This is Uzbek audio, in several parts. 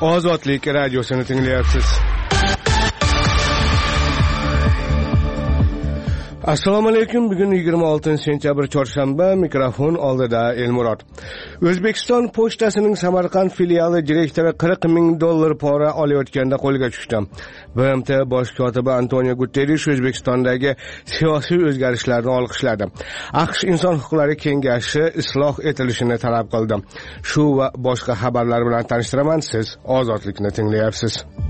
Ozodlik radiosini tinglayapsiz. Assalomu alaykum. Bugun 26 sentyabr chorshanba, mikrofon oldida Elmurod. O'zbekiston pochtasining Samarqand filiali direktori $40,000 pora olayotganda qo'lga tushdi. BMT bosh kotibi Antonio Guterres O'zbekistondagi siyosiy o'zgarishlarni olqishladi. AQSh Inson huquqlari kengashi isloh etilishini talab qildi. Shu va boshqa xabarlar bilan tanishtiraman. Siz Ozodlikni tinglayapsiz.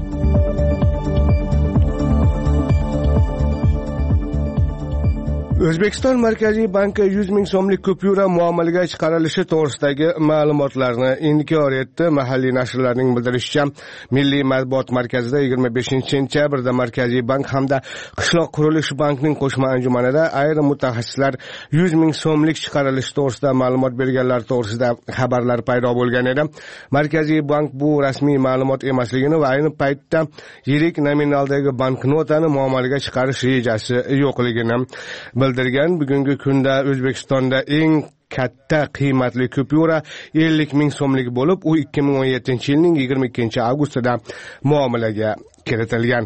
O'zbekiston Markaziy banki 100 ming so'mlik kupyura muomalaga chiqarilishi to'g'risidagi ma'lumotlarni inkor etdi. Mahalliy nashrlarning bildirishicha, Milliy matbuot markazida 25 sentyabrda Markaziy bank hamda Qishloq qurilish bankining qo'shma anjumanida ayrim mutaxassislar 100 ming so'mlik chiqarilishi to'g'risida ma'lumot berganlar to'g'risida xabarlar paydo bo'lgan edi. Markaziy bank bu rasmiy ma'lumot emasligini va ayni paytda yirik nominaldagi banknotani muomalaga chiqarish rejasi yo'qligini bildirgan. Bugungi kunda O'zbekistonda eng katta qiymatli kupyura 50 ming so'mlik bo'lib, u 2017-yilning 22-avgustida muomalaga kiritilgan.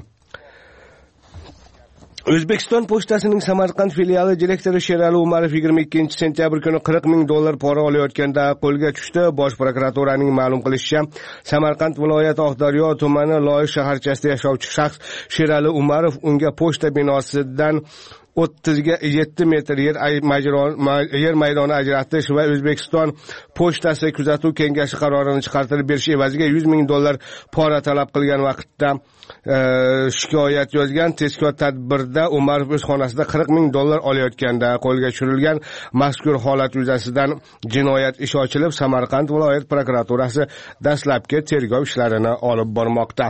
O'zbekiston pochtasining Samarqand filiali direktori Sherali Umarov 22-sentyabr kuni $40,000 pora olayotganda qo'lga tushdi. Bosh prokuraturaning ma'lum qilishicha, Samarqand viloyati Oqdaryo tumani Loy shaharchasida yashovchi shaxs Sherali Umarov unga pochta binosidan 30 ga 7 metr yer maydoni ajratish va O'zbekiston pochtasi kuzatuv kengashi qarorini chiqartirib berish evaziga $100,000 pora talab qilgan vaqtda shikoyat yozgan. Tezkor tadbirda Umarov o'z xonasida $40,000 olayotganda qo'lga tushirilgan. Mazkur holat yuzasidan jinoyat ishi ochilib, Samarqand viloyat prokuraturasi dastlabki tergov ishlarini olib bormoqda.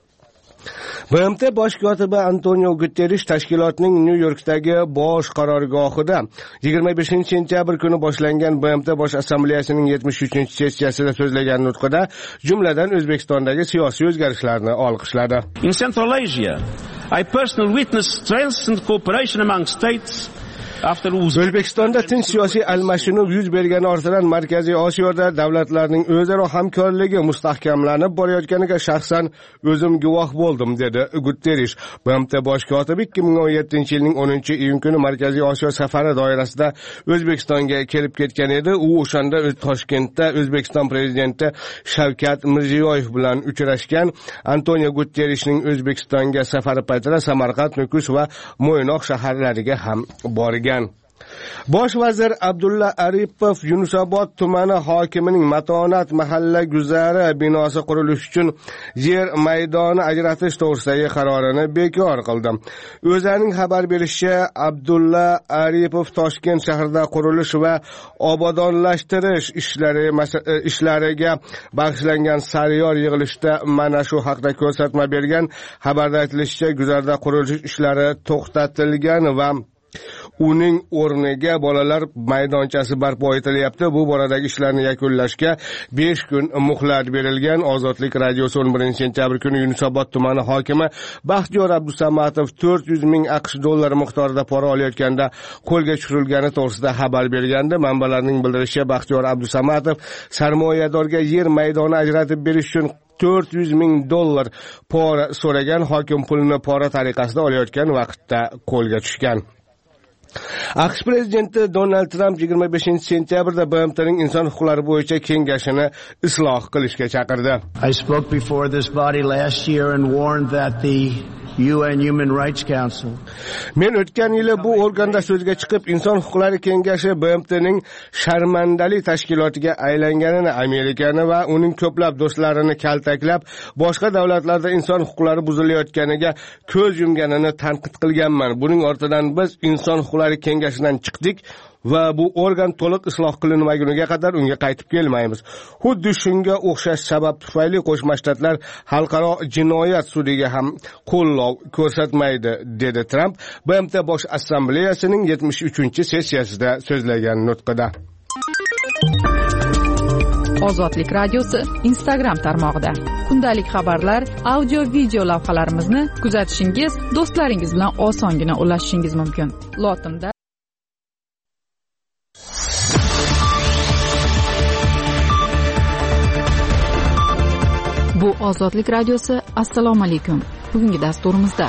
BMT bosh kotibi Antonio Guterres tashkilotning Nyu-Yorkdagi bosh qarorgohida 25 sentyabr kuni boshlangan BMT bosh assambleyasining 73-sessiyasida so'zlagan nutqida jumladan O'zbekistondagi siyosiy o'zgarishlarni olqishladi. In Central Asia, I personally witnessed strengthened cooperation among states. O'zbekistonda tinch siyosiy almashinuv yuz bergani ortidan Markaziy Osiyoda davlatlarning o'zaro hamkorligi mustahkamlanib borayotganiga shaxsan o'zim guvoh bo'ldim, dedi Guterres. BMT bosh kotibi 2017-yilning 10-iyun kuni Markaziy Osiyo safari doirasida O'zbekistonga kelib ketgan edi. U o'shanda Toshkentda O'zbekiston prezidenti Shavkat Mirziyoyev bilan uchrashgan. Antonio Guterresning O'zbekistonga safari paytida Samarqand, Nukus va Mo'ynoq shaharlariga ham borgan. Bosh vazir Abdulla Aripov Yunusobod tumani hokimining Matonat mahalla guzari binosi qurilishi uchun yer maydoni ajratish to'g'risidagi qarorini bekor qildi. O'zaning xabar berishicha, Abdulla Aripov Toshkent shahrida qurilish va obodonlashtirish ishlariga bag'ishlangan saryor yig'ilishda mana shu haqda ko'rsatma bergan. Xabarda aytilishicha, guzarda qurilish ishlari to'xtatilgan va uning o'rniga bolalar maydonchasi barpo etilyapti. Bu boradagi ishlarni yakunlashga 5 kun muhlat berilgan. Ozodlik radiosi 11 sentyabr kuni Yunusobod tumani hokimi Baxtiyor Abdusamatov 400 ming AQSh dollari miqdorida pora olayotganda qo'lga tushirilgani to'g'risida xabar bergandi. Manbalarning bildirishicha, Baxtiyor Abdusamatov sarmoyadorga yer maydoni ajratib berish uchun $400 ming pora so'ragan. Hokim pulni pora tariqasida olayotgan vaqtda qo'lga tushgan. AQSh prezidenti Donald Trump 25 sentyabrda BMTning inson huquqlari bo'yicha kengashini isloh qilishga chaqirdi. I spoke before this body last year and warned that the UN Human Rights Council. Men o'tgan yili bu organda so'zga chiqib, inson huquqlari kengashi BMTning sharmandali tashkilotiga aylanganini, Amerikani va uning ko'plab do'stlarini kaltaklab, boshqa davlatlarda inson huquqlari buzilayotganiga ko'z yumganini tanqid qilganman. Buning ortidan biz inson huquqlari kengashidan chiqdik va bu organ to'liq isloh qilinmaguniga qadar unga qaytib kelmaymiz. Xuddi shunga o'xshash sabab tufayli Qo'shma Shtatlar xalqaro jinoyat sudiga ham qo'llov ko'rsatmaydi, dedi Trump BMT bosh assambleyasining 73-sessiyasida so'zlagan nutqida. Ozodlik radiosi Instagram tarmog'ida kundalik xabarlar, audio video lavhalarimizni kuzatishingiz, do'stlaringiz bilan osongina ulashishingiz mumkin. Lotinda Bu Ozodlik radiosi. Assalomu alaykum. Bugungi dasturimizda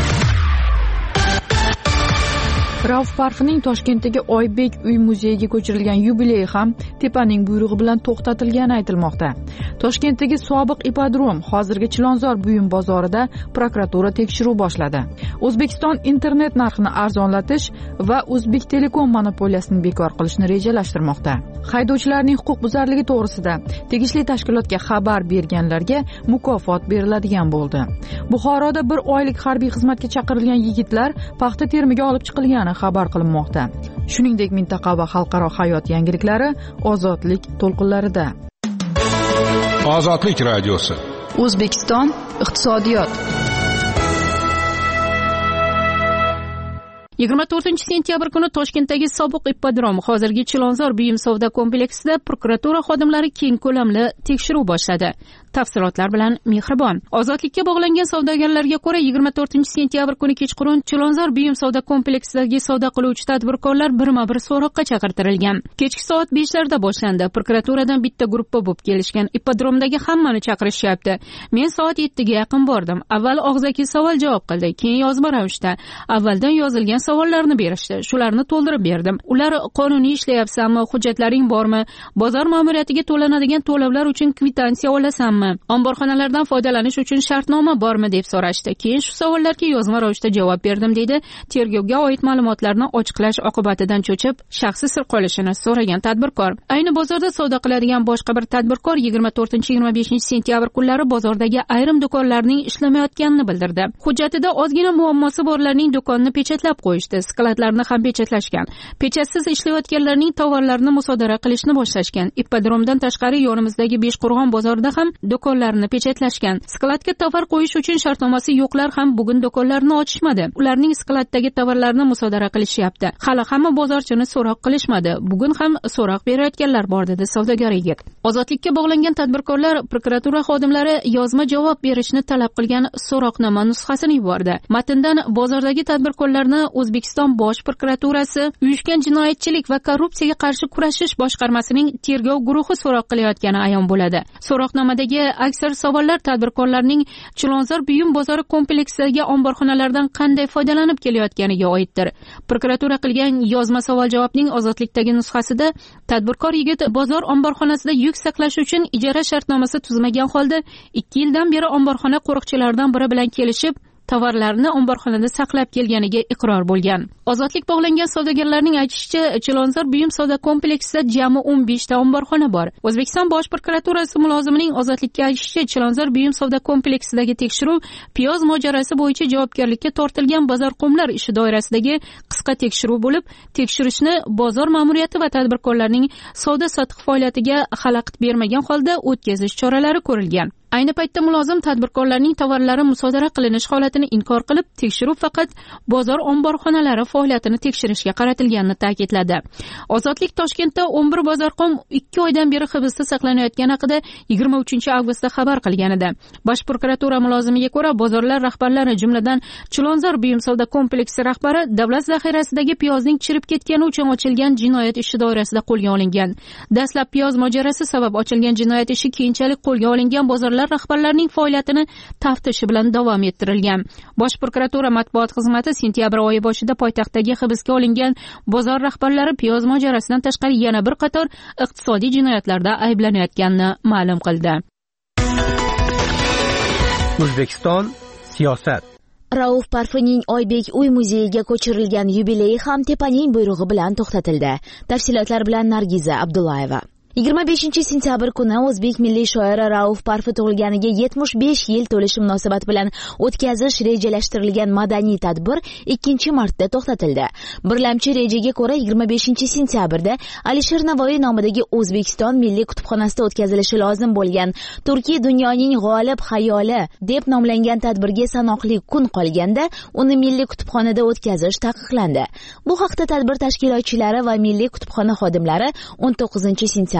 Rauf Parfining Toshkentdagi Oybek uy muzeyiga ko'chirilgan yubileyi ham tepaning buyrug'i bilan to'xtatilgani aytilmoqda. Toshkentdagi sobiq ipodrom hozirgi Chilonzor buyum bozorida prokuratura tekshiruv boshladi. O'zbekiston internet narxini arzonlatish va O'zbek Telekom monopoliyasini bekor qilishni rejalashtirmoqda. Haydovchilarning huquqbuzarligi to'g'risida tegishli tashkilotga xabar berganlarga mukofot beriladigan bo'ldi. Buxoroda 1 oylik harbiy xizmatga chaqirilgan yigitlar paxta terimiga olib chiqilgani xabar qilinmoqda. Shuningdek, mintaqa va xalqaro hayot yangiliklari Ozodlik to'lqinlarida. Ozodlik radiosi. O'zbekiston iqtisodiyot. 24-sentyabr kuni Toshkentdagi sobiq ipodrom, hozirgi Chilonzor buyum savdo kompleksida prokuratura xodimlari keng ko'lamli tekshiruv boshladi. Tafsilotlar bilan Mehribon. Ozodlikka bog'langan savdogarlarga ko'ra 24-sentyabr kuni kechqurun Chilonzor buyum savdo kompleksidagi savdo qiluvchi tadbirkorlar birma-bir so'roqqa chaqirtirilgan. Kechki soat 5larda boshlandi. Prokuraturadan bitta guruhga bo'lib kelishgan. Ipodromdagi hammani chaqirishyapti. Men soat 7ga yaqin bordim. Avval og'zaki savol javob qildi, keyin yozma ravishda. Avvaldan yozilgan savollarni berishdi. Shularni to'ldirib berdim. Ular qonuniy ishlayapsanmi, hujjatlaring bormi, bozor ma'muriyatiga to'lanadigan to'lovlar uchun kvitansiya olasanmi, omborxonalardan foydalanish uchun shartnoma bormi deb so'rashdi. Keyin shu savollarga yozma ravishda javob berdim deydi. Tergovga oid ma'lumotlarni ochiqlash oqibatidan cho'chib, shaxsiy sir qolishini so'ragan tadbirkor. Ayni bozorda savdo qiladigan boshqa bir tadbirkor 24-25-sentyabr kunlari bozordagi ayrim do'konlarning ishlamayotganini bildirdi. Hujjatida ozgina muammosi borlarning do'konini pechatlab qo'yishdi, skladlarni ham pechatlashgan. Pechatsiz ishlayotganlarning tovarlarini musodara qilishni boshlashgan. Ipodromdan tashqari yonimizdagi Beshqo'rg'on bozorida ham do'konlarni pechatlashgan. Skladga tovar qo'yish uchun shartnomasi yo'qlar ham bugun do'konlarni ochishmadi. Ularning skladdagi tovarlarni musodara qilishyapti. Hali hamma bozorchini so'roq qilishmadi. Bugun ham so'roq berayotganlar bor dedi savdogar yigit. Ozodlikka bog'langan tadbirkorlar prokuratura xodimlari yozma javob berishni talab qilgan so'roqnoma nusxasini yubordi. Matndan bozordagi tadbirkorlarni O'zbekiston Bosh prokuraturasi Uyushgan jinoyatchilik va korrupsiyaga qarshi kurashish boshqarmasining tergov guruhi so'roq qilayotgani ayon bo'ladi. So'roqnomadagi aksar savollar tadbirkorlarning Chilonzor buyum bozori kompleksidagi omborxonalardan qanday foydalanib kelayotganiga oiddir. Prokuratura qilgan yozma savol-javobning Ozodlikdagi nusxasida tadbirkor yigit bozor omborxonasida yuk saqlash uchun ijara shartnomasi tuzmagan holda 2 yildan beri omborxona qo'riqchilaridan biri bilan kelishib tovarlarni omborxonada saqlab kelganiga iqror bo'lgan. Ozodlik bog'langan savdogarlarning aytishicha, Chilonzor buyum savdo kompleksida jami 15 ta omborxona bor. O'zbekiston Bosh prokuraturasi mulozimining Ozodlikka aytishicha, Chilonzor buyum savdo kompleksidagi tekshiruv piyoz mojarasi bo'yicha javobgarlikka tortilgan bozorqo'mlar ishi doirasidagi qisqa tekshiruv bo'lib, tekshirishni bozor ma'muriyati va tadbirkorlarning savdo-sotiq faoliyatiga xalaqit bermagan holda o'tkazish choralari ko'rilgan. Ayni paytda mulozim tadbirkorlarning tovarlari musodara qilinish holatini inkor qilib, tekshiruv faqat bozor omborxonalari faoliyatini tekshirishga qaratilganini ta'kidladi. Ozodlik Toshkentda 11 bozorqom 2 oydan beri hibsda saqlanayotgani haqida 23-avgustda xabar qilgan edi. Bosh prokuratura mulozimiga ko'ra, bozorlar rahbarlari, jumladan Chilonzor buyum savdo kompleksi rahbari davlat zaxirasidagi piyozning chirib ketgani uchun ochilgan jinoyat ishi doirasida qo'lga olingan. Dastlab piyoz mojarasi sabab ochilgan jinoyat ishi keyinchalik qo'lga olingan bozorlar rahbarlarining faoliyatini taftishi bilan davom ettirilgan. Bosh prokuratura matbuot xizmati sentyabr oyi boshida poytaxtdagi hibsga olingan bozor rahbarlari piyoz mojarasidan tashqari yana bir qator iqtisodiy jinoyatlarda ayblanayotganini ma'lum qildi. O'zbekiston siyosat. Rauf Parfining Oybek uy muzeyiga ko'chirilgan yubileyi ham tepaning buyrug'i bilan to'xtatildi. Tafsilotlar bilan Nargiza Abdullayeva. 25-sentyabr kuni o'zbek milliy shoiri Rauf Parfi tug'ilganiga 75 yil to'lishi munosabati bilan o'tkazish rejalashtirilgan madaniy tadbir 2-marta to'xtatildi. Birlamchi rejaga ko'ra 25-sentyabrda Alisher Navoiy nomidagi O'zbekiston Milliy kutubxonasida o'tkazilishi lozim bo'lgan Turkiy dunyoning g'olib xayoli deb nomlangan tadbirga sanoqli kun qolganda uni milliy kutubxonada o'tkazish taqiqlandi. Bu haqda tadbir tashkilotchilari va milliy kutubxona xodimlari 19-sentyabr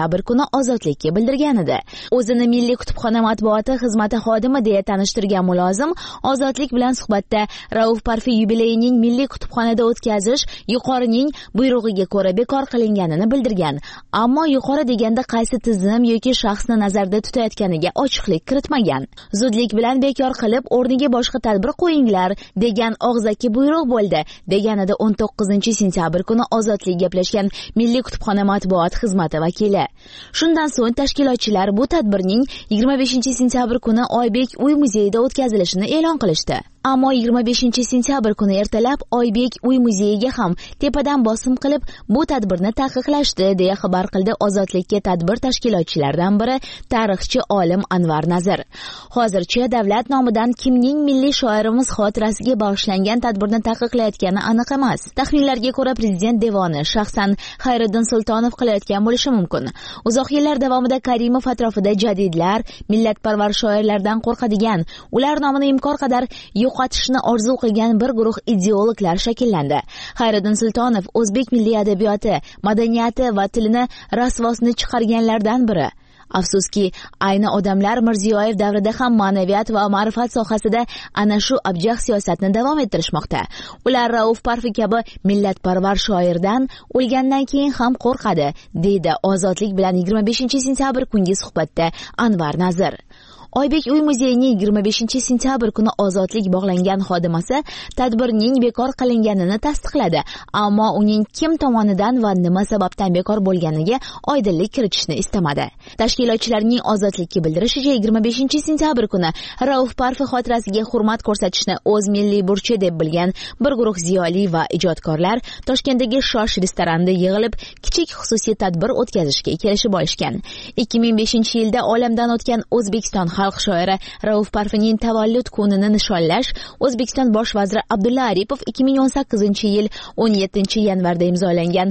sentyabr kuni ozodlikka bildirgan edi. O'zini Milliy kutubxona matbuoti xizmati xodimi deya tanishtirgan mulozim Ozodlik bilan suhbatda Rauf Parfi yubileyining Milliy kutubxonada o'tkazish yuqorining buyrug'iga ko'ra bekor qilinganini bildirgan. Ammo yuqori deganda qaysi tizim yoki shaxsni nazarda tutayotganiga ochiqlik kiritmagan. Zudlik bilan bekor qilib, o'rniga boshqa tadbir qo'yinglar degan og'zaki buyruq bo'ldi, deganida 19-sentyabr kuni Ozodlik gaplashgan Milliy kutubxona matbuot xizmati vakili. Shundan so'ng tashkilotchilar bu tadbirning 25-sentyabr kuni Oybek uy muzeyida o'tkazilishini e'lon qilishdi. Ammo 25-sentyabr kuni ertalab Oybek uy muzeyiga ham tepadan bosim qilib bu tadbirni taqiqlashdi deya xabar qildi Ozodlikka tadbir tashkilotchilaridan biri tarixchi olim Anvar Nazir. Hozircha davlat nomidan kimning milliy shoirimiz xotirasiga bag'ishlangan tadbirni taqiqlayotgani aniq emas. Taxminlarga ko'ra prezident devoni shaxsan Xayriddin Sultonov qilayotgan bo'lishi mumkin. Uzoq yillar davomida Karimov atrofida jadidlar, millatparvar shoirlardan qo'rqadigan, ular nomini imkon qadar yo'qotishni orzu qilgan bir guruh ideologlar shakllandi. Xayriddin Sultonov o'zbek milliy adabiyoti, madaniyati va tilini rasvosini chiqarganlardan biri. Afsuski, ayni odamlar Mirziyoyev davrida ham ma'naviyat va ma'rifat sohasida ana shu abjaq siyosatni davom ettirishmoqda. Ular Rauf Parfi kabi millatparvar shoirdan o'lgandan keyin ham qo'rqadi, deydi Ozodlik bilan 25-sentyabr kungi suhbatda Anvar Nazir. Oybek uy muzeyining 25-sentyabr kuni ozodlik bog'langan xodimasi tadbirning bekor qilinganini tasdiqladi, ammo uning kim tomonidan va nima sababdan bekor bo'lganiga oydinlik kiritishni istamadi. Tashkilotchilarning ozodlikka bildirishicha 25-sentyabr kuni Rauf Parfi xotirasiga hurmat ko'rsatishni o'z milliy burchi deb bilgan bir guruh ziyoli va ijodkorlar Toshkentdagi Shosh restoranida yig'ilib kichik xususiy tadbir o'tkazishga kelishib olishgan. 2005-yilda olamdan o'tgan O'zbekiston xalq shoiri Rauf Parfining tavallud kunini nishonlash O'zbekiston bosh vaziri Abdulla Aripov 2018-yil 17-yanvarda imzolangan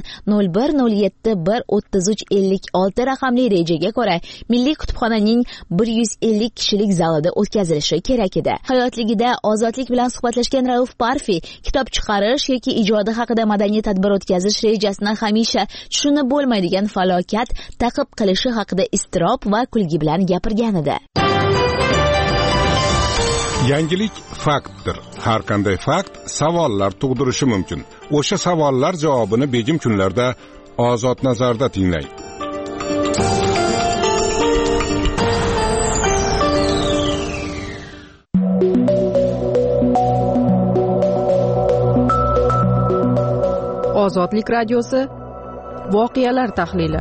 0107-13356 raqamli rejaga ko'ra Milliy kutubxonaning 150 kishilik zalida o'tkazilishi kerak edi. Hayotligida Ozodlik bilan suhbatlashgan Rauf Parfi kitob chiqarish yoki ijodi haqida madaniy tadbir o'tkazish rejasini hamisha tushunib bo'lmaydigan falokat ta'qib qilishi haqida iztirob va kulgi bilan gapirgan edi. Yangilik faktdir. Har qanday fakt savollar tug'dirishi mumkin. O'sha savollar javobini begim kunlarda Ozod nazarda tinglang. Ozodlik radiosi voqealar tahlili.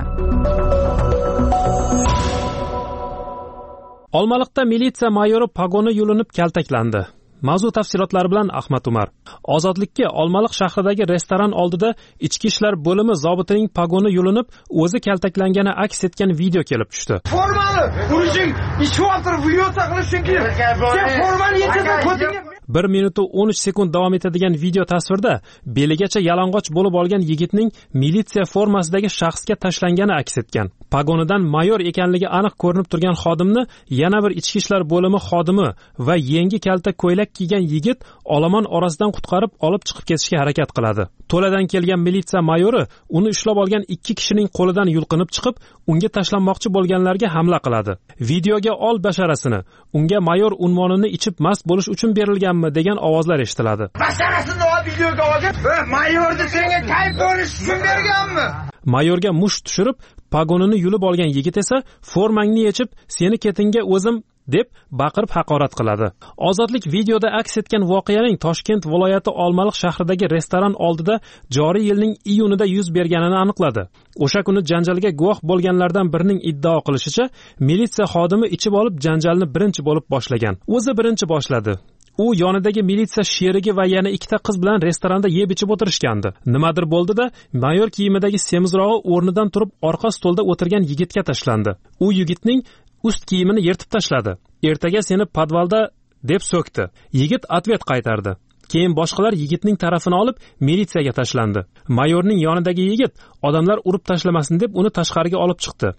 Olmaliqda militsiya mayori pogoni yulinib kaltaklandi. Mavzu tafsilotlari bilan Ahmad Umar. Ozodlikka Olmaliq shahridagi restoran oldida ichki ishlar bo'limi zobitining pogoni yulinib, o'zi kaltaklangani aks etgan video kelib tushdi. Formani urishing, ishga o'tirib video taqilishing kerak. Sen formani yechasan ko'tingga 1 minut 13 sekund davom etadigan video tasvirda beligacha yalang'och bo'lib olgan yigitning militsiya formasidagi shaxsga tashlangani aks etgan. Pogonidan mayor ekanligi aniq ko'rinib turgan xodimni yana bir ichki ishlar bo'limi xodimi va yengi kalta ko'ylak kiygan yigit olomon orasidan qutqarib olib chiqib ketishga harakat qiladi. To'ladan kelgan militsiya mayori uni ushlab olgan 2 kishining qo'lidan yulqinib chiqib, unga tashlanmoqchi bo'lganlarga hamla qiladi. Videoga ol basharasini, unga mayor unvonini ichib mast bo'lish uchun berilganmi degan ovozlar eshitiladi. Basharasini olib videoga olgan, mayorni senga kayf bo'lish uchun berganmi? Mayorga musht tushirib, pogonini yulib olgan yigit esa formangni yechib, seni ketinga o'zim deb baqirib haqorat qiladi. Ozodlik videoda aks etgan voqeaning Toshkent viloyati Olmaliq shahridagi restoran oldida joriy yilning iyunida yuz berganini aniqladi. O'sha kuni janjalga guvoh bo'lganlardan birining iddao qilishicha, militsiya xodimi ichib olib janjalni birinchi bo'lib boshlagan. O'zi birinchi boshladi. U yonidagi militsiya sherigi va yana 2 ta qiz bilan restoranda yeb ichib o'tirishgandi. Nimadir bo'ldi-da, mayor kiyimidagi semizrog'i o'rnidan turib orqa stolda o'tirgan yigitga tashlandi. U yigitning ust kiyimini yirtib tashladi. Ertaga seni podvalda deb so'kdi. Yigit atvet qaytardi. Keyin boshqalar yigitning tarafini olib militsiyaga tashlandi. Mayorning yonidagi yigit odamlar urib tashlamasin deb uni tashqariga olib chiqdi.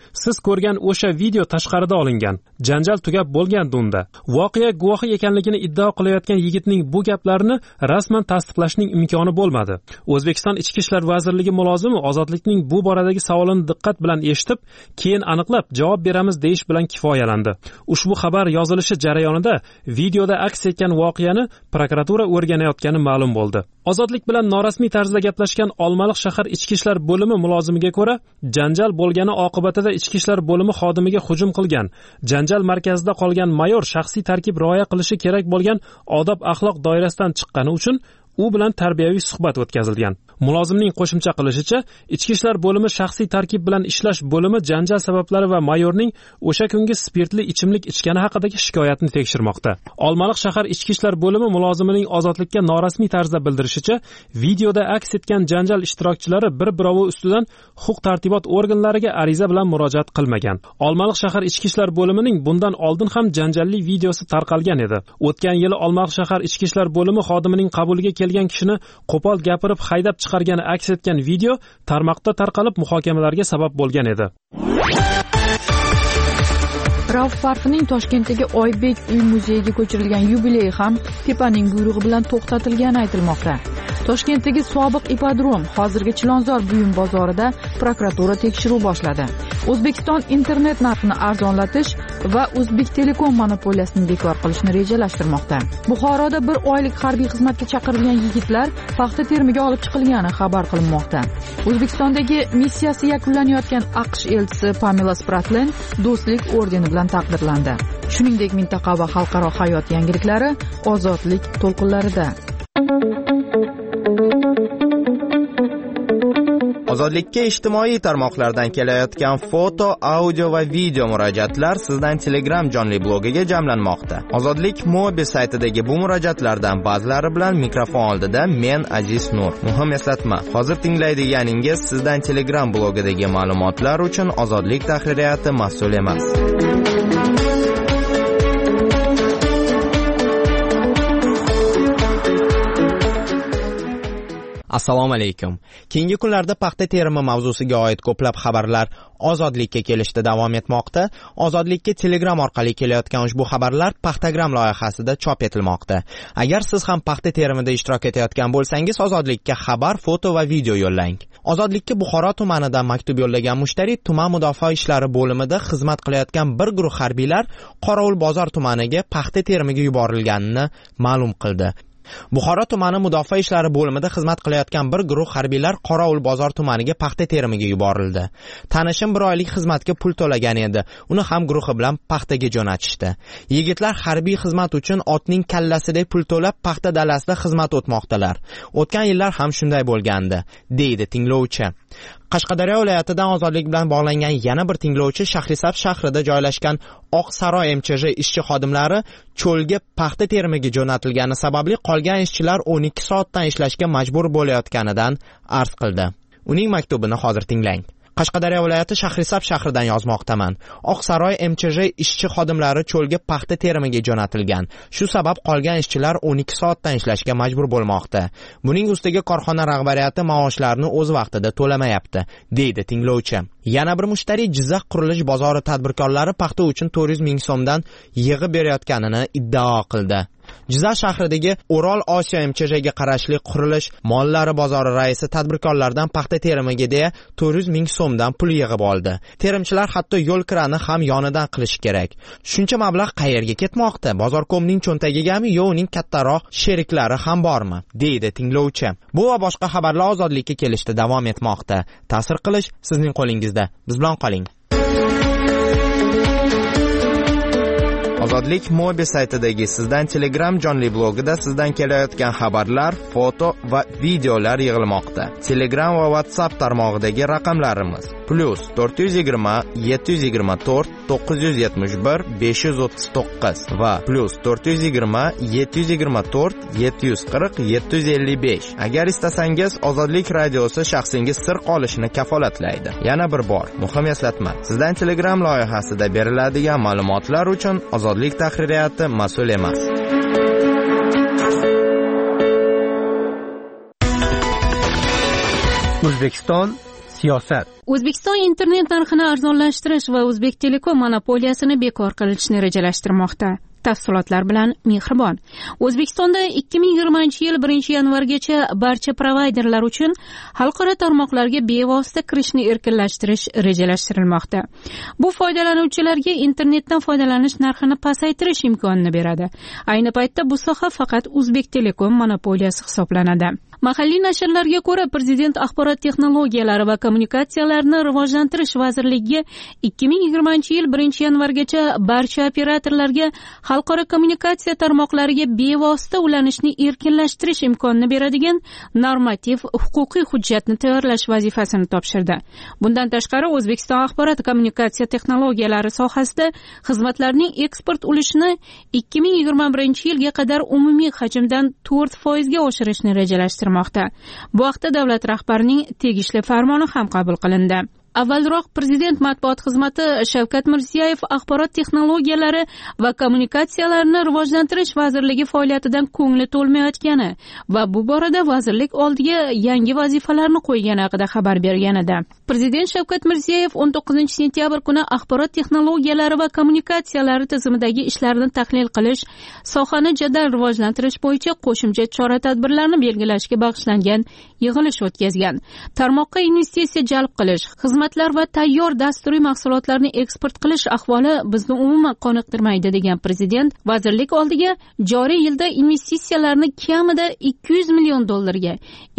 siz ko'rgan o'sha video tashqarida olingan. Janjal tugab bo'lgandi unda. Voqea guvohi ekanligini iddao qilayotgan yigitning bu gaplarini rasman tasdiqlashning imkoni bo'lmadi. O'zbekiston Ichki ishlar vazirligi mulozimi Ozodlikning bu boradagi savolini diqqat bilan eshitib, keyin aniqlab javob beramiz deyish bilan kifoyalandi. Ushbu xabar yozilishi jarayonida videoda aks etgan voqeani prokuratura o'rganayotgani ma'lum bo'ldi. Ozodlik bilan norasmiy tarzda gaplashgan Olmaliq shahar Ichki ishlar bo'limi mulozimiga ko'ra, janjal bo'lgani oqibatida Ichki ishlar bo'limi xodimiga hujum qilgan. Janjal markazida qolgan mayor shaxsiy tarkib rioya qilishi kerak bo'lgan odob-axloq doirasidan chiqqani uchun u bilan tarbiyaviy suhbat o'tkazilgan. Mulozimning qo'shimcha qilishicha, Ichki ishlar bo'limi shaxsiy tarkib bilan ishlash bo'limi janjal sabablari va mayorning o'sha kungi spirtli ichimlik ichgani haqidagi shikoyatni tekshirmoqda. Olmaliq shahar Ichki ishlar bo'limi mulozimining Ozodlikka norasmiy tarzda bildirishicha, videoda aks etgan janjal ishtirokchilari bir-birovi ustidan huquq-tartibot organlariga ariza bilan murojaat qilmagan. Olmaliq shahar Ichki ishlar bo'limining bundan oldin ham janjalli videosi tarqalgan edi. O'tgan yili Olmaliq shahar Ichki ishlar bo'limi xodimining qabuliga kelgan kishini qo'pol gapirib haydab chiqargani aks etgan video tarmoqda tarqalib muhokamalarga sabab bo'lgan edi. Rauf Parfining Toshkentdagi Oybek uy muzeyiga ko'chirilgan yubiley ham tepaning buyrug'i bilan to'xtatilgani aytilmoqda. Toshkentdagi sobiq ipodrom hozirgi Chilonzor buyum bozorida prokuratura tekshiruv boshladi. O'zbekiston internet narxini arzonlatish va O'zbek Telekom monopoliyasini bekor qilishni rejalashtirmoqda. Buxoroda bir oylik harbiy xizmatga chaqirilgan yigitlar paxta terimiga olib chiqilgani xabar qilinmoqda. O'zbekistondagi missiyasi yakunlanayotgan AQSh elchisi Pamela Spratland do'stlik ordeni bilan taqdirlandi. Shuningdek, mintaqa va xalqaro hayot yangiliklari ozodlik to'lqinlarida. Ozodlikka ijtimoiy tarmoqlardan kelayotgan foto, audio va video murojaatlar sizdan Telegram jonli blogiga jamlanmoqda. Ozodlik mobil saytidagi bu murojaatlardan ba'zilari bilan mikrofon oldida men Aziz Nur. Muhim eslatma, hozir tinglaydiganingiz sizdan Telegram blogidagi ma'lumotlar uchun Ozodlik tahririyati mas'ul emas. Assalomu alaykum. Keyingi kunlarda paxta terimi mavzusiga oid ko'plab xabarlar Ozodlikka kelishda davom etmoqda. Ozodlikka Telegram orqali kelayotgan ushbu xabarlar Paxtagram loyihasida chop etilmoqda. Agar siz ham paxta terimida ishtirok etayotgan bo'lsangiz, Ozodlikka xabar, foto va video yo'llang. Ozodlikka Buxoro tumanidan maktub yo'llagan mushtari tuman mudofaa ishlari bo'limida xizmat qilayotgan bir guruh harbiylar Qorovul bozor tumaniga paxta terimiga yuborilganini ma'lum qildi. Buxoro tumani mudofaa ishlari bo'limida xizmat qilayotgan bir guruh harbiylar Qorovul bozor tumaniga paxta terimiga yuborildi. Tanishim bir oylik xizmatga pul to'lagan edi. Uni ham guruhi bilan paxtaga jo'natishdi. Yigitlar harbiy xizmat uchun otning kallasidek pul to'lab paxta dalasida xizmat o'tmoqdalar. O'tgan yillar ham shunday bo'lgandi, deydi tinglovchi. Qashqadaryo viloyatidan Ozodlik bilan bog'langan yana bir tinglovchi Shahrisabz shahrida joylashgan Oqsaroy MChJ ishchi xodimlari cho'lga paxta terimiga jo'natilgani sababli qolgan ishchilar 12 soatdan ishlashga majbur bo'layotganidan arz qildi. Uning maktubini hozir tinglang. Qashqadaryo viloyati Shahrisabz shahridan yozmoqdaman. Oqsaroy MChJ ishchi xodimlari cho'lga paxta terimiga jo'natilgan. Shu sabab qolgan ishchilar 12 soatdan ishlashga majbur bo'lmoqda. Buning ustiga korxona rahbariyati maoshlarini o'z vaqtida to'lamayapti, deydi tinglovchi. Yana bir mushtari Jizzax qurilish bozori tadbirkorlari paxta uchun 400 ming so'mdan yig'ib berayotganini iddao qildi. Jizzax shahridagi O'rol Osiyo MChJga qarashli qurilish mollari bozori raisi tadbirkorlardan paxta terimiga deya 400 ming so'mdan pul yig'ib oldi. Terimchilar hatto yo'l kirani ham yonidan qilish kerak. Shuncha mablag' qayerga ketmoqda? Bozorkomning cho'ntagigami yo uning kattaroq sheriklari ham bormi? deydi tinglovchi. Bu va boshqa xabarlar Ozodlikka kelishda davom etmoqda. Ta'sir qilish sizning qo'lingizda. Biz bilan qoling. Ozodlik mobil saytidagi sizdan Telegram jonli blogida sizdan kelayotgan xabarlar, foto va videolar yig'ilmoqda. Telegram va WhatsApp tarmog'idagi raqamlarimiz +420 724 971 539 va +420 724 740 755. Agar istasangiz, Ozodlik radiosi shaxsingiz sir qolishini kafolatlaydi. Yana bir bor, muhim eslatma. Sizdan Telegram loyihasida beriladigan ma'lumotlar uchun Ozodlik tahririyati mas'ul emas. O'zbekiston siyosat. O'zbekiston internet narxini arzonlashtirish va O'zbek Telekom monopoliyasini bekor qilishni rejalashtirmoqda. Tafsilotlar bilan Mehribon. O'zbekistonda 2020-yil 1-yanvargacha barcha provayderlar uchun xalqaro tarmoqlarga bevosita kirishni erkinlashtirish rejalashtirilmoqda. Bu foydalanuvchilarga internetdan foydalanish narxini pasaytirish imkonini beradi. Ayni paytda bu soha faqat O'zbek Telekom monopoliyasi hisoblanadi. Mahalliy nashrlarga ko'ra, Prezident axborot texnologiyalari va kommunikatsiyalarini rivojlantirish vazirligiga 2020-yil 1-yanvargacha barcha operatorlarga xalqaro kommunikatsiya tarmoqlariga bevosita ulanishni erkinlashtirish imkonini beradigan normativ huquqiy hujjatni tayyorlash vazifasini topshirdi. Bundan tashqari, O'zbekiston axborot kommunikatsiya texnologiyalari sohasida xizmatlarning eksport ulushini 2021-yilga qadar umumiy hajmdan 4% ga oshirishni rejalashtirmoqda. Bu haqda davlat rahbarining tegishli farmoni ham qabul qilindi. Avvalroq Prezident matbuot xizmati Shavkat Mirziyoyev axborot texnologiyalari va kommunikatsiyalarni rivojlantirish vazirligi faoliyatidan ko'ngli to'lmayotgani va bu borada vazirlik oldiga yangi vazifalarni qo'ygani haqida xabar bergan edi. Prezident Shavkat Mirziyoyev 19-sentyabr kuni axborot texnologiyalari va kommunikatsiyalari tizimidagi ishlarni tahlil qilish, sohani jadal rivojlantirish bo'yicha qo'shimcha chora-tadbirlarni belgilashga bag'ishlangan yig'ilish o'tkazgan. Tarmoqqa investitsiya jalb qilish, xizmatlar va tayyor dasturiy mahsulotlarni eksport qilish ahvoli bizni umuman qoniqtirmaydi degan Prezident vazirlik oldiga joriy yilda investitsiyalarni kamida 200 million dollarga,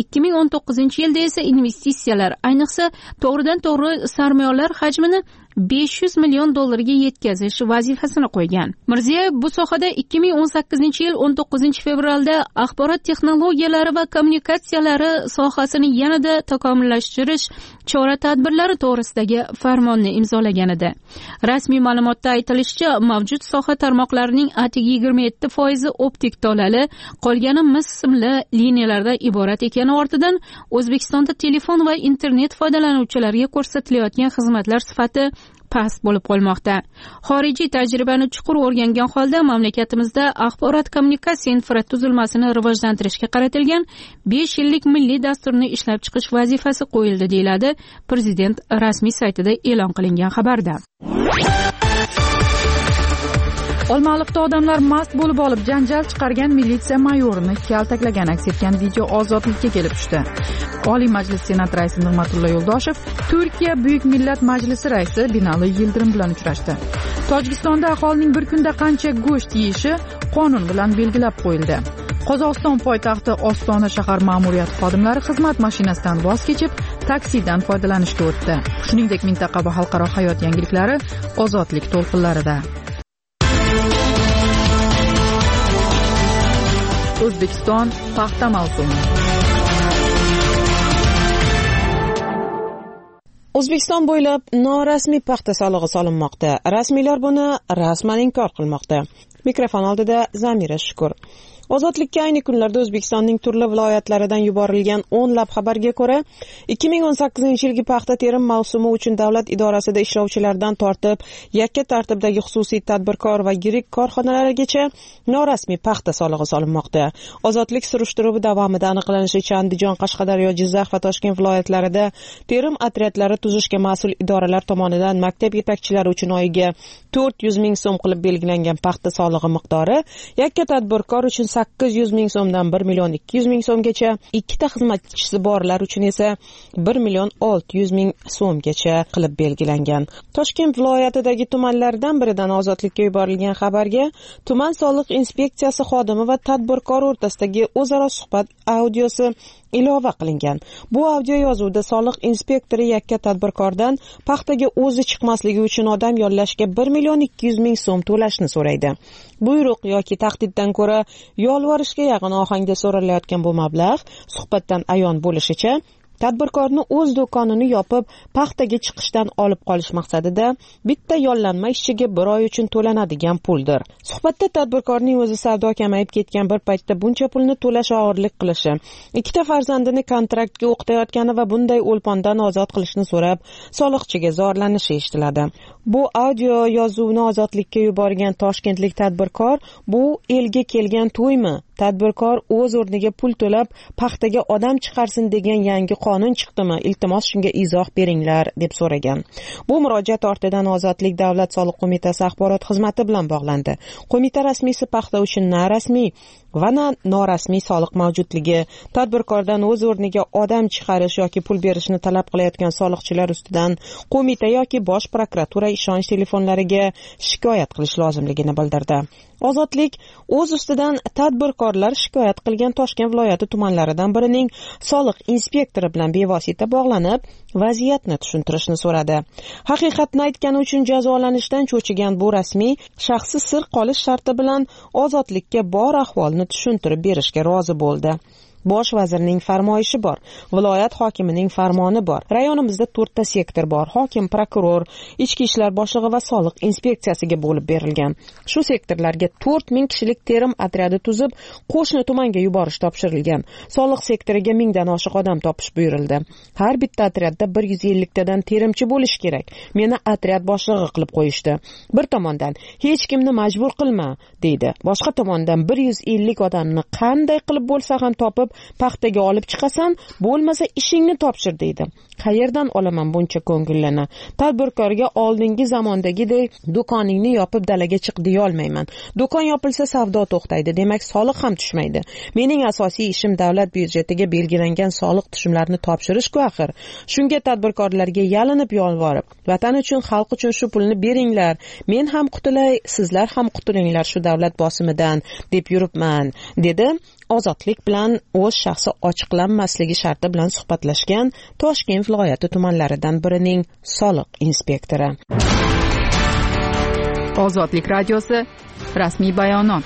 2019-yilda esa investitsiyalar, ayniqsa to'g'ridan-to'g'ri sarmoyalar hajmini 500 million dollarga yetkazish vazifasini qo'ygan. Mirziyoyev bu sohada 2018-yil 19-fevralda axborot texnologiyalari va kommunikatsiyalari sohasini yanada takomillashtirish chora-tadbirlari to'g'risidagi farmonni imzolagan edi. Rasmiy ma'lumotda aytilishicha, mavjud soha tarmoqlarining atigi 27% optik tolali, qolgani mis simli liniyalardan iborat ekani ortidan O'zbekistonda telefon va internet foydalanuvchilariga ko'rsatilayotgan xizmatlar sifati past bo'lib qolmoqda. Xorijiy tajribani chuqur o'rgangan holda mamlakatimizda axborot kommunikatsiya infratuzilmasini rivojlantirishga qaratilgan 5 yillik milliy dasturni ishlab chiqish vazifasi qo'yildi, deyiladi Prezident rasmiy saytida e'lon qilingan xabarda. Olmaliqda odamlar mast bo'lib olib janjal chiqargan militsiya mayorini kaltaklagan aks etgan video ozodlikka kelib tushdi. Oliy Majlis Senat raisi Nurmatullo Yo'ldoshev Turkiya Buyuk Millat Majlisi raisi Binali Yildirim bilan uchrashdi. Tojikistonda aholining bir kunda qancha go'sht yeyishi qonun bilan belgilab qo'yildi. Qozog'iston poytaxti Ostona shahar ma'muriyati xodimlari xizmat mashinasidan voz kechib, taksidan foydalanishga o'tdi. Shuningdek, mintaqa va xalqaro hayot yangiliklari ozodlik to'lqinlarida. O'zbekiston paxta mavsumi. O'zbekiston bo'ylab norasmiy paxta solig'i solinmoqda. Rasmiylar buni rasman inkor qilmoqda. Mikrofon oldida Zamira Shukur. Ozodlikka ayni kunlarda O'zbekistonning turli viloyatlaridan yuborilgan 10 lab xabarga ko'ra, 2018-yilgi paxta terim mavsumi uchun davlat idorasida ishlovchilardan tortib, yakka tartibdagi xususiy tadbirkor va yirik korxonalargacha norasmiy paxta solig'i solinmoqda. Ozodlik surishtiruvi davomida aniqlanishicha, Andijon, Qashqadaryo, Jizzax va Toshkent viloyatlarida terim otryadlari tuzishga mas'ul idoralar tomonidan maktab yetakchilari uchun oyiga 400 ming so'm qilib belgilangan paxta solig'i miqdori yakka tadbirkor uchun 800 ming so'mdan 1 million 200 ming so'mgacha, ikkita xizmatchisi borlar uchun esa 1 million 600 ming so'mgacha qilib belgilangan. Toshkent viloyatidagi tumanlardan biridan ozodlikka yuborilgan xabarga tuman soliq inspeksiyasi xodimi va tadbirkor o'rtasidagi o'zaro suhbat audiosi ilova qilingan. Bu audio yozuvda soliq inspektori yakka tadbirkordan paxtaga o'zi chiqmasligi uchun odam yollashga 1 million 200 ming so'm to'lashni so'raydi. Buyruq yoki tahdiddan ko'ra yolvorishga yaqin ohangda so'ralayotgan bu mablag' suhbatdan ayon bo'lishicha tadbirkorni o'z do'konini yopib, paxtaga chiqishdan olib qolish maqsadida bitta yollanma ishchiga 1 oy uchun to'lanadigan puldir. Suhbatda tadbirkorning o'zi savdo kamayib ketgan bir paytda buncha pulni to'lash og'irlik qilishi, ikkita farzandini kontraktga o'qitayotgani va bunday o'lpondan ozod qilishni so'rab, soliqchiga zorlanishi eshitiladi. Bu audio yozuvni ozodlikka yuborgan toshkentlik tadbirkor bu elga kelgan to'ymi, tadbirkor o'z o'rniga pul to'lab paxtaga odam chiqarsin degan yangi qonun chiqdimi? Iltimos shunga izoh beringlar deb so'ragan. Bu murojaat ortidan Ozodlik davlat soliq qo'mitasi axborot xizmati bilan bog'landi. Qo'mita rasmiysi paxta uchun na rasmiy va na norasmiy soliq mavjudligi, tadbirkordan o'z o'rniga odam chiqarish yoki pul berishni talab qilayotgan soliqchilar ustidan qo'mita yoki bosh prokuratura ishonch telefonlariga shikoyat qilish lozimligini bildirdi. Ozodlik o'z ustidan tadbirkorlar shikoyat qilgan Toshkent viloyati tumanlaridan birining soliq inspektori bilan bevosita bog'lanib, vaziyatni tushuntirishni so'radi. Haqiqatni aytgani uchun jazolanishdan cho'chigan bu rasmiy shaxsi sir qolish sharti bilan Ozodlikka bor ahvolni tushuntirib berishga rozi bo'ldi. Bosh vazirning farmoyishi bor, viloyat hokimining farmoni bor. Rayonimizda 4 ta sektor bor. Hokim, prokuror, ichki ishlar boshlig'i va soliq inspeksiyasiga bo'lib berilgan. Shu sektorlarga 4000 kishilik terim otryadi tuzib, qo'shni tumanga yuborish topshirilgan. Soliq sektoriga 1000 dan oshiq odam topish buyurildi. Har bitta otryadda 150 tadan terimchi bo'lish kerak. Meni otryad boshlig'i qilib qo'yishdi. Bir tomondan hech kimni majbur qilma, deydi. Boshqa tomondan 150 odamni qanday qilib bo'lsa ham topib paxtaga olib chiqasan, bo'lmasa ishingni topshir, deydi. Qayerdan olaman buncha ko'ngillani? Tadbirkorga oldingi zamondagidek do'koningni yopib dalaga chiq deya olmayman. Do'kon yopilsa savdo to'xtaydi, demak soliq ham tushmaydi. Mening asosiy ishim davlat byudjetiga belgilangan soliq tushumlarini topshirish-ku axir. Shunga tadbirkorlarga yalinib yolvorib, vatan uchun, xalq uchun shu pulni beringlar, men ham qutulay, sizlar ham qutulinglar shu davlat bosimidan deb yuribman, dedi. Ozodlik bilan o'z shaxsi ochiqlanmasligi sharti bilan suhbatlashgan Toshkent viloyati tumanlaridan birining soliq inspektori. Ozodlik radiosi rasmiy bayonot.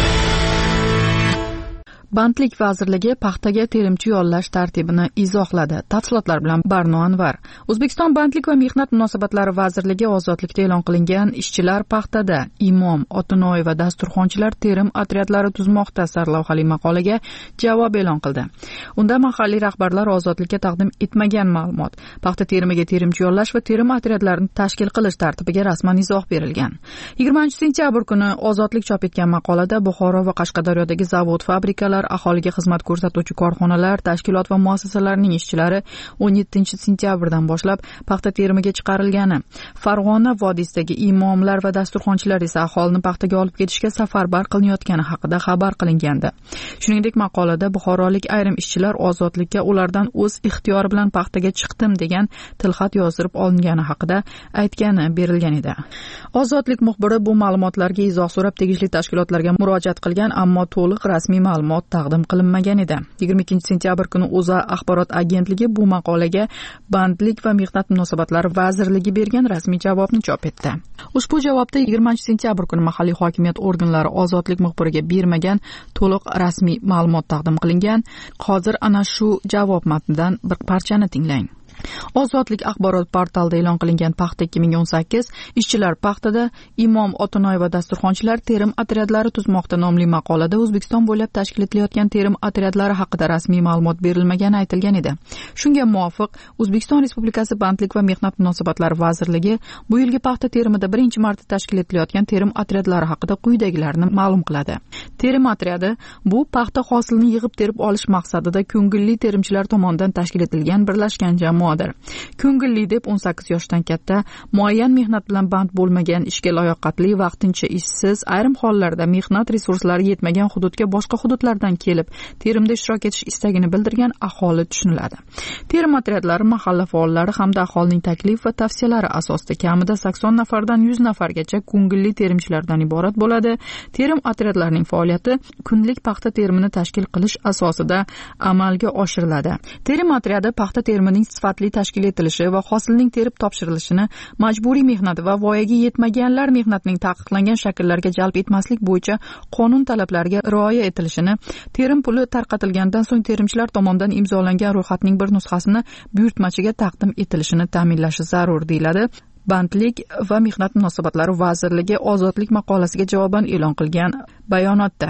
Bandlik vazirligi paxtaga terimchi yollash tartibini izohladi. Tafsilotlar bilan Barno Anvar. O'zbekiston Bandlik va mehnat munosabatlari vazirligi Ozodlikda e'lon qilingan ishchilar paxtada, imom, otinoy va dasturxonchilar terim otryadlari tuzmoqda sarlavhali maqolaga javob e'lon qildi. Unda mahalliy rahbarlar Ozodlikka taqdim etmagan ma'lumot, paxta terimiga terimchi yollash va terim otryadlarini tashkil qilish tartibiga rasman izoh berilgan. 20-sentyabr kuni Ozodlik chop etgan maqolada Buxoro va Qashqadaryodagi zavod, fabrikalar, aholiga xizmat ko'rsatuvchi korxonalar, tashkilot va muassasalarning ishchilari 17-sentyabrdan boshlab paxta terimiga chiqarilgani, Farg'ona vodiysidagi imomlar va dasturxonchilar esa aholini paxtaga olib ketishga safarbar qilinayotgani haqida xabar qilingandi. Shuningdek, maqolada buxorolik ayrim ishchilar Ozodlikka ulardan o'z ixtiyori bilan paxtaga chiqdim degan tilxat yozdirib olingani haqida aytgani berilgan edi. Ozodlik muxbiri bu ma'lumotlarga izoh so'rab tegishli tashkilotlarga murojaat qilgan, ammo to'liq rasmiy ma'lumot taqdim qilinmagan edi. 22-sentyabr kuni O'zA axborot agentligi bu maqolaga Bandlik va mehnat munosabatlari vazirligi bergan rasmiy javobni chop etdi. Ushbu javobda 20-sentyabr kuni mahalliy hokimiyat organlari Ozodlik muxbiriga bermagan to'liq rasmiy ma'lumot taqdim qilingan. Hozir ana shu javob matnidan bir parchani tinglang. Ozodlik axborot portalida e'lon qilingan paxta 2018 ishchilar paxtada, imom, otinoy va dasturxonchilar terim otryadlari tuzmoqda nomli maqolada O'zbekiston bo'ylab tashkil etilayotgan terim otryadlari haqida rasmiy ma'lumot berilmagani aytilgan edi. Shunga muvofiq O'zbekiston Respublikasi Bandlik va mehnat munosabatlari vazirligi bu yilgi paxta terimida birinchi marta tashkil etilayotgan terim otryadlari haqida quyidagilarni ma'lum qiladi. Terim otryadi bu paxta hosilini yig'ib terib olish maqsadida ko'ngilli terimchilar tomonidan tashkil etilgan birlashgan jamoa. Ko'ngilli deb 18 yoshdan katta, muayyan mehnat bilan band bo'lmagan, ishga layoqatli, vaqtincha ishsiz, ayrim hollarda mehnat resurslari yetmagan hududga boshqa hududlardan kelib, terimda ishtirok etish istagini bildirgan aholi tushuniladi. Terim otryadlari mahalla faollari hamda aholining taklif va tavsiyalari asosida kamida 80 nafardan 100 nafargacha ko'ngilli terimchilardan iborat bo'ladi. Terim otryadlarining faoliyati kunlik paxta terimini tashkil qilish asosida amalga oshiriladi. Terim otryadi paxta terimining sifatli tashkil etilishi va hosilning terib topshirilishini, majburiy mehnat va voyaga yetmaganlar mehnatining taqiqlangan shakllarga jalb etmaslik bo'yicha qonun talablariga rioya etilishini, terim puli tarqatilgandan so'ng terimchilar tomonidan imzolangan ro'yxatning bir nusxasini buyurtmachiga taqdim etilishini ta'minlashi zarur, deyiladi Bandlik va mehnat munosabatlari vazirligi Ozodlik maqolasiga javoban e'lon qilgan bayonotda.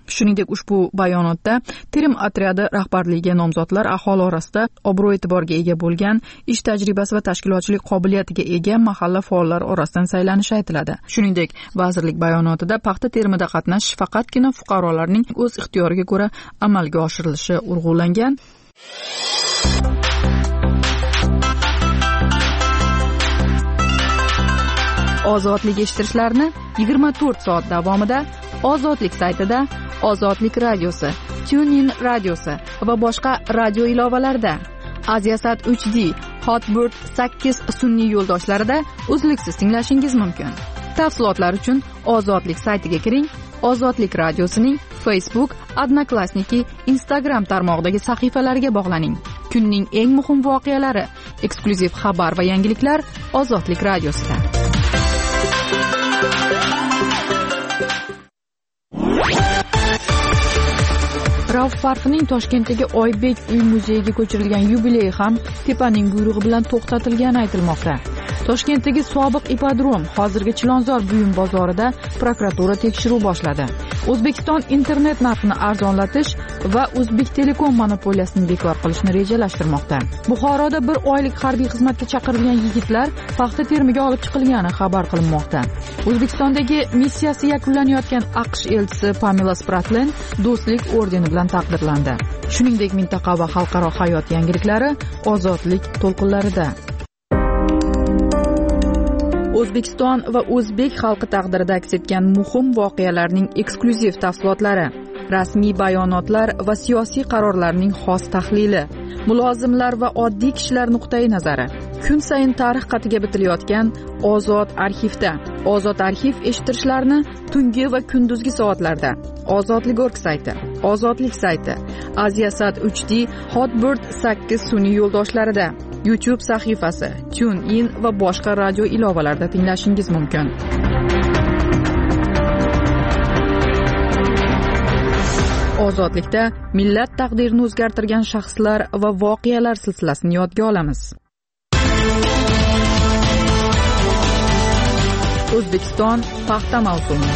Shuningdek, ushbu bayonotda terim otryadi rahbarligiga nomzodlar aholi orasida obro'-e'tiborga ega bo'lgan, ish tajribasi va tashkilotchilik qobiliyatiga ega mahalla faollari orasidan saylanishi aytiladi. Shuningdek, vazirlik bayonotida paxta terimida qatnashish faqatgina fuqarolarning o'z ixtiyoriga ko'ra amalga oshirilishi urg'ulangan. Ozodlik eshittirishlarni 24 soat davomida Ozodlik saytida, Ozodlik radiosi, TuneIn radiosi va boshqa radio ilovalarida, Aziasat 3D, Hotbird 8 sun'iy yo'ldoshlarida uzluksiz tinglashingiz mumkin. Tafsilotlar uchun Ozodlik saytiga kiring. Ozodlik radiosining Facebook, Odnoklassniki, Instagram tarmog'idagi sahifalariga bog'laning. Kunning eng muhim voqealari, eksklyuziv xabar va yangiliklar Ozodlik radiosida. Rauf Parfining Toshkentdagi Oybek uy muzeyiga ko'chirilgan yubileyi ham tepaning buyrug'i bilan to'xtatilgani aytilmoqda. Toshkentdagi sobiq ipodrom hozirgi Chilonzor buyum bozorida prokuratura tekshiruv boshladi. O'zbekiston internet narxini arzonlatish va O'zbek Telekom monopoliyasini bekor qilishni rejalashtirmoqda. Buxoroda bir oylik harbiy xizmatga chaqirilgan yigitlar paxta terimiga olib chiqilgani xabar qilinmoqda. O'zbekistondagi missiyasi yakunlanayotgan AQSh elchisi Pamela Spratlen Do'stlik ordeni bilan taqdirlandi. Shuningdek, mintaqa va xalqaro hayot yangiliklari Ozodlik to'lqinlarida. O'zbekiston va o'zbek xalqi taqdirida aks etgan muhim voqealarning eksklyuziv tafsilotlari, rasmiy bayonotlar va siyosiy qarorlarning xos tahlili, mulozimlar va oddiy kishilar nuqtai nazari. Kun sayin tarix qatiga bitilayotgan Ozod arxivda. Ozod arxiv eshittirishlarni tungi va kunduzgi soatlarda. Ozodlik.org sayti, Ozodlik sayti, Aziasat 3D, Hotbird 8 sun'iy yo'ldoshlarida, YouTube sahifasi, TuneIn va boshqa radio ilovalarida tinglashingiz mumkin. Ozodlikda millat taqdirini o'zgartirgan shaxslar va voqealar silsilasini yodga olamiz. O'zbekiston paxta mavsumi.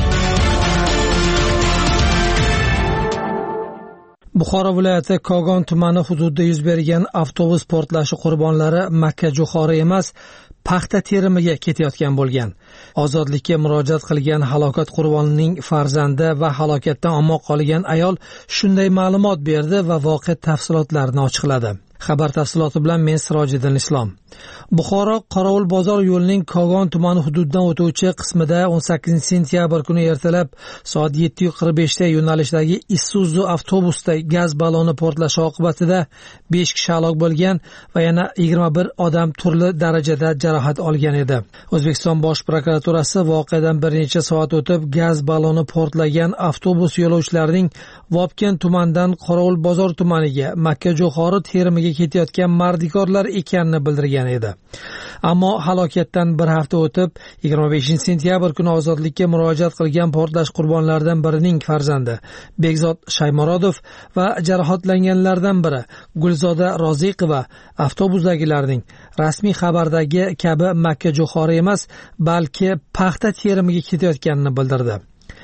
Buxoro viloyati Kogon tumani hududida yuz bergan avtobus portlashi qurbonlari Makkajo'xori emas, paxta terimiga ketayotgan bo'lgan. Ozodlikka murojaat qilgan halokat qurbonining farzandi va halokatdan omon qolgan ayol shunday ma'lumot berdi va voqea tafsilotlarini ochiqladi. Xabar tafsiloti bilan men Sirojiddin Islom. Buxoro Qorovul bozor yo'lining Kogon tumani hududidan o'tuvchi qismida 18 sentyabr kuni ertalab soat 7:45 da yo'nalishdagi Isuzu avtobusda gaz balloni portlashi oqibatida 5 kishi halok bo'lgan va yana 21 odam turli darajada jarohat olgan edi. O'zbekiston Bosh prokuraturasi voqeadan bir necha soat o'tib gaz balloni portlagan avtobus yo'lovchilarining Vobkent tumanidan Qorovul bozor tumaniga Makkajo'xori terimiga ketayotgan mardikorlar ekanini bildirgan edi. Ammo halokatdan bir hafta o'tib 25 sentyabr kuni ozodlikka murojaat qilgan portlash qurbonlaridan birining farzandi Bekzod Shaymorodov va jarohatlanganlardan biri Gulzoda Roziqova avtobusdagilarning rasmiy xabardagi kabi Makkajo'xori emas, balki paxta terimiga ketayotganini bildirdi.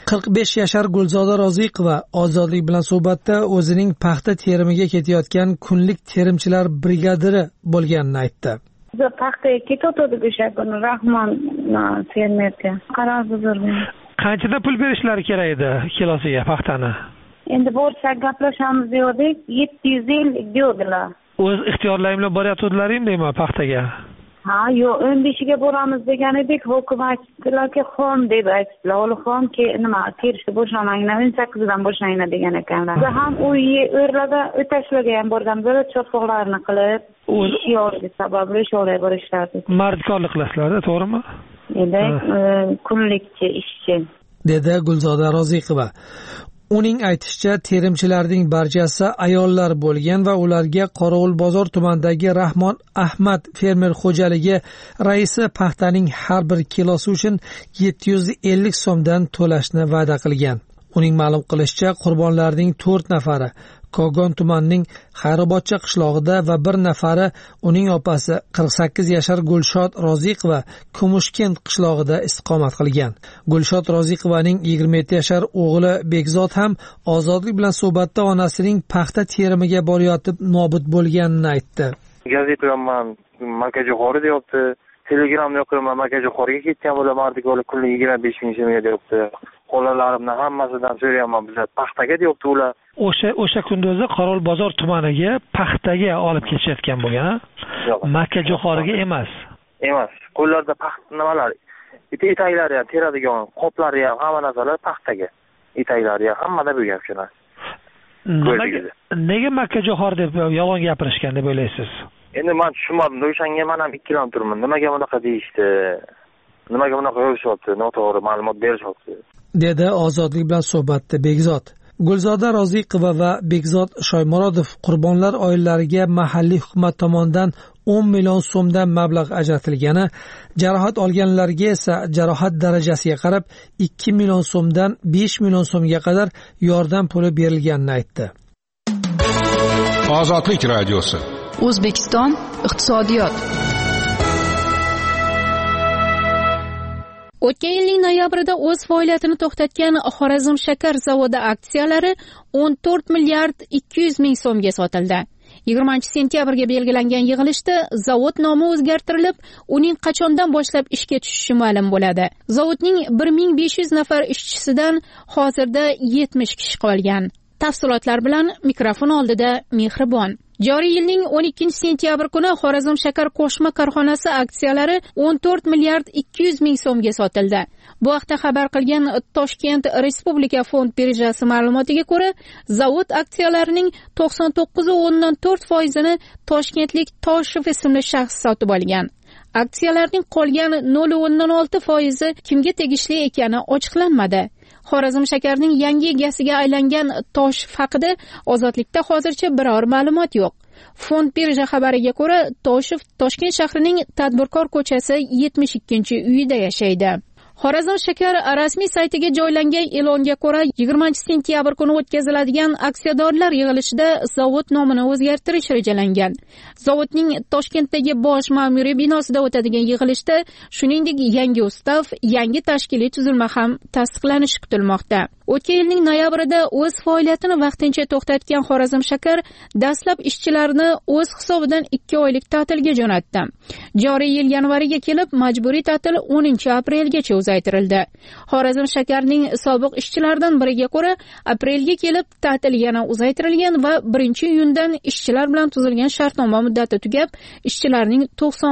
45 yashar Gulzoda Roziqova Ozodlik bilan suhbatda o'zining paxta terimiga ketayotgan kunlik terimchilar brigadiri bo'lganini aytdi. Biz paxtaga ketayotdik o'sha kuni Rahmon fermerga. Qaror buzurgan. Qanchada pul berishlari kerak edi kilosiga paxtani? Endi borsak gaplashamiz dedik, 750 diyordilar. O'z ixtiyorlaring bilan boryapsizlaring deyman paxtaga. Ha, yo'q, 15ga boramiz degan edik, hukumatchilarga xom deb aytdilar. Ular xom nima, terishni boshlamanglar, 18dan boshlanglar degan ekanlar. Biz ham u yerlarda o'tashlarga ham borganmiz, cho'rfoqlarni qilib, ish yo'qligi sababli o'shalarga borishlardi. Mardkorlik qilasizlar, to'g'rimi? Endi kunlikchi ishchi, dedi Gulzoda Roziqova. Uning aytishicha, terimchilarning barchasi ayollar bo'lgan va ularga Qorovul bozor tumanidagi Rahmon Ahmad fermer xo'jaligi raisi paxtaning har bir kilosi uchun 750 so'mdan to'lashni va'da qilgan. Uning ma'lum qilishicha, qurbonlarning 4 nafari Kogon tumanining Xayrobodcha qishlog'ida va bir nafari uning opasi 48 yashar Gulshod Roziqova Kumushkent qishlog'ida istiqomat qilgan. Gulshod Roziqovaning 27 yashar o'g'li Bekzod ham Ozodlik bilan suhbatda onasining paxta terimiga borayotib nobud bo'lganini aytdi. Gazetaman Makajo'xori deyapti. Telegramda yo'qman Makajo'xoriga ketgan bo'laman deb olib kunlik 25 ming so'mga deyapti. Qolalarimni hammasidan so'rayapman bizlar paxtaga deyapti ular. O'sha kunda o'zi Qorol bozor tumaniga paxtaga olib ketishayotgan bo'lgan, Makajo'xoriga emas. Emas. Qo'llarda paxta nimalar? Etaklari ham teradigan, qoplari ham hamma narsalar paxtaga. Etaklari ham hammada bo'lgan shular. Nega Makajo'xor deb yolg'on gapirishgan deb o'ylaysiz? Endi men tushunmadim. O'shanga men ham ikkilanib turman. Nimaga bunaqa deyishdi? Nimaga bunaqa yo'lishyapti? Noto'g'ri ma'lumot berishyapti. Dedi Ozodlik bilan suhbatda Bekzod. Gulzoda Roziqova va Bekzod Shoymurodov qurbonlar oilalariga mahalliy hukumat tomonidan 10 million so'mdan mablag' ajratilgani, jarohat olganlarga esa jarohat darajasiga qarab 2 million so'mdan 5 million so'mga qadar yordam puli berilganini aytdi. Ozodlik radiosi. O'zbekiston iqtisodiyot. O'tgan yilning noyabrida o'z faoliyatini to'xtatgan Xorazm shakar zavodi aksiyalari 14 milliard 200 ming so'mga sotildi. 20-sentyabrga belgilangan yig'ilishda zavod nomi o'zgartirilib, uning qachondan boshlab ishga tushishi ma'lum bo'ladi. Zavodning 1500 nafar ishchisidan hozirda 70 kishi qolgan. Tafsilotlar bilan mikrofon oldida Mehribon. Joriy yilning 12-sentyabr kuni Xorazm shakar qo'shma korxonasi aksiyalari 14 milliard 200 ming so'mga sotildi. Bu haqda xabar qilgan Toshkent Respublika fond birjasi ma'lumotiga ko'ra, zavod aksiyalarining 99.4%ni toshkentlik Toshev ismli shaxs sotib olgan. Aksiyalarning qolgan 0.6% kimga tegishli ekani ochiqlanmadi. Xorazm shakarning yangi egasiga aylangan Toshev haqida Ozodlikda hozircha biror ma'lumot yo'q. Fond birja xabariga ko'ra, Toshev Toshkent shahrining Tadbirkor ko'chasi 72-uyida yashaydi. Xorazm shakar rasmiy saytiga joylangan e'longa ko'ra, 20-sentyabr kuni o'tkaziladigan aksiyadorlar yig'ilishida zavod nomini o'zgartirish rejalangan. Zavodning Toshkentdagi bosh ma'muriy binosida o'tadigan yig'ilishda, shuningdek, yangi ustav, yangi tashkiliy tuzilma ham tasdiqlanishi kutilmoqda. O'tgan yilning noyabrida o'z faoliyatini vaqtincha to'xtatgan Xorazm shakar dastlab ishchilarini o'z hisobidan 2 oylik ta'tilga jo'natdi. Joriy yil yanvariga kelib, majburiy ta'til 10-aprelgacha uzaytirildi. Xorazm shakarning sobiq ishchilaridan biriga ko'ra, aprelga kelib ta'til yana uzaytirilgan va 1-iyundan ishchilar bilan tuzilgan shartnoma muddati tugab, ishchilarning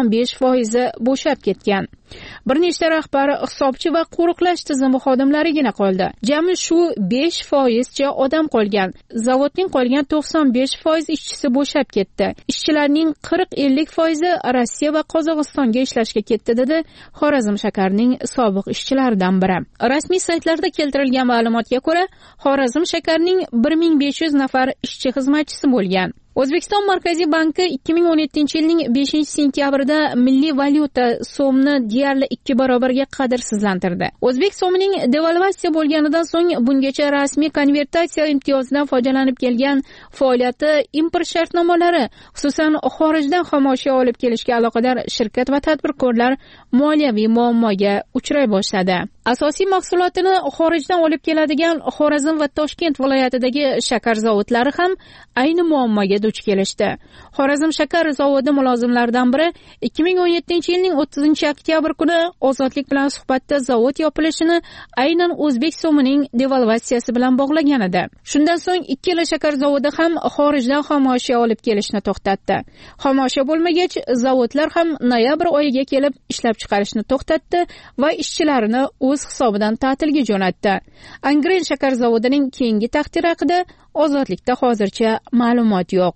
95% bo'shab ketgan. Bir nechta rahbar, hisobchi va qo'riqlash tizimi xodimlarigina qoldi. Jami shu 5%cha odam qolgan. Zavodning qolgan 95% ishchisi bo'shab ketdi. Ishchilarning 40-50% Rossiya va Qozog'istonga ishlashga ketdi, dedi Xorazm shakarning sobiq ishchilaridan biri. Rasmiy saytlarda keltirilgan ma'lumotga ko'ra, Xorazm shakarning 1500 nafar ishchi xizmatchisi bo'lgan. O'zbekiston Markaziy banki 2017-yilning 5-sentyabrida milliy valyuta so'mni deyarli 2 barobarga qadrsizlantirdi. O'zbek so'mining devalvatsiya bo'lganidan so'ng bungacha rasmiy konvertatsiya imtiyozidan foydalanib kelgan faoliyati import shartnomalari, xususan xorijdan xomashyo olib kelishga aloqador shirkat va tadbirkorlar moliyaviy muammoga uchray boshladi. Asosiy mahsulotini xorijdan olib keladigan Xorazm va Toshkent viloyatidagi shakar zavodlari ham ayni muammoga duch kelishdi. Xorazm shakar zavodi mulozimlaridan biri 2017-yilning 30-oktyabr kuni Ozodlik bilan suhbatda zavod yopilishini aynan o'zbek so'mining devalvatsiyasi bilan bog'lagan edi. Shundan so'ng ikkala shakar zavodi ham xorijdan xomashyo olib kelishni to'xtatdi. Xomashyo bo'lmagach, zavodlar ham noyabr oyiga kelib ishlab chiqarishni to'xtatdi va ishchilarini o'z hisobidan ta'tilga jo'natdi. Angren shakar zavodining keyingi taqdiri haqida Ozodlikda hozircha ma'lumot yo'q.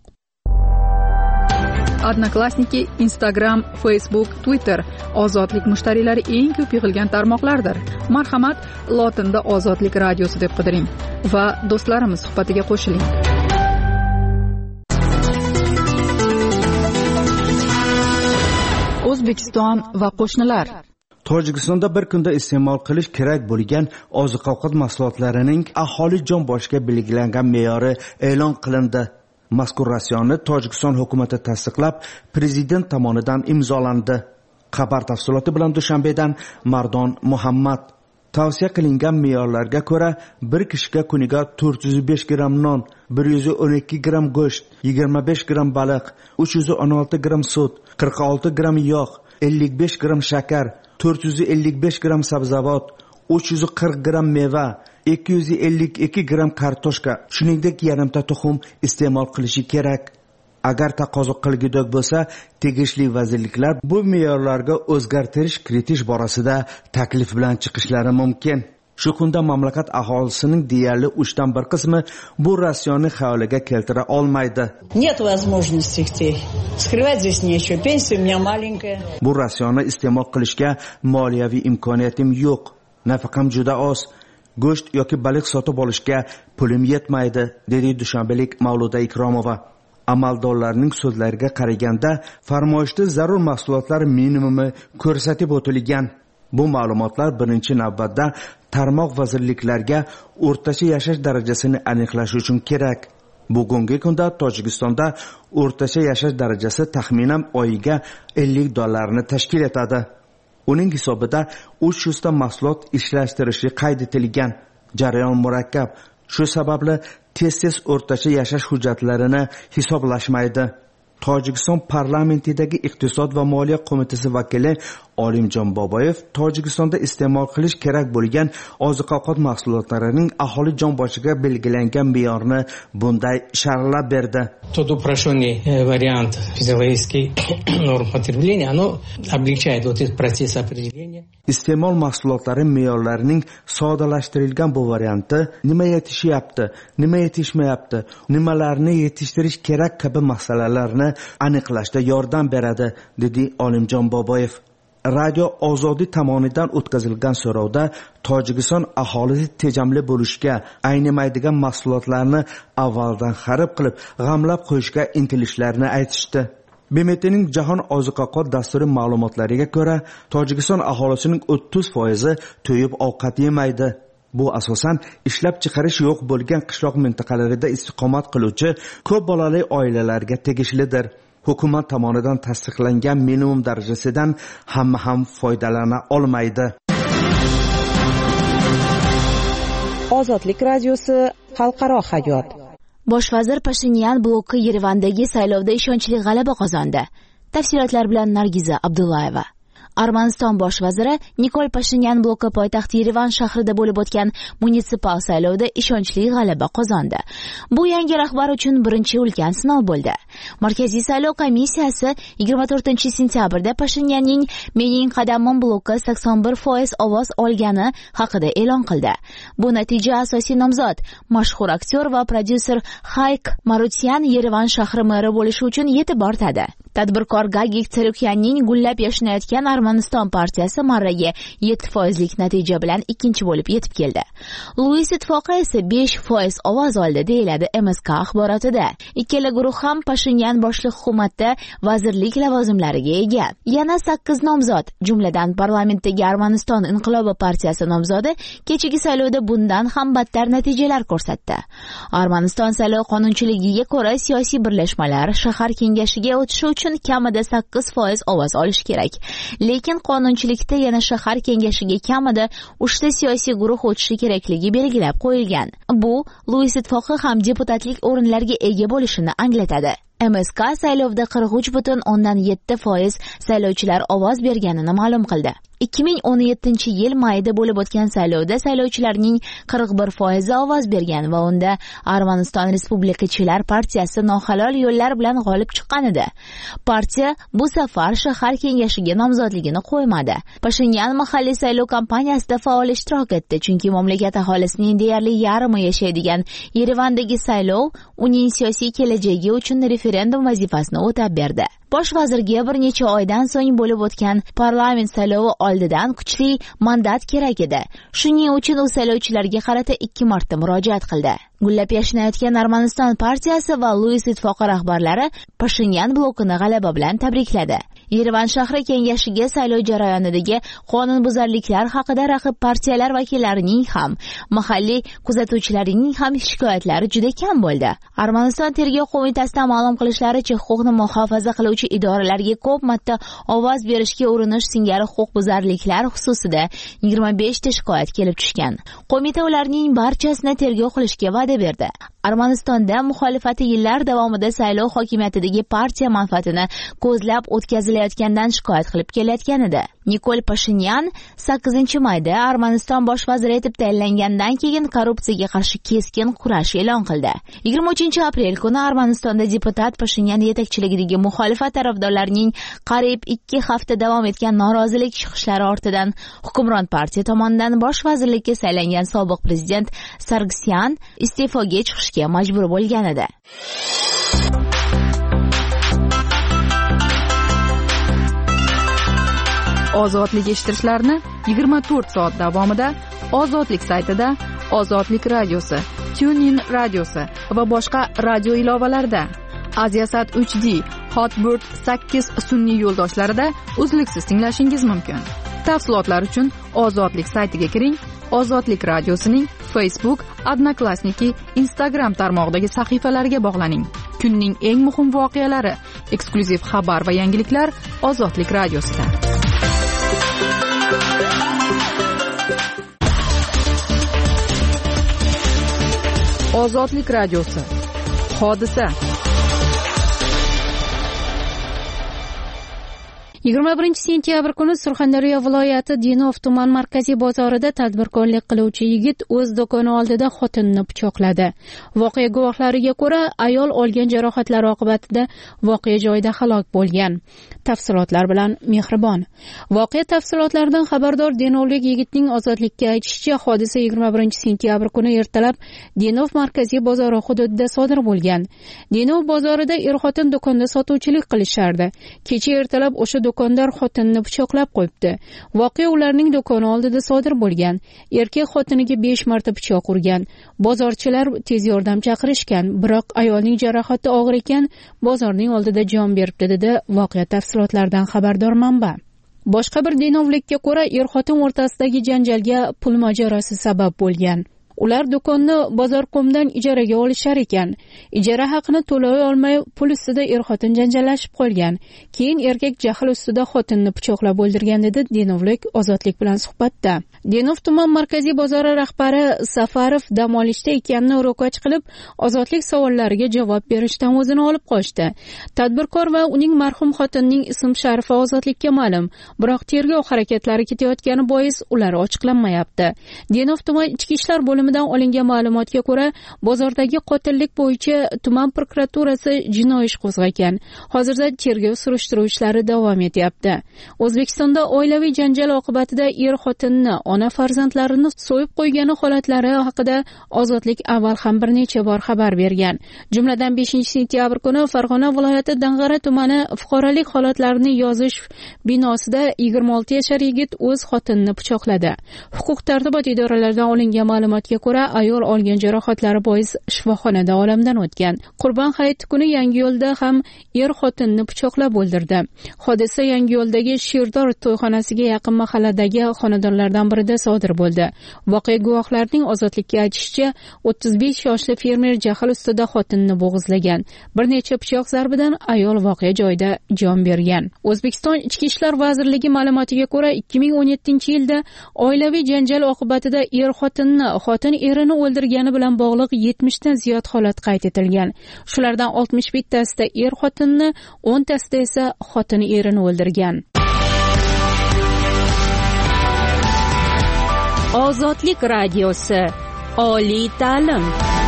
Odnoklassniki, Instagram, Facebook, Twitter Ozodlik mushtariylari eng ko'p yig'ilgan tarmoqlardir. Marhamat, lotinda Ozodlik radiosi deb qidiring va do'stlarimiz suhbatiga qo'shiling. O'zbekiston va qo'shnilar. Tojikistonda bir kunda iste'mol qilish kerak bo'lgan oziq-ovqat mahsulotlarining aholi jon boshiga belgilangan me'yori e'lon qilindi. Mazkur ratsionni Tojikiston hukumati tasdiqlab, prezident tomonidan imzolandi. Xabar tafsiloti bilan Dushanbedan Mardon Muhammad. Tavsiya qilingan me'yorlarga ko'ra, bir kishiga kuniga 405 gram non, 112 gram go'sht, 25 gram baliq, 316 gram sut, 46 gram yog', 55 gram shakar, 455 gram sabzavot, 340 gram meva, 252 gram kartoshka, shuningdek yarimta tuxum iste'mol qilishi kerak. Agar taqozo qilgudek bo'lsa, tegishli vazirliklar bu me'yorlarga o'zgartirish kiritish borasida taklif bilan chiqishlari mumkin. Shu kunda mamlakat aholisining deyarli 3dan 1 qismi bu ratsionni xayoliga keltira olmaydi. Нет возможности скрывать здесь нечего. Пенсия у меня маленькая. Bu ratsionni iste'mol qilishga moliyaviy imkoniyatim yo'q. Nafaqam juda oz. Go'sht yoki baliq sotib olishga pulim yetmaydi, dedi dushanbalik Mavluda Ikromova. Amaldorlarning so'zlariga qaraganda, farmoyishda zarur mahsulotlar minimumi ko'rsatib o'tilgan. Bu ma'lumotlar birinchi navbatda tarmoq vazirliklarga o'rtacha yashash darajasini aniqlash uchun kerak. Bugungi kunda Tojikistonda o'rtacha yashash darajasi taxminan oyiga $50 tashkil etadi. Uning hisobida 300 ta mahsulot ishlashtirishi qayd etilgan. Jarayon murakkab. Shu sababli tez o'rtacha yashash hujjatlarini hisoblashmaydi. Tojikiston parlamentidagi iqtisod va moliya qo'mitasi vakili Olimjon Boboyev Tojikistonda iste'mol qilish kerak bo'lgan oziq-ovqat mahsulotlarining aholi jon boshiga belgilangan me'yorni bunday sharhlab berdi. Тот упрощенный вариант физиологических норм потребления, оно облегчает вот этот процесс определения. Iste'mol mahsulotlari me'yorlarining soddalashtirilgan bu varianti nima yetishyapti, nima yetishmayapti, nimalarni yetishtirish kerak kabi masalalarni aniqlashda yordam beradi, dedi Olimjon Boboyev. Radio Ozodi tomonidan o'tkazilgan so'rovda Tojikiston aholisi tejamli bo'lishga, aynimaydigan mahsulotlarni avvaldan xarid qilib, g'amlab qo'yishga intilishlarini aytishdi. BMTning Jahon oziq-ovqat dasturi ma'lumotlariga ko'ra, Tojikiston aholisining 30% to'yib ovqat yemaydi. Bu asosan ishlab chiqarish yo'q bo'lgan qishloq mintaqalarida istiqomat qiluvchi ko'p bolali oilalarga tegishlidir. Hukumat tomonidan tasdiqlangan minimum darajasidan hamma ham foydalana olmaydi. Ozodlik radiosi xalqaro hayot. Bosh vazir Pashinyan bloki Yerevandagi saylovda ishonchli g'alaba qozondi. Tafsilotlar bilan Nargiza Abdullayeva. Armaniston bosh vaziri Nikol Pashinyan bloki poytaxt Yerevan shahrida bo'lib o'tgan munisipal saylovda ishonchli g'alaba qozondi. Bu yangi rahbar uchun birinchi ulkan sinov bo'ldi. Markaziy saylov komissiyasi 24-sentyabrda Pashinyanning "Mening qadamim" bloki 81% ovoz olgani haqida e'lon qildi. Bu natija asosiy nomzod, mashhur aktyor va prodyuser Hayk Marutyan Yerevan shahri meri bo'lishi uchun yetib bortadi. Tadbirkor Gagik Tsarukyanning gullab yashnayotgan Armaniston partiyasi marraga 7% natija bilan ikkinchi bo'lib yetib keldi. Luis ittifoqi esa 5% ovoz oldi, deyiladi MSK axborotida. Ikkala guruh ham Pashinyan boshliq hukumatda vazirlik lavozimlariga ega. Yana 8 nomzod, jumladan parlamentdagi Armaniston inqilobi partiyasi nomzodi kechagi saylovda bundan ham battar natijalar ko'rsatdi. Armaniston saylov qonunchiligiga ko'ra siyosiy birlashmalar shahar kengashiga o'tishi uchun kamida 8% ovoz olish kerak. Lekin qonunchilikda yana shahar kengashiga kamida 3 ta siyosiy guruh o'tishi kerakligi belgilab qo'yilgan. Bu Luis ittifoqi ham deputatlik o'rinlariga ega bo'lishini anglatadi. MSK saylovda 43.7% saylovchilar ovoz berganini ma'lum qildi. 2017-yil mayida bo'lib o'tgan saylovda saylovchilarning 41% ovoz bergan va unda Armaniston Respublikachilar partiyasi nohalol yo'llar bilan g'olib chiqqan edi. Partiya bu safar shahar kengashiga nomzodligini qo'ymadi. Pashinyan mahalliy saylov kampaniyasida faol ishtirok etdi, chunki mamlakat aholisining deyarli yarmi yashaydigan Yerevandagi saylov uning siyosiy kelajagi uchun referendum vazifasini o'tab berdi. Bosh vazirga bir necha oydan so'ng bo'lib o'tgan parlament saylovi oldidan kuchli mandat kerak edi. Shuning uchun u saylovchilarga qarata 2 marta murojaat qildi. Gullab yashnayotgan Armaniston partiyasi va Luis ittifoqi rahbarlari Pashinyan blokini g'alaba bilan tabrikladi. Yerevan shahri kengashiga saylov jarayonidagi qonunbuzarliklar haqida raqib partiyalar vakillarining ham, mahalliy kuzatuvchilarning ham shikoyatlari juda kam bo'ldi. Armaniston tergov qo'mitasidan ma'lum qilishlaricha, huquqni muhofaza qiluvchi idoralarga ko'p marta ovoz berishga urinish singari huquqbuzarliklar xususida 25 ta shikoyat kelib tushgan. Qo'mita ularning barchasini tergov qilishga va'da berdi. Armanistonda muxolifati yillar davomida saylov hokimiyatidagi partiya manfaatini ko'zlab o'tkazilayotgandan shikoyat qilib kelayotgan edi. Nikol Pashinyan 8-mayda Armaniston bosh vaziri etib tayinlangandan keyin korrupsiyaga qarshi keskin kurash e'lon qildi. 23-aprel kuni Armanistonda deputat Pashinyan yetakchiligidagi muxolifat tarafdorlarining qariyb 2 hafta davom etgan norozilik chiqishlari ortidan hukmron partiya tomonidan bosh vazirlikka saylangan sobiq prezident Sargsyan iste'foga chiqishga majbur bo'lgan edi. Ozodlik eshittirishlarni 24 soat davomida Ozodlik saytida, Ozodlik radiosi, TuneIn radiosi va boshqa radio ilovalarida, Aziasat 3D, Hotbird 8 sun'iy yo'ldoshlarida uzluksiz tinglashingiz mumkin. Tafsilotlar uchun Ozodlik saytiga kiring. Ozodlik radiosining Facebook, Odnoklassniki, Instagram tarmog'idagi sahifalariga bog'laning. Kunning eng muhim voqealari, eksklyuziv xabar va yangiliklar Ozodlik radiosida. Ozodlik radiosi. Hodisa. 21-sentyabr kuni Surxondaryo viloyati Denov tuman markaziy bozorida tadbirkorlik qiluvchi yigit o'z do'koni oldida xotinini pichoqladi. Voqea guvohlariga ko'ra, ayol olgan jarohatlari oqibatida voqea joyida halok bo'lgan. Tafsilotlar bilan Mehribon. Voqea tafsilotlaridan xabardor denovlik yigitning ozodlikka aytishicha, hodisa 21-sentyabr kuni ertalab Denov markaziy bozori hududida sodir bo'lgan. Denov bozorida er-xotin do'konda sotuvchilik qilishardi. Kecha ertalab o'sha do'kondor xotinini pichoqlab qo'yibdi. Voqea ularning do'koni oldida sodir bo'lgan. Erkak xotiniga 5 marta pichoq urgan. Bozorchilar tez yordam chaqirishgan, biroq ayolning jarohati og'ir ekan, bozorning oldida jon beribdi, dedi voqea tafsilotlaridan xabardor manba. Boshqa bir denovlikka ko'ra, er-xotin o'rtasidagi janjalga pul mojarosi sabab bo'lgan. Ular do'konni bozorqomdan ijaraga olishar ekan. Ijara haqini to'lay olmay, pul ustida er-xotin janjallashib qolgan. Keyin erkak jahl ustida xotinni pichoqlab o'ldirgan, dedi denovlik Ozodlik bilan suhbatda. Denov tuman markaziy bozori rahbari Safarov dam olishda ekanini ro'kach qilib, Ozodlik savollariga javob berishdan o'zini olib qochdi. Tadbirkor va uning marhum xotinining ism-sharifi Ozodlikka ma'lum, biroq tergov harakatlari ketayotgani bois ular ochiqlanmayapti. Denov tuman ichki ishlar bo'limidan olingan ma'lumotga ko'ra, bozordagi qotillik bo'yicha tuman prokuraturasi jinoiy ish qo'zg'agan. Hozirda tergov surishtiruv ishlari davom etyapti. O'zbekistonda oilaviy janjal oqibatida er-xotinni, ona farzandlarini so'yib qo'ygani holatlari haqida Ozodlik avval ham bir necha bor xabar bergan. Jumladan 5-sentyabr kuni Farg'ona viloyati Dang'ara tumani fuqarolik holatlarini yozish binosida 26 yashar yigit o'z xotinini pichoqladi. Huquq-tartibot idoralaridan olingan ma'lumotga ko'ra, ayol olgan jarohatlari bois shifoxonada olamdan o'tgan. Qurbon hayiti kuni Yangiyo'lda ham er-xotinni pichoqlab o'ldirdi. Hodisa Yangiyo'ldagi Shirdor to'yxonasiga yaqin mahalladagi xonadonlardan birida sodir bo'ldi. Voqea guvohlarining Ozodlikka aytishicha, 35 yoshli fermer jahl ustida xotinini bo'g'izlagan. Bir necha pichoq zarbidan ayol voqea joyida jon bergan. O'zbekiston Ichki ishlar vazirligi ma'lumotiga ko'ra, 2017-yilda oilaviy janjal oqibatida er-xotinni, xotin erini o'ldirgani bilan bog'liq 70 dan ziyod holat qayd etilgan. Shulardan 61 tasida er-xotinni, 10 tasida esa xotin erini o'ldirgan. Ozodlik radiosi. Oliy ta'lim.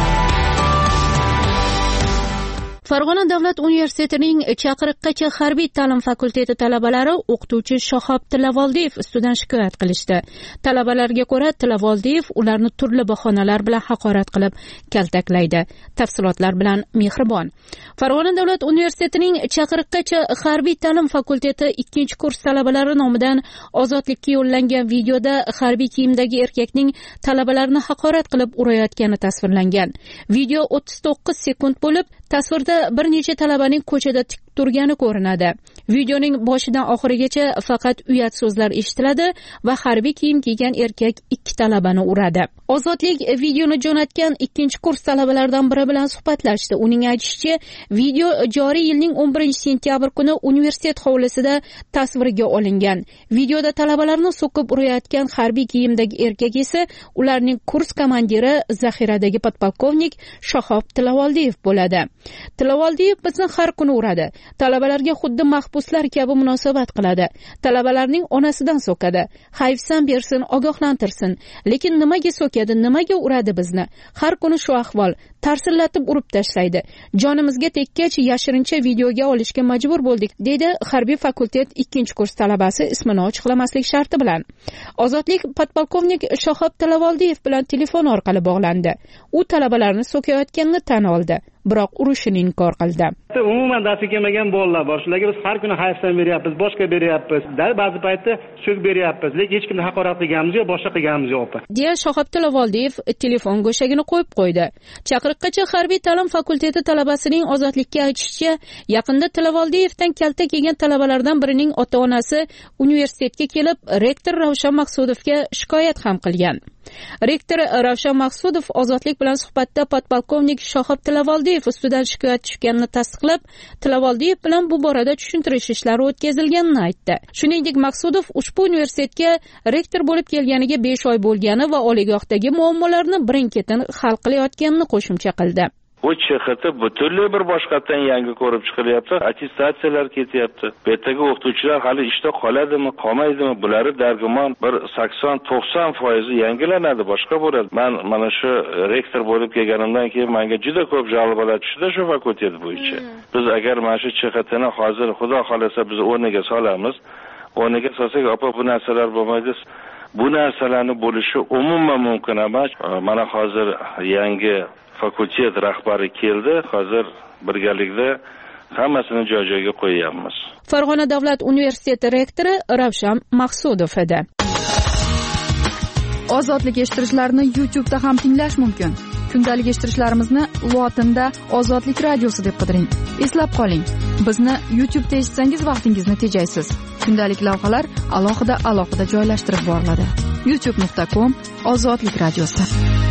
Farg'ona davlat universitetining Chaqiriqqacha harbiy ta'lim fakulteti talabalari o'qituvchi Shohob Tilavoldiyev ustidan shikoyat qilishdi. Talabalarga ko'ra, Tilavoldiyev ularni turli bahonalar bilan haqorat qilib kaltaklaydi. Tafsilotlar bilan Mehribon. Farg'ona davlat universitetining Chaqiriqqacha harbiy ta'lim fakulteti 2-kurs talabalari nomidan Ozodlikka yo'llangan videoda harbiy kiyimdagi erkakning talabalarni haqorat qilib urayotgani tasvirlangan. Video 39 sekund bo'lib, tasvirda bir necha talabaning ko'chada tik turgani ko'rinadi. Videoning boshidan oxirigacha faqat uyat so'zlar eshitiladi va harbiy kiyim kiygan erkak ikki talabani uradi. Ozodlik videoni jo'natgan ikkinchi kurs talabalaridan biri bilan suhbatlashdi. Uning aytishicha, video joriy yilning 11-sentyabr kuni universitet hovlisida tasvirga olingan. Videoda talabalarni so'kib urayotgan harbiy kiyimdagi erkak esa ularning kurs komandiri zaxiradagi podpolkovnik Shahob Tilavoldiyev bo'ladi. Tilavoldiyev bizni har kuni uradi. Talabalarga xuddi mahbuslar kabi munosabat qiladi. Talabalarning onasidan so'kadi. Hayfsan bersin, ogohlantirsin. Lekin nimaga so'kadi, nimaga uradi bizni? Har kuni shu ahvol. Tarsillatib urib tashlaydi. Jonimizga tekkach yashirincha videoga olishga majbur bo'ldik, dedi harbiy fakultet 2-kurs talabasi ismini ochiqlamaslik sharti bilan. Ozodlik podpolkovnik Shahob Tilavoldiyev bilan telefon orqali bog'landi. U talabalarni so'kayotganini tan oldi, biroq urushini inkor qildi. Umuman darsi kelmagan bolalar bor. Shularga biz har kuni hayfsan beryapmiz, boshqa beryapmiz. Ba'zi paytda so'k beryapmiz, lekin hech kimni haqorat qilganimiz yo'q, boshqa qilganimiz yo'q. deya Shahob Tilavoldiyev telefon go'shagini qo'yib qo'ydi. Chaqiriqqacha harbiy ta'lim fakulteti talabasining Ozodlikka aytishicha, yaqinda Tilavoldiyevdan kaltak yegan talabalardan birining ota-onasi universitetga kelib, rektor Ravshan Maqsudovga shikoyat ham qilgan. Rektor Ravshan Maqsudov Ozodlik bilan suhbatda podpolkovnik Shahob Tilavoldiyev ustidan shikoyat tushganini tasdiqlab, Tilavoldiyev bilan bu borada tushuntirish ishlari o'tkazilganini aytdi. Shuningdek, Maqsudov ushbu universitetga rektor bo'lib kelganiga 5 oy bo'lgani va oliygohdagi muammolarni birin-ketin hal qilayotganini qo'shimcha qildi. Bu CHT butunlay bir boshqatdan yangi ko'rib chiqilyapti. Attestatsiyalar ketyapti. Bu yerdagi o'qituvchilar hali ishda qoladimi, qolmaydimi? Bularni dargumon bir 80-90% yangilanadi, boshqa bo'ladi. Men mana shu rektor bo'lib kelganimdan keyin menga juda ko'p jalbalar tushdi shu fakultet bo'yicha. Biz agar mana shu CHTni hozir xudo xolasa biz o'rniga solamiz. O'rniga solsak, opa bu narsalar bo'lmaydi. Bu narsalarni bo'lishi umuman mumkin emas. Mana hozir yangi fakultet rahbari keldi. Hozir birgalikda hammasini joy-joyiga qo'yamiz. Farg'ona davlat universiteti rektori Ravshan Maqsudov edi. Ozodlik eshittirichlarini YouTube'da ham tinglash mumkin. Kundalik eshittirishlarimizni lotinda Ozodlik radiosi deb qidiring. Eslab qoling, bizni YouTube'da eshitsangiz vaqtingizni tejaysiz. Kundalik lavhalar alohida joylashtirib boriladi. youtube.com/Ozodlik radiosi.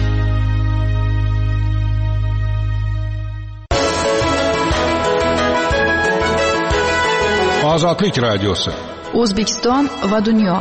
Ozodlik radiosi. O'zbekiston va dunyo.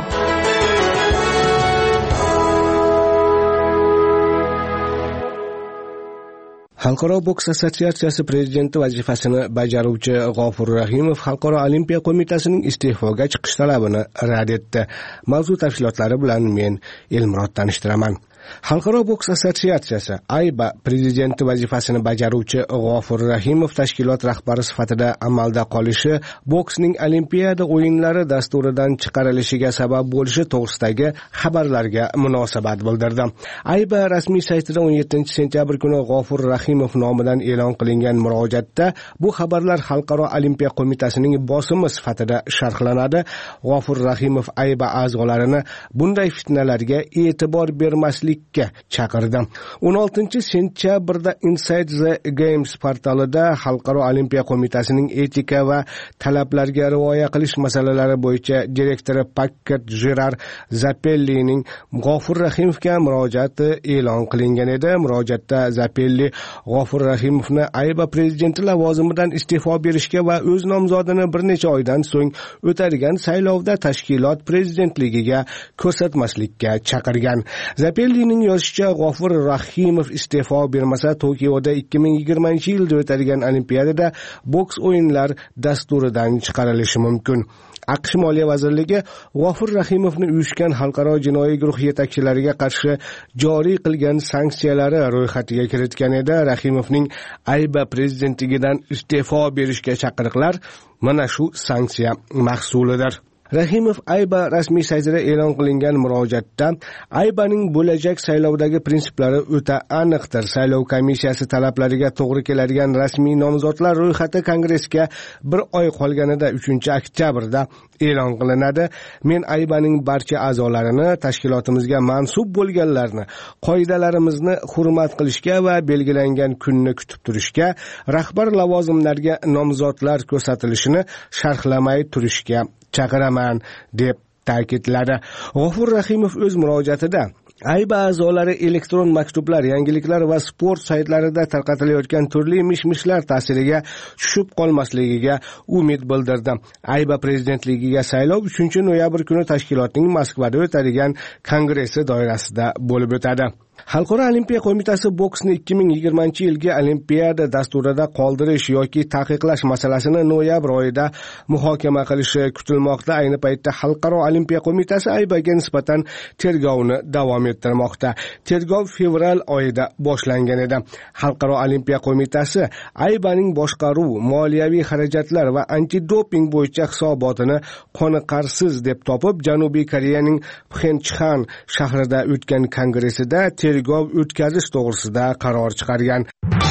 Xalqaro boks assotsiatsiyasi prezidenti vazifasini bajaruvchi G'ofur Rahimov Xalqaro olimpiya qo'mitasining iste'foga chiqish talabini rad etdi. Mavzu tafsilotlari bilan men Elmurod tanishtiraman. Xalqaro boks assotsiatsiyasi AIBA prezidenti vazifasini bajaruvchi G'ofur Rahimov tashkilot rahbari sifatida amalda qolishi boksning Olimpiada o'yinlari dasturidan chiqarilishiga sabab bo'lishi to'g'risidagi xabarlarga munosabat bildirdi. AIBA rasmiy saytida 17-sentyabr kuni G'ofur Rahimov nomidan e'lon qilingan murojaatda bu xabarlar Xalqaro olimpiya qo'mitasining bosimi sifatida sharhlanadi. G'ofur Rahimov AIBA a'zolarini bunday fitnalarga e'tibor bermaslik chaqirdi. 16-sentyabrda Inside the Games portalida Xalqaro olimpiya qo'mitasining etika va talablarga rioya qilish masalalari bo'yicha direktori Paket Jerar Zapellining G'ofur Rahimovga murojaati e'lon qilingan edi. Murojaatda Zapelli G'ofur Rahimovni AIBA prezidenti lavozimidan iste'fo berishga va o'z nomzodini bir necha oydan so'ng o'tadigan saylovda tashkilot prezidentligiga ko'rsatmaslikka chaqirgan. Zapellining yozishicha, G'ofur Rahimov iste'fo bermasa Tokioda 2020-yilda o'tadigan Olimpiadada boks o'yinlar dasturidan chiqarilishi mumkin. AQSh Moliya vazirligi G'ofur Rahimovni uyushgan xalqaro jinoiy guruh yetakchilariga qarshi joriy qilgan sanksiyalari ro'yxatiga kiritgan edi. Rahimovning AIBA prezidentligidan iste'fo berishga chaqiriqlar mana shu sanksiya mahsulidir. Rahimov Ayba rasmiy saytida e'lon qilingan murojaatda Aybaning bo'lajak saylovdagi prinsiplari o'ta aniqdir. Saylov komissiyasi talablariga to'g'ri keladigan rasmiy nomzodlar ro'yxati Kongressga bir oy qolganida 3-oktyabrda e'lon qilinadi. Men Aybaning barcha a'zolarini, tashkilotimizga mansub bo'lganlarni, qoidalarimizni hurmat qilishga va belgilangan kunni kutib turishga, rahbar lavozimlarga nomzodlar ko'rsatilishini sharhlamay turishga chaqiraman deb ta'kidladi. G'ofur Rahimov o'z murojaatida Ayba a'zolari elektron maktublar, yangiliklar va sport saytlarida tarqatilayotgan turli mish-mishlar ta'siriga tushib qolmasligiga umid bildirdi. Ayba prezidentligiga saylov 3-noyabr kuni tashkilotning Moskvada o'tadigan kongressi doirasida bo'lib o'tadi. Xalqaro olimpiya qo'mitasi boksni 2020-yilgi olimpiada dasturida qoldirish yoki taqiqlash masalasini noyabr oyida muhokama qilishi kutilmoqda. Ayni paytda Xalqaro olimpiya qo'mitasi Aybaga nisbatan tergovni davom ettirmoqda. Tergov fevral oyida boshlangan edi. Xalqaro olimpiya qo'mitasi Aybaning boshqaruv, moliyaviy xarajatlar va antidoping bo'yicha hisobotini qoniqarsiz deb topib, Janubiy Koreyaning Pxenchxan shahrida o'tgan kongressida tergov o'tkazish to'g'risida qaror chiqargan.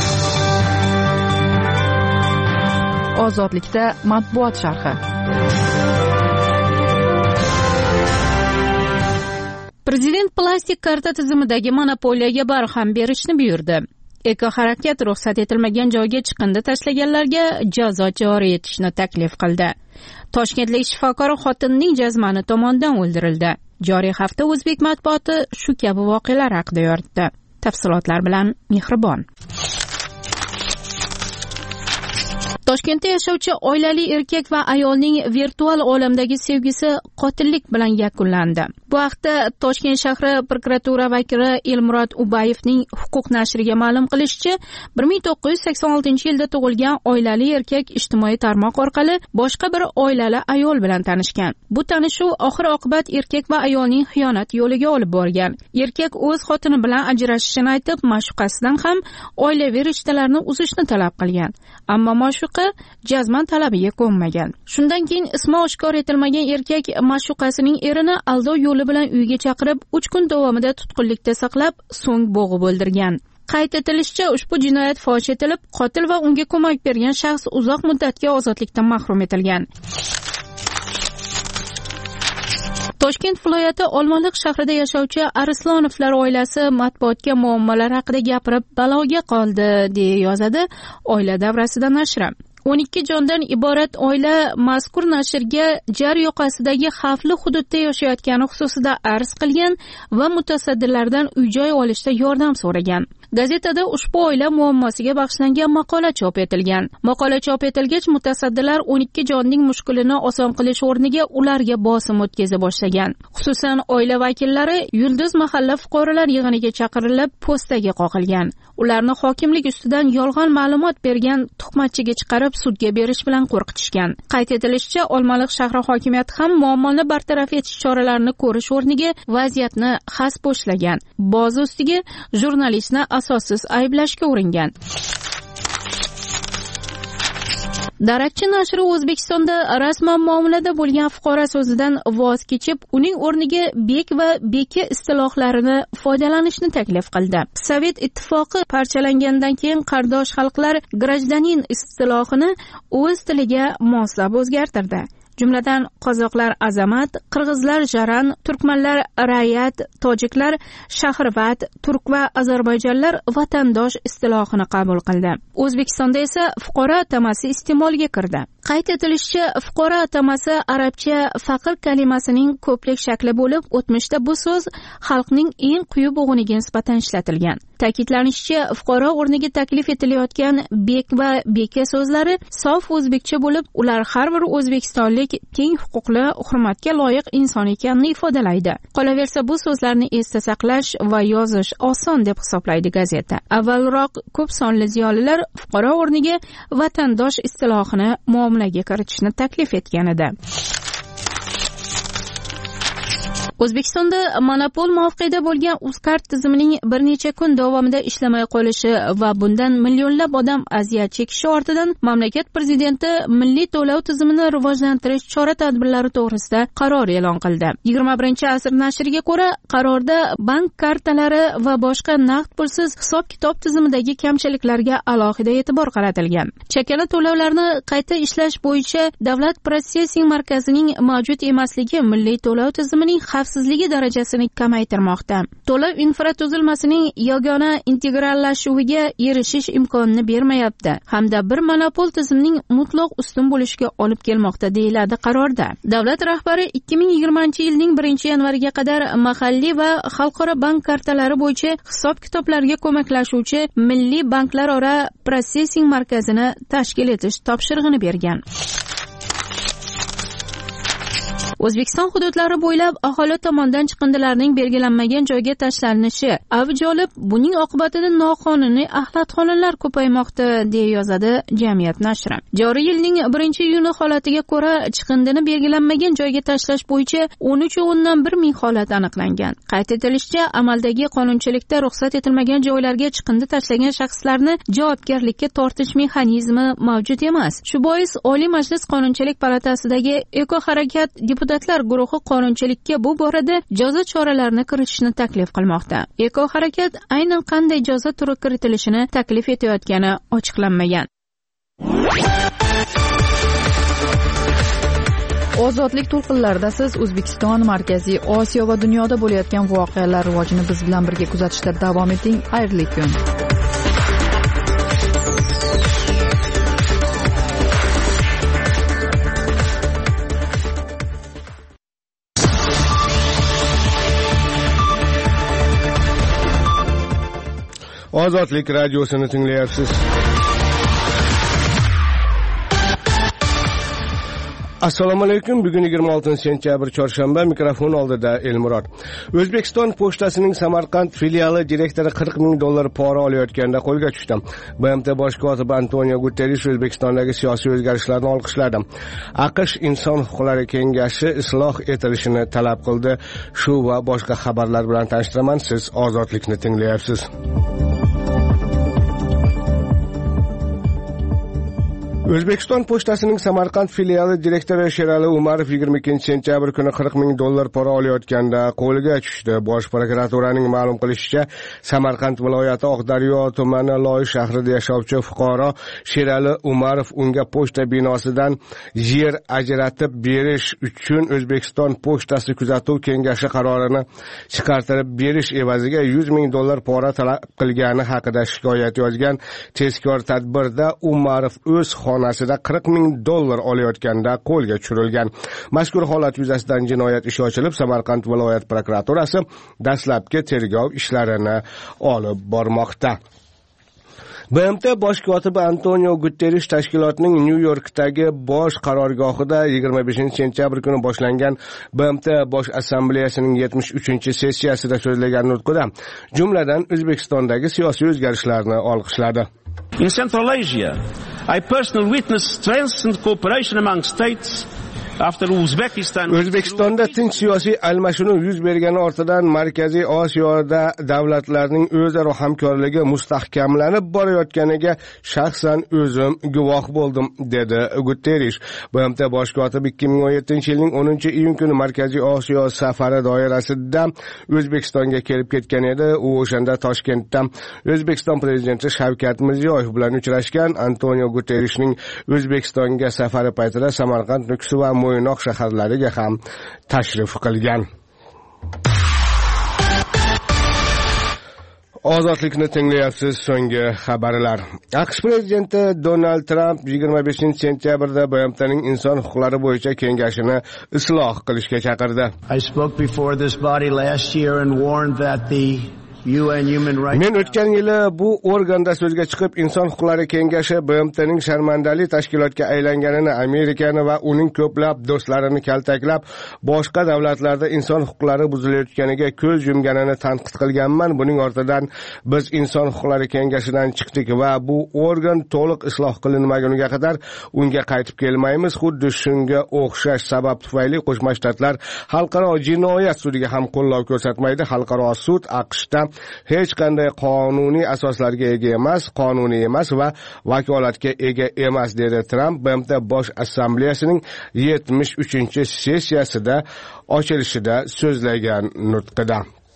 Ozodlikda matbuot sharhi. Prezident plastik karta tizimidagi monopoliyaga barham berishni buyurdi. Eko-harakat ruxsat etilmagan joyga chiqindi tashlaganlarga jazo joriy etishni taklif qildi. Toshkentlik shifokor xotinining jazmani tomonidan o'ldirildi. Joriy hafta o'zbek matbuoti shu kabi voqealar haqida yoritdi. Tafsilotlar bilan Mehribon. Toshkentda yashovchi oilali erkak va ayolning virtual olamdagi sevgisi qotillik bilan yakunlandi. Bu haqda Toshkent shahri prokuratura vakili Elmurod Ubayevning huquq nashriga ma'lum qilishicha, 1986-yilda tug'ilgan oilali erkak ijtimoiy tarmoq orqali boshqa bir oilali ayol bilan tanishgan. Bu tanishuv oxir-oqibat erkak va ayolning xiyonat yo'liga olib borgan. Erkak o'z xotini bilan ajrashishini aytib, ma'shuqasidan ham oilaviy rishtalarni uzishni talab qilgan. Ammo ma'shuqa jazman talabiga ko'nmagan. Shundan keyin ismi oshkor etilmagan erkak ma'shuqasining erini aldov yo'li bilan uyga chaqirib 3 kun davomida tutqunlikda saqlab, so'ng bo'g'ib o'ldirgan. Qayd etilishicha, ushbu jinoyat fosh etilib, qotil va unga ko'mak bergan shaxs uzoq muddatga ozodlikdan mahrum etilgan. Toshkent viloyati Olmaliq shahrida yashovchi Arislonovlar oilasi matbuotga muammolar haqida gapirib, baloga qoldi, deya yozadi Oila davrasida nashri. 12 jondan iborat oila mazkur nashrga jar yoqasidagi xavfli hududda yashayotgani xususida arz qilgan va mutasaddilardan uy-joy olishda yordam so'ragan. Gazetada ushbu oila muammosiga bag'ishlangan maqola chop etilgan. Maqola chop etilgach, mutasaddilar 12 jonning mushkulini oson qilish o'rniga ularga bosim o'tkaza boshlagan. Xususan, oila vakillari Yulduz mahalla fuqarolar yig'iniga chaqirilib, postaga qoqilgan. Ularni hokimlik ustidan yolg'on ma'lumot bergan tuhmatchiga chiqarib sudga berish bilan qo'rqitishgan. Qayd etilishicha, Olmaliq shahri hokimiyati ham muammoni bartaraf etish choralarini ko'rish o'rniga vaziyatni xas boshlagan. Boz ustiga jurnalistni asossiz ayblashga uringan. Darakchi nashri O'zbekistonda rasman muomalada bo'lgan fuqaro so'zidan voz kechib, uning o'rniga bek va beka istilohlarini foydalanishni taklif qildi. Sovet ittifoqi parchalangandan keyin qardosh xalqlar grajdanin istilohini o'z tiliga moslab o'zgartirdi. Jumladan qozoqlar azamat, qirg'izlar jaran, turkmanlar rayat, tojiklar shahrvat, turk va ozarbayjonlar vatandosh istilohini qabul qildi. O'zbekistonda esa fuqaro atamasi iste'molga kirdi. Qayd etilishicha, fuqaro atamasi arabcha faqir kalimasining ko'plik shakli bo'lib, o'tmishda bu so'z xalqning eng quyi bo'g'iniga nisbatan ishlatilgan. Ta'kidlanishicha, fuqaro o'rniga taklif etilayotgan bek va beka so'zlari sof o'zbekcha bo'lib, ular har bir o'zbekistonlik teng huquqli, hurmatga loyiq inson ekanini ifodalaydi. Qolaversa, bu so'zlarni esda saqlash va yozish oson deb hisoblaydi gazeta. Avvalroq ko'p sonli ziyolilar fuqaro o'rniga vatandosh istilohini muomalaga kiritishni taklif etgan edi. O'zbekistonda monopol mavqeda bo'lgan UzCard tizimining bir necha kun davomida ishlamay qolishi va bundan millionlab odam aziyat chekishi ortidan mamlakat prezidenti milliy to'lov tizimini rivojlantirish chora-tadbirlari to'g'risida qaror e'lon qildi. 21-asr nashriga ko'ra, qarorda bank kartalari va boshqa naqd pulsiz hisob-kitob tizimidagi kamchiliklarga alohida e'tibor qaratilgan. Chakana to'lovlarni qayta ishlash bo'yicha davlat protsessing markazining mavjud emasligi milliy to'lov tizimining xavfsizligi darajasini kamaytirmoqda. To'lov infratuzilmasining yagona integrallashuviga erishish imkonini bermayapti hamda bir monopol tizimning mutlaq ustun bo'lishiga olib kelmoqda deyiladi qarorda. Davlat rahbari 2020-yilning 1-yanvariga qadar mahalliy va xalqaro bank kartalari bo'yicha hisob-kitoblarga ko'maklashuvchi milliy banklararo protsessing markazini tashkil etish topshirig'ini bergan. O'zbekiston hududlari bo'ylab aholi tomonidan chiqindilarning belgilanmagan joyga tashlanishi avj olib, buning oqibatida noqonuniy axlatxonalar ko'paymoqda, deya yozadi Jamiyat nashri. Joriy yilning 1-iyuni holatiga ko'ra, chiqindini belgilanmagan joyga tashlash bo'yicha 13,1 ming holat aniqlangan. Qayd etilishicha, amaldagi qonunchilikda ruxsat etilmagan joylarga chiqindi tashlagan shaxslarni javobgarlikka tortish mexanizmi mavjud emas. Shu bois Oliy Majlis Qonunchilik palatasidagi Eko harakat deputatlar guruhi qonunchilikka bu borada jazo choralarini kiritishni taklif qilmoqda. Eko harakat aynan qanday jazo turi kiritilishini taklif etayotgani ochiqlanmagan. Ozodlik to'lqinlarida siz O'zbekiston, Markaziy Osiyo va dunyoda bo'layotgan voqealar rivojini biz bilan birga kuzatishda davom eting. Xayrli kun. Ozodlik radiosini tinglayapsiz. Assalomu alaykum. Bugun 26-sentyabr chorshanba, mikrofon oldida Elmurod. O'zbekiston pochtasining Samarqand filiali direktori $40,000 pora olayotganda qo'lga tushdi. BMT bosh kotibi Antonio Guterres O'zbekistondagi siyosiy o'zgarishlarni olqishladi. AQSh Inson huquqlari kengashi isloh etilishini talab qildi. Shu va boshqa xabarlar bilan tanishtiraman. Siz Ozodlikni tinglayapsiz. O'zbekiston pochtasining Samarqand filiali direktori Sherali Umarov 22-sentyabr kuni $40,000 pora olayotganda qo'lga tushdi. Bosh prokuraturaning ma'lum qilishicha, Samarqand viloyati Oqdaryo tumani Loy shahrida yashovchi fuqaro Sherali Umarov unga pochta binosidan yer ajratib berish uchun O'zbekiston pochtasi kuzatuv kengashi qarorini chiqartirib berish evaziga $100,000 pora talab qilgani haqida shikoyat yozgan. Tezkor tadbirda Umarov o'z xonasida $40,000 olayotganda qo'lga tushirilgan. Mazkur holat yuzasidan jinoyat ishi ochilib, Samarqand viloyat prokuraturasi dastlabki tergov ishlarini olib bormoqda. BMT bosh kotibi Antonio Guterres tashkilotning Nyu-Yorkdagi bosh qarorgohida 25-sentyabr kuni boshlangan BMT bosh assambleyasining 73-sessiyasida so'zlagan nutqida jumladan O'zbekistondagi siyosiy o'zgarishlarni olqishladi. In Central Asia, I personally witnessed strengthened cooperation among states after Uzbekistan. O'zbekistonda tinch siyosiy almashinuv yuz bergani ortidan Markaziy Osiyoda davlatlarning o'zaro hamkorligi mustahkamlanib borayotganiga shaxsan o'zim guvoh bo'ldim, dedi Guterres. BMT bosh kotibi 2017-yilning 10-iyun kuni Markaziy Osiyo safari doirasida O'zbekistonga kelib ketgan edi. U o'shanda Toshkentda O'zbekiston prezidenti Shavkat Mirziyoyev bilan uchrashgan. Antonio Guterresning O'zbekistonga safari paytida Samarqand, Nukus va Mo'ynoq shaharlariga ham tashrif qilgan. Ozodlikni tinglayapsiz. So'nggi xabarlar. AQSh prezidenti Donald Trump 25-sentyabrda BMTning inson huquqlari bo'yicha kengashini isloh qilishga chaqirdi. I spoke before this body last year and warned that the UN Human Rights. Men o'tgan yili bu organda so'zga chiqib, Inson huquqlari kengashi BMTning sharmandali tashkilotga aylanganini, Amerikani va uning ko'plab do'stlarini kaltaklab, boshqa davlatlarda inson huquqlari buzilayotganiga ko'z yumganini tanqid qilganman. Buning ortidan biz Inson huquqlari kengashidan chiqdik va bu organ to'liq isloh qilinmaguniga qadar unga qaytib kelmaymiz. Xuddi shunga o'xshash sabab tufayli Qo'shma Shtatlar xalqaro jinoyat sudiga ham qo'llov ko'rsatmaydi. Xalqaro sud AQShda hech qanday qonuniy asoslarga ega emas, qonuniy emas va vakolatga ega emas, dedi Tramp BMT Bosh Assambleyasining 73-sessiyasida ochilishida so'zlagan nutqida.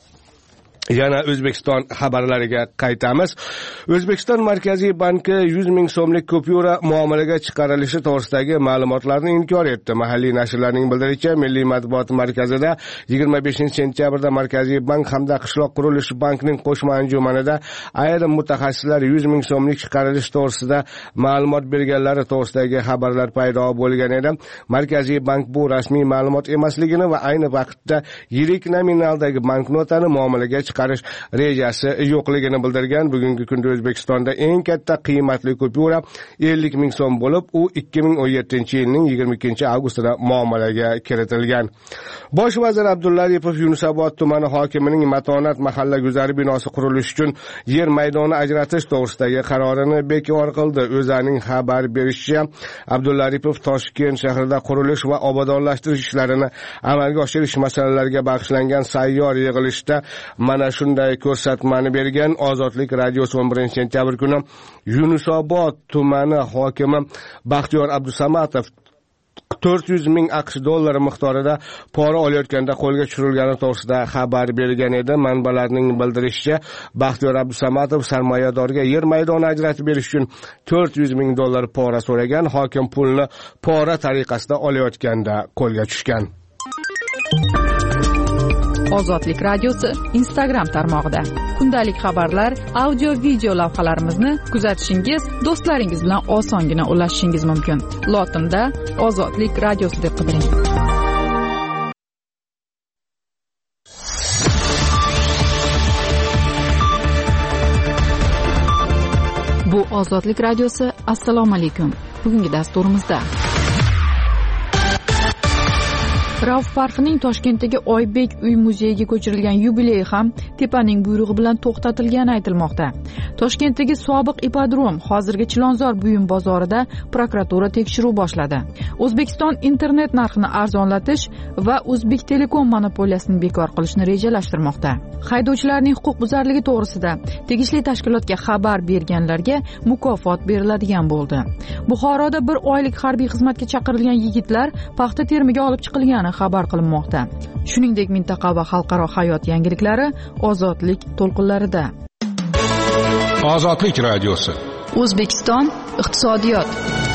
Yana O'zbekiston xabarlariga qaytamiz. O'zbekiston Markaziy banki 100 ming so'mlik kupyura muomalaga chiqarilishi to'g'risidagi ma'lumotlarni inkor etdi. Mahalliy nashrlarning bildirishicha, Milliy matbuot markazida 25-sentyabrda Markaziy bank hamda Qishloq qurilish bankining qo'shma anjumanida ayrim mutaxassislar 100 ming so'mlik chiqarilish to'g'risida ma'lumot berganlari to'g'risidagi xabarlar paydo bo'lgan edi. Markaziy bank bu rasmiy ma'lumot emasligini va ayni vaqtda yirik nominaldagi banknotani muomalaga chiqarish rejasi yo'qligini bildirgan. Bugungi kunda O'zbekistonda eng katta qiymatli kupyura 50 ming so'm bo'lib, u 2017-yilning 22-avgustida muomalaga kiritilgan. Bosh vazir Abdulla Aripov Yunusobod tumani hokimining Matonat mahalla guzari binosi qurilishi uchun yer maydoni ajratish to'g'risidagi qarorini bekor qildi. O'zaning xabar berishicha, Abdulla Aripov Toshkent shahrida qurilish va obodonlashtirish ishlarini amalga oshirish masalalariga bag'ishlangan sayyor yig'ilishda mana shunday ko'rsatmani bergan. Ozodlik radiosi 11-sentyabr kuni Yunusobod tumani hokimi Baxtiyor Abdusamatov 400 ming AQSh dollari miqdorida pora olayotganda qo'lga tushirilgani to'g'risida xabar bergan edi. Manbalarning bildirishicha, Baxtiyor Abdusamatov sarmoyadorga yer maydoni ajratib berish uchun 400 ming dollar pora so'ragan. Hokim pulni pora tariqasida olayotganda qo'lga tushgan. Ozodlik radiosi Instagram tarmog'ida kundalik xabarlar, audio video lavhalarimizni kuzatishingiz, do'stlaringiz bilan osongina ulashishingiz mumkin. Lotinda Ozodlik radiosi deb qidiring. Bu Ozodlik radiosi. Assalomu alaykum. Bugungi dasturimizda Rauf Parfining Toshkentdagi Oybek uy muzeyiga ko'chirilgan yubiley ham tepaning buyrug'i bilan to'xtatilgani aytilmoqda. Toshkentdagi sobiq ipodrom hozirgi Chilonzor buyum bozorida prokuratura tekshiruv boshladi. O'zbekiston internet narxini arzonlatish va O'zbek Telekom monopoliyasini bekor qilishni rejalashtirmoqda. Haydovchilarning huquqbuzarligi to'g'risida tegishli tashkilotga xabar berganlarga mukofot beriladigan bo'ldi. Buxoroda bir oylik harbiy xizmatga chaqirilgan yigitlar paxta terimiga olib chiqilgani xabar qilinmoqda. Shuningdek, mintaqa va xalqaro hayot yangiliklari Ozodlik to'lqinlarida. Ozodlik radiosi. O'zbekiston iqtisodiyot.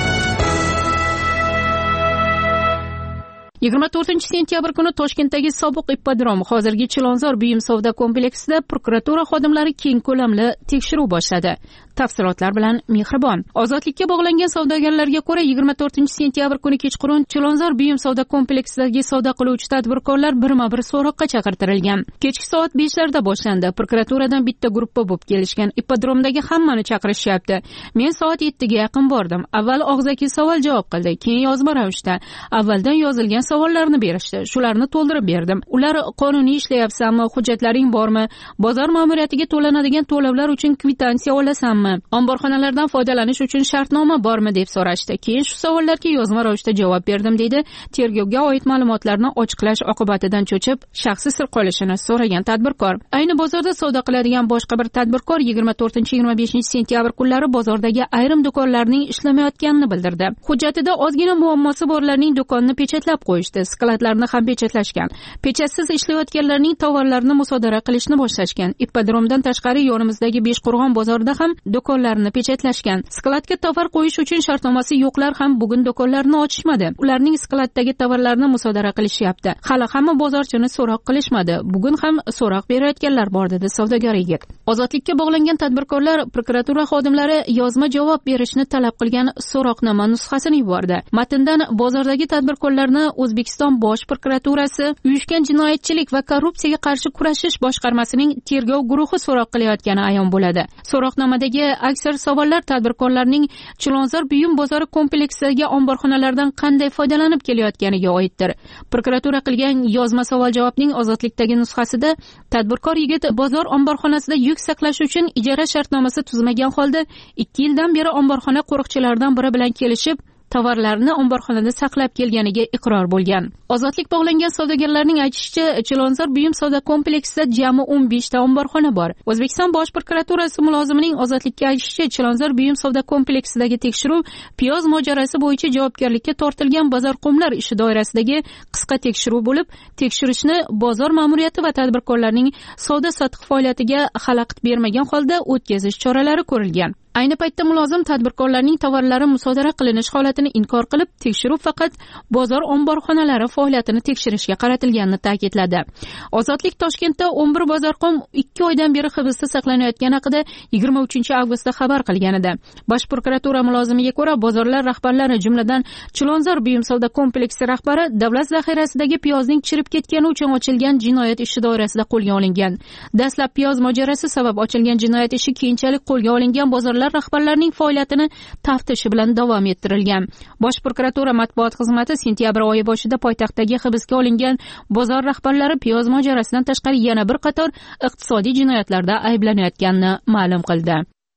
24-sentyabr kuni Toshkentdagi sobiq ipodrom, hozirgi Chilonzor buyum savdo kompleksida prokuratura xodimlari keng ko'lamli tekshiruv boshladi. Tafsilotlar bilan Mehribon. Ozodlikka bog'langan savdogarlarga ko'ra, 24-sentyabr kuni kechqurun Chilonzor buyum savdo kompleksidagi savdo qiluvchi tadbirkorlar birma-bir so'roqqa chaqirtirilgan. Kechki soat 5larda boshlandi. Prokuraturadan bitta guruhga bo'lib kelishgan. Ipodromdagi hammani chaqirishyapti. Men soat 7ga yaqin bordim. Avval og'zaki savol-javob qildi, keyin yozma ravishda. Avvaldan yozilgan savollarni berishdi. Shularni to'ldirib berdim. Ular qonuniy ishlayapsanmi, hujjatlaring bormi, bozor ma'muriyatiga to'lanadigan to'lovlar uchun kvitansiya olasanmi, omborxonalardan foydalanish uchun shartnoma bormi deb so'rashdi. Keyin shu savollarga yozma ravishda javob berdim, deydi. Tergovga oid ma'lumotlarni ochiqlash oqibatidan cho'chib, shaxsi sir qolishini so'ragan tadbirkor. Ayni bozorda savdo qiladigan boshqa bir tadbirkor 24-25-sentyabr kunlari bozordagi ayrim do'konlarning ishlamayotganini bildirdi. Hujjatida ozgina muammosi borlarning do'konni pechatlab qo'yishdi. Skladlarni ham pechatlashgan. Pechatsiz ishlayotganlarning tovarlarini musodara qilishni boshlashgan. Ipodromdan tashqari yonimizdagi Beshqo'rg'on bozorida ham do'konlarni pechatlashgan. Skladga tovar qo'yish uchun shartnomasi yo'qlar ham bugun do'konlarni ochishmadi. Ularning skladdagi tovarlarni musodara qilishyapti. Hali hamma bozorchini so'roq qilishmadi. Bugun ham so'roq berayotganlar bor, dedi savdogar yigit. Ozodlikka bog'langan tadbirkorlar prokuratura xodimlari yozma javob berishni talab qilgan so'roqnoma nusxasini yubordi. Matndan bozordagi tadbirkorlarni O'zbekiston Bosh prokuraturasi uyushgan jinoyatchilik va korrupsiyaga qarshi kurashish boshqarmasining tergov guruhi so'roq qilayotgani ayon bo'ladi. So'roqnomadagi aksar savollar tadbirkorlarning Chilonzor buyum bozori kompleksidagi omborxonalardan qanday foydalanib kelayotganiga oiddir. Prokuratura qilgan yozma savol-javobning ozodlikdagi nusxasida tadbirkor yigit bozor omborxonasida yuk saqlash uchun ijara shartnomasi tuzmagan holda 2 yildan beri omborxona qo'riqchilaridan biri bilan kelishib tovarlarni omborxonada saqlab kelganiga iqror bo'lgan. Ozodlik bog'langan savdogarlarning aytishicha, Chilonzor buyum savdo kompleksida jami 15 ta omborxona bor. O'zbekiston Bosh prokuraturasi mulozimining Ozodlikka aytishicha, Chilonzor buyum savdo kompleksidagi tekshiruv piyoz mojarosi bo'yicha javobgarlikka tortilgan bozorqo'mlar ishi doirasidagi qisqa tekshiruv bo'lib, tekshirishni bozor ma'muriyati va tadbirkorlarning savdo-sotiq faoliyatiga xalaqit bermagan holda o'tkazish choralari ko'rilgan. Ayni paytda mulozim tadbirkorlarning tovarlari musodara qilinish holatini inkor qilib, tekshiruv faqat bozor omborxonalari faoliyatini tekshirishga qaratilganini ta'kidladi. Ozodlik Toshkentda 11 bozorqom 2 oydan beri hibsda saqlanayotgani haqida 23 avgustda xabar qilgan edi. Bosh prokuratura mulozimiga ko'ra, bozorlar rahbarlari, jumladan Chilonzor buyum savdo kompleksi rahbari davlat zaxirasidagi piyozning chirib ketgani uchun ochilgan jinoyat ishi doirasida qo'lga olingan. Dastlab piyoz mojarosi sabab ochilgan jinoyat ishi keyinchalik qo'lga olingan bozorlar rahbarlarining faoliyatini taftishi bilan davom ettirilgan. Bosh prokuratura matbuot xizmati sentyabr oyi boshida poytaxtdagi hibsga olingan bozor rahbarlari piyoz mojarosidan tashqari yana bir qator iqtisodiy jinoyatlarda ayblanayotganini ma'lum qildi.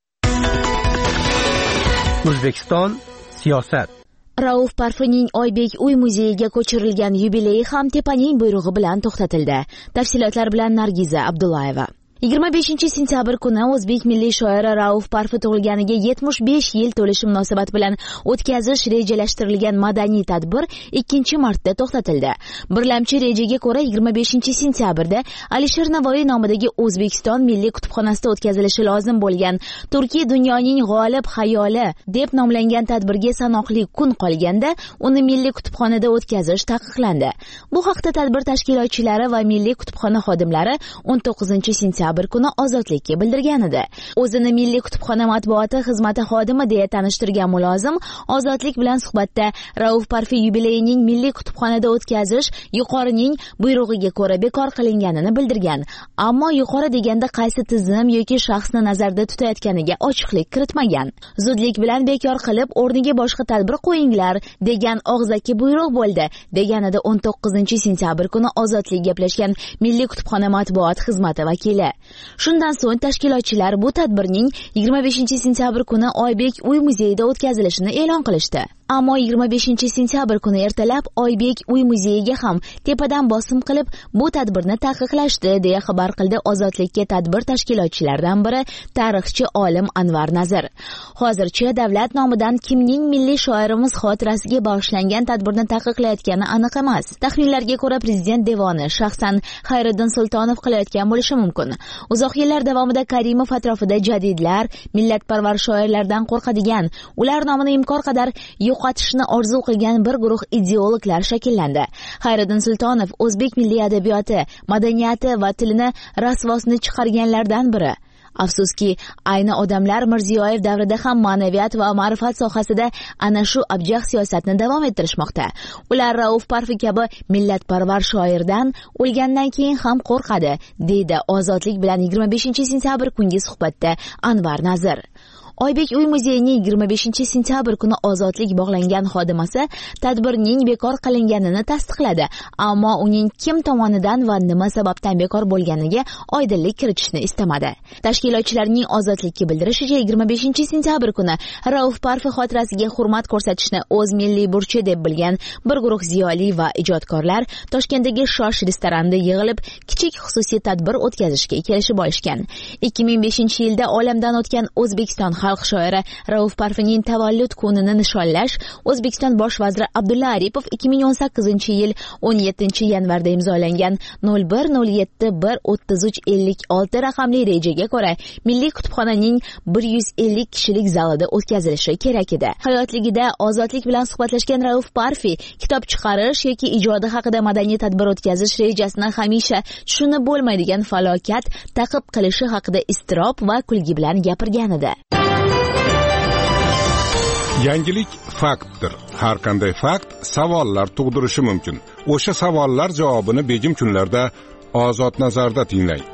O'zbekiston siyosat. Rauf Parfining Oybek uy muzeyiga ko'chirilgan yubileyi ham tepaning buyrug'i bilan to'xtatildi. Tafsilotlar bilan Nargiza Abdullayeva. 25-sentyabr kuni o'zbek milliy shoiri Rauf Parfi tug'ilganiga 75 yil to'lishi munosabati bilan o'tkazish rejalashtirilgan madaniy tadbir 2-martda to'xtatildi. Birlamchi rejaga ko'ra 25-sentyabrda Alisher Navoiy nomidagi O'zbekiston Milliy kutubxonasida o'tkazilishi lozim bo'lgan Turkiy dunyoning g'olib xayoli deb nomlangan tadbirga sanoqli kun qolganda uni milliy kutubxonada o'tkazish taqiqlandi. Bu haqda tadbir tashkilotchilari va milliy kutubxona xodimlari 19-sentyabr kuni Ozodlikka bildirgan edi. O'zini milliy kutubxona matbuoti xizmati xodimi deya tanishtirgan mulozim Ozodlik bilan suhbatda Rauf Parfi yubileyining milliy kutubxonada o'tkazish yuqorining buyrug'iga ko'ra bekor qilinganini bildirgan. Ammo yuqori deganda qaysi tizim yoki shaxsni nazarda tutayotganiga ochiqlik kiritmagan. Zudlik bilan bekor qilib, o'rniga boshqa tadbir qo'yinglar degan og'zaki buyruq bo'ldi, deganida 19-sentyabr kuni Ozodlik gaplashgan milliy kutubxona matbuot xizmati vakili. Shundan so'ng tashkilotchilar bu tadbirning 25-sentyabr kuni Oybek uy muzeyida o'tkazilishini e'lon qilishdi. Ammo 25-sentyabr kuni ertalab Oybek uy muzeyiga ham tepadan bosim qilib bu tadbirni taqiqlashdi deya xabar qildi Ozodlikka tadbir tashkilotchilaridan biri tarixchi olim Anvar Nazir. Hozircha davlat nomidan kimning milliy shoirimiz xotirasiga bag'ishlangan tadbirni taqiqlayotgani aniq emas. Taxminlarga ko'ra prezident devoni shaxsan Xayriddin Sultonov qilayotgan bo'lishi mumkin. Uzoq yillar davomida Karimov atrofida jadidlar, millatparvar shoirlardan qo'rqadigan, ular nomini imkon qadar yo'qotishni orzu qilgan bir guruh ideologlar shakllandi. Xayriddin Sultonov o'zbek milliy adabiyoti, madaniyati va tilini rasvosini chiqarganlardan biri. Afsuski, ayni odamlar Mirziyoyev davrida ham ma'naviyat va ma'rifat sohasida ana shu abjaq siyosatni davom ettirishmoqda. Ular Rauf Parfi kabi millatparvar shoirdan o'lgandan keyin ham qo'rqadi, deydi Ozodlik bilan 25-sentyabr kungi suhbatda Anvar Nazir. Oybek uy muzeyining 25-sentyabr kuni Ozodlik bog'langan xodimasi tadbirning bekor qilinganini tasdiqladi, ammo uning kim tomonidan va nima sababdan bekor bo'lganiga oydinlik kiritishni istamadi. Tashkilotchilarning Ozodlikka bildirishicha, 25-sentyabr kuni Rauf Parfi xotirasiga hurmat ko'rsatishni o'z milliy burchi deb bilgan bir guruh ziyoli va ijodkorlar Toshkentdagi Shosh restoranida yig'ilib, kichik xususiy tadbir o'tkazishga kelishib olishgan. 2005-yilda olamdan o'tgan O'zbekiston xalq shoiri Rauf Parfining tavallud kunini nishonlash O'zbekiston bosh vaziri Abdulla Aripov 2018-yil 17-yanvarda imzolangan 0107-13356 raqamli rejaga ko'ra milliy kutubxonaning 150 kishilik zalida o'tkazilishi kerak edi. Hayotligida Ozodlik bilan suhbatlashgan Rauf Parfi kitob chiqarish yoki ijodi haqida madaniy tadbir o'tkazish rejasini hamisha tushunib bo'lmaydigan falokat ta'qib qilishi haqida iztirob va kulgi bilan gapirgan edi. Yangilik faktdir. Har qanday fakt savollar tug'dirishi mumkin. o'sha savollar javobini begim kunlarda Ozod nazarda tinglang.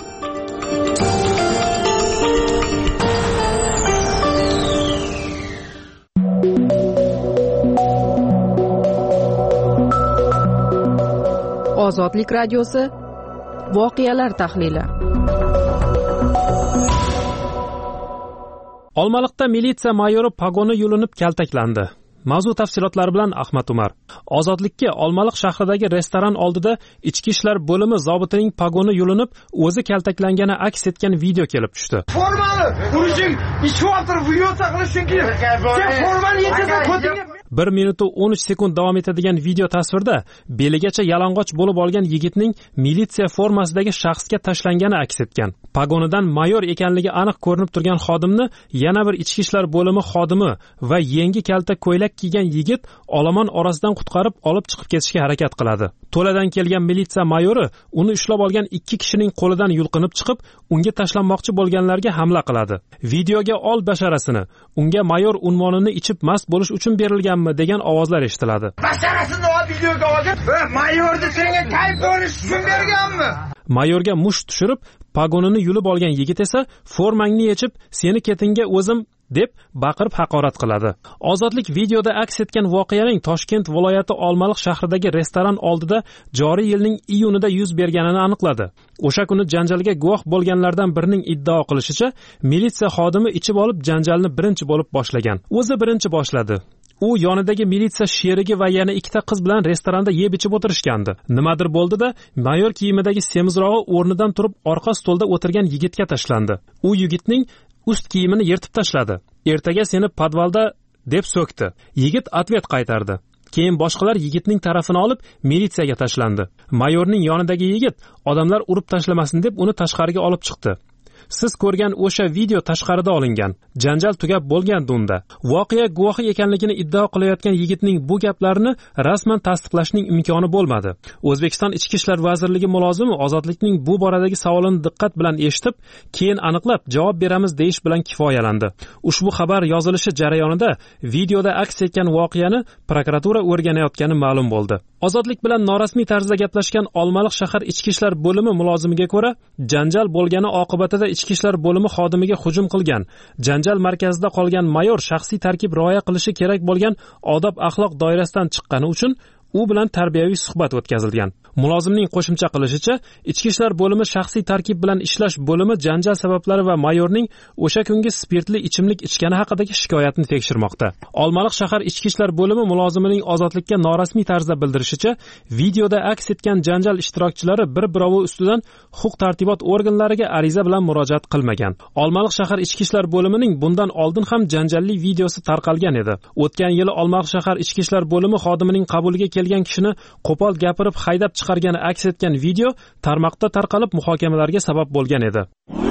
Ozodlik radiosi voqealar tahlili. Olmaliqda militsiya mayori pogoni yulinib kaltaklandi. Mavzu tafsilotlari bilan Ahmad Umar. Ozodlikka Olmaliq shahridagi restoran oldida ichki ishlar bo'limi zobitining pogoni yulinib, o'zi kaltaklangani aks etgan video kelib tushdi. Formani urishing, ishvotir video taqilishing kerak. Sen formani yetasan ko'tingga 1 minut 13 sekund davom etadigan video tasvirda beligacha yalang'och bo'lib olgan yigitning militsiya formasidagi shaxsga tashlangani aks etgan. Pogonidan mayor ekanligi aniq ko'rinib turgan xodimni yana bir ichki ishlar bo'limi xodimi va yengi kalta ko'ylak kiygan yigit olomon orasidan qutqarib olib chiqib ketishga harakat qiladi. To'ladan kelgan militsiya mayori uni ushlab olgan 2 kishining qo'lidan yulqinib chiqib, unga tashlanmoqchi bo'lganlarga hamla qiladi. Videoga ol basharasini, unga mayor unvonini ichib mast bo'lish uchun berilganmi degan ovozlar eshitiladi. Basharasini ol videoga olib, mayorni senga kayf bo'lish uchun berganmi? Mayorga musht tushirib, pogonini yulib olgan yigit esa formangni yechib, seni ketingga o'zim deb baqirib haqorat qiladi. Ozodlik videoda aks etgan voqeaning Toshkent viloyati Olmaliq shahridagi restoran oldida joriy yilning iyunida yuz berganini aniqladi. O'sha kuni janjalga guvoh bo'lganlardan birining iddao qilishicha, militsiya xodimi ichib olib janjalni birinchi bo'lib boshlagan. O'zi birinchi boshladi. U yonidagi militsiya sherigi va yana 2 qiz bilan restoranda yeb ichib o'tirishgandi. Nimadir bo'ldi-da, mayor kiyimidagi semizrog'i o'rnidan turib orqa stolda o'tirgan yigitga tashlandi. U yigitning ust kiyimini yirtib tashladi. Ertaga seni podvalda deb so'kdi. Yigit atvet qaytardi. Keyin boshqalar yigitning tarafini olib militsiyaga tashlandi. Mayorning yonidagi yigit odamlar urib tashlamasin deb uni tashqariga olib chiqdi. Siz ko'rgan o'sha video tashqarida olingan. Janjal tugab bo'lgandi unda. Voqea guvohi ekanligini iddao qilayotgan yigitning bu gaplarini rasman tasdiqlashning imkoni bo'lmadi. O'zbekiston Ichki ishlar vazirligi mulozimi Ozodlikning bu boradagi savolini diqqat bilan eshitib, keyin aniqlab javob beramiz deyish bilan kifoyalandi. Ushbu xabar yozilishi jarayonida videoda aks etgan voqeani prokuratura o'rganayotgani ma'lum bo'ldi. Ozodlik bilan norasmiy tarzda gaplashgan Olmaliq shahar Ichki ishlar bo'limi mulozimiga ko'ra, janjal bo'lgani oqibatida Ichki ishlar bo'limi xodimiga hujum qilgan. Janjal markazida qolgan mayor shaxsiy tarkib rioya qilishi kerak bo'lgan odob axloq doirasidan chiqqani uchun u bilan tarbiyaviy suhbat o'tkazilgan. Mulozimning qo'shimcha qilishicha, Ichki ishlar bo'limi shaxsiy tarkib bilan ishlash bo'limi janjal sabablari va mayorning o'sha kungi spirtli ichimlik ichgani haqidagi shikoyatini tekshirmoqda. Olmaliq shahar Ichki ishlar bo'limi mulozimining Ozodlikka norasmiy tarzda bildirishicha, videoda aks etgan janjal ishtirokchilari bir-birovi ustidan huquq-tartibot organlariga ariza bilan murojaat qilmagan. Olmaliq shahar Ichki ishlar bo'limining bundan oldin ham janjalli videosi tarqalgan edi. O'tgan yili Olmaliq shahar Ichki ishlar bo'limi xodimining qabuliga kelgan kishini qo'pol gapirib haydab chiqargani aks etgan video tarmoqda tarqalib muhokamalarga sabab bo'lgan edi.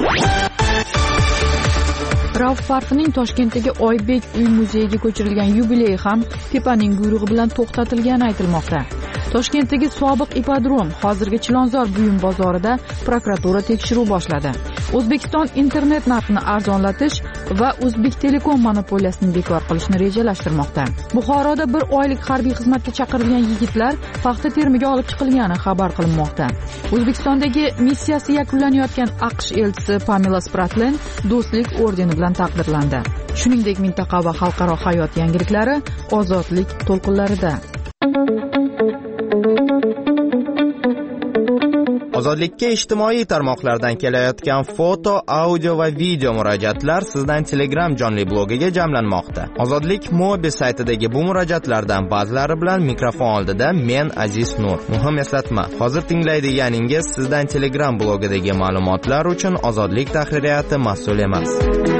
Rauf Parfining Toshkentdagi Oybek uy muzeyiga ko'chirilgan yubiley ham tepaning buyrug'i bilan to'xtatilgani aytilmoqda. Toshkentdagi sobiq ipodrom hozirgi Chilonzor buyum bozorida prokuratura tekshiruv boshladi. O'zbekiston internet narxini arzonlatish va O'zbek Telekom monopoliyasini bekor qilishni rejalashtirmoqda. Buxoroda 1 oylik harbiy xizmatga chaqirilgan yigitlar paxta terimiga olib chiqilgani xabar qilinmoqda. O'zbekistondagi missiyasi yakunlanayotgan AQSh elchisi Pamela Spratlen do'stlik ordeni bilan taqdirlandi. Shuningdek, mintaqa va xalqaro hayot yangiliklari Ozodlik to'lqinlarida. Ozodlikka ijtimoiy tarmoqlardan kelayotgan foto, audio va video murojaatlar sizdan Telegram jonli blogiga jamlanmoqda. Ozodlik mobil saytidagi bu murojaatlardan ba'zilari bilan mikrofon oldida men Aziz Nur. Muhim eslatma, hozir tinglaydiganingiz sizdan Telegram blogidagi ma'lumotlar uchun Ozodlik tahririyati mas'ul emas.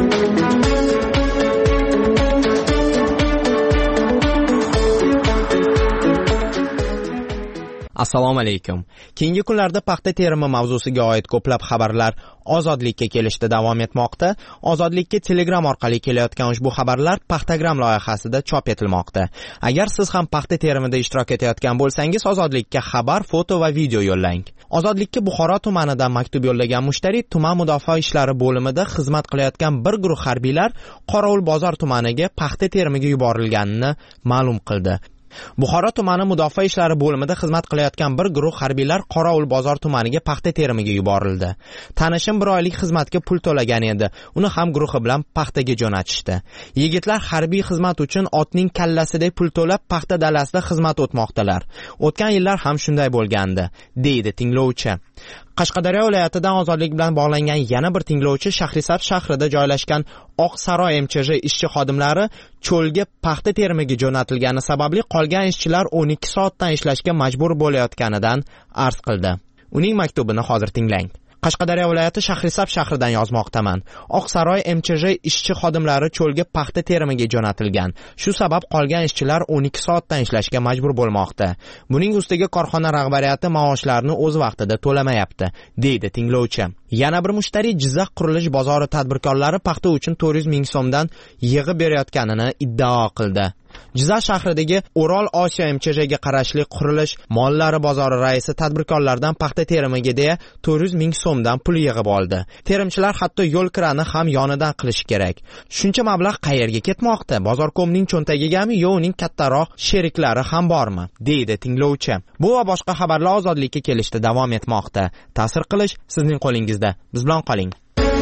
Assalomu alaykum. Keyingi kunlarda paxta terimi mavzusiga oid ko'plab xabarlar Ozodlikka kelishda davom etmoqda. Ozodlikka Telegram orqali kelayotgan ushbu xabarlar Paxtagram loyihasida chop etilmoqda. Agar siz ham paxta terimida ishtirok etayotgan bo'lsangiz, Ozodlikka xabar, foto va video yo'llang. Ozodlikka Buxoro tumanidan maktub yo'llagan mushtari tuman mudofaa ishlari bo'limida xizmat qilayotgan bir guruh harbiylar Qorovulbozor tumaniga paxta terimiga yuborilganini ma'lum qildi. Buxoro tumani mudofaa ishlari bo'limida xizmat qilayotgan bir guruh harbiylar Qorovul bozor tumaniga paxta terimiga yuborildi. Tanishim bir oylik xizmatga pul to'lagan edi. Uni ham guruhi bilan paxtaga jo'natishdi. Yigitlar harbiy xizmat uchun otning kallasidek pul to'lab paxta dalasida xizmat o'tmoqdalar. O'tgan yillar ham shunday bo'lgandi, deydi tinglovchi. Qashqadaryo viloyatidan ozodlik bilan bog'langan yana bir tinglovchi Shahrisabz shahrida joylashgan Oq Saroy MChJ ishchi xodimlari cho'lga paxta terimiga jo'natilgani sababli qolgan ishchilar 12 soatdan ishlashga majbur bo'layotganidan arz qildi. Uning maktubini hozir tinglang. Qashqadaryo viloyati Shahrisabz shahridan yozmoqdaman. Oq Saroy MChJ ishchi xodimlari cho'lga paxta terimiga jo'natilgan. Shu sabab qolgan ishchilar 12 soatdan ishlashga majbur bo'lmoqda. Buning ustiga korxona rahbariyati maoshlarini o'z vaqtida to'lamayapti, deydi tinglovchi. Yana bir mushtariy Jizzax qurilish bozori tadbirkorlari paxta uchun 400 ming so'mdan yig'ib berayotganini iddao qildi. Jizzax shahridagi O'rol Osiyo MChJga qarashli qurilish mollari bozori raisi tadbirkorlardan paxta terimiga deya 400 ming so'mdan pul yig'ib oldi. Terimchilar hatto yo'l kirani ham yonidan qilish kerak. Shuncha mablag' qayerga ketmoqda? Bozorkomning cho'ntagigami yo uning kattaroq sheriklari ham bormi? deydi tinglovchi. Bu va boshqa xabarlar ozodlikka kelishda davom etmoqda. Ta'sir qilish sizning qo'lingizda. Biz bilan qoling.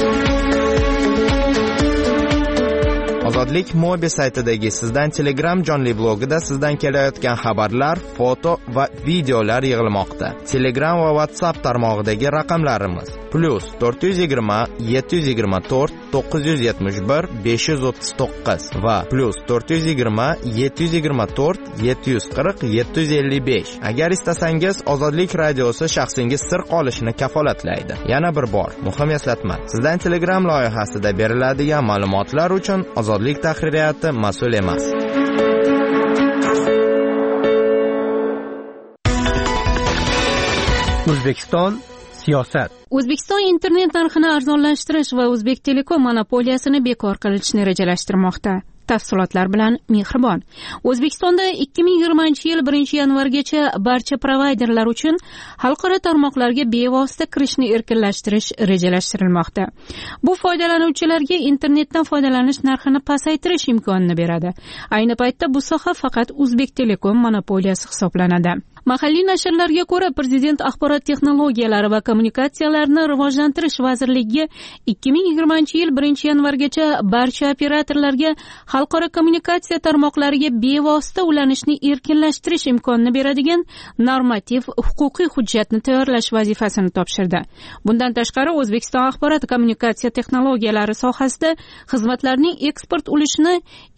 Ozodlik Mobi saytidagi sizdan Telegram jonli blogida sizdan kelayotgan xabarlar, foto va videolar yig'ilmoqda. Telegram va WhatsApp tarmog'idagi raqamlarimiz +420 724 971 539 va +420 724 740 755. Agar istasangiz, Ozodlik radiosi shaxsingiz sir qolishini kafolatlaydi. Yana bir bor, muhim eslatma. Sizdan Telegram loyihasida beriladigan ma'lumotlar uchun Ozodlik tahririyati mas'ul emas. O'zbekiston siyosat. O'zbekiston internet narxini arzonlashtirish va O'zbek Telekom monopoliyasini bekor qilishni rejalashtirmoqda. Tafsilotlar bilan Mehribon. O'zbekistonda 2020-yil 1-yanvargacha barcha provayderlar uchun xalqaro tarmoqlarga bevosita kirishni erkinlashtirish rejalashtirilmoqda. Bu foydalanuvchilarga internetdan foydalanish narxini pasaytirish imkonini beradi. Ayni paytda bu soha faqat O'zbek Telekom monopoliyasi hisoblanadi. Mahalliy nashrlarga ko'ra, Prezident axborot texnologiyalari va kommunikatsiyalarini rivojlantirish vazirligiga 2020-yil 1-yanvargacha barcha operatorlarga xalqaro kommunikatsiya tarmoqlariga bevosita ulanishni erkinlashtirish imkonini beradigan normativ huquqiy hujjatni tayyorlash vazifasini topshirdi. Bundan tashqari, O'zbekiston axborot kommunikatsiya texnologiyalari sohasida xizmatlarning eksport ulushini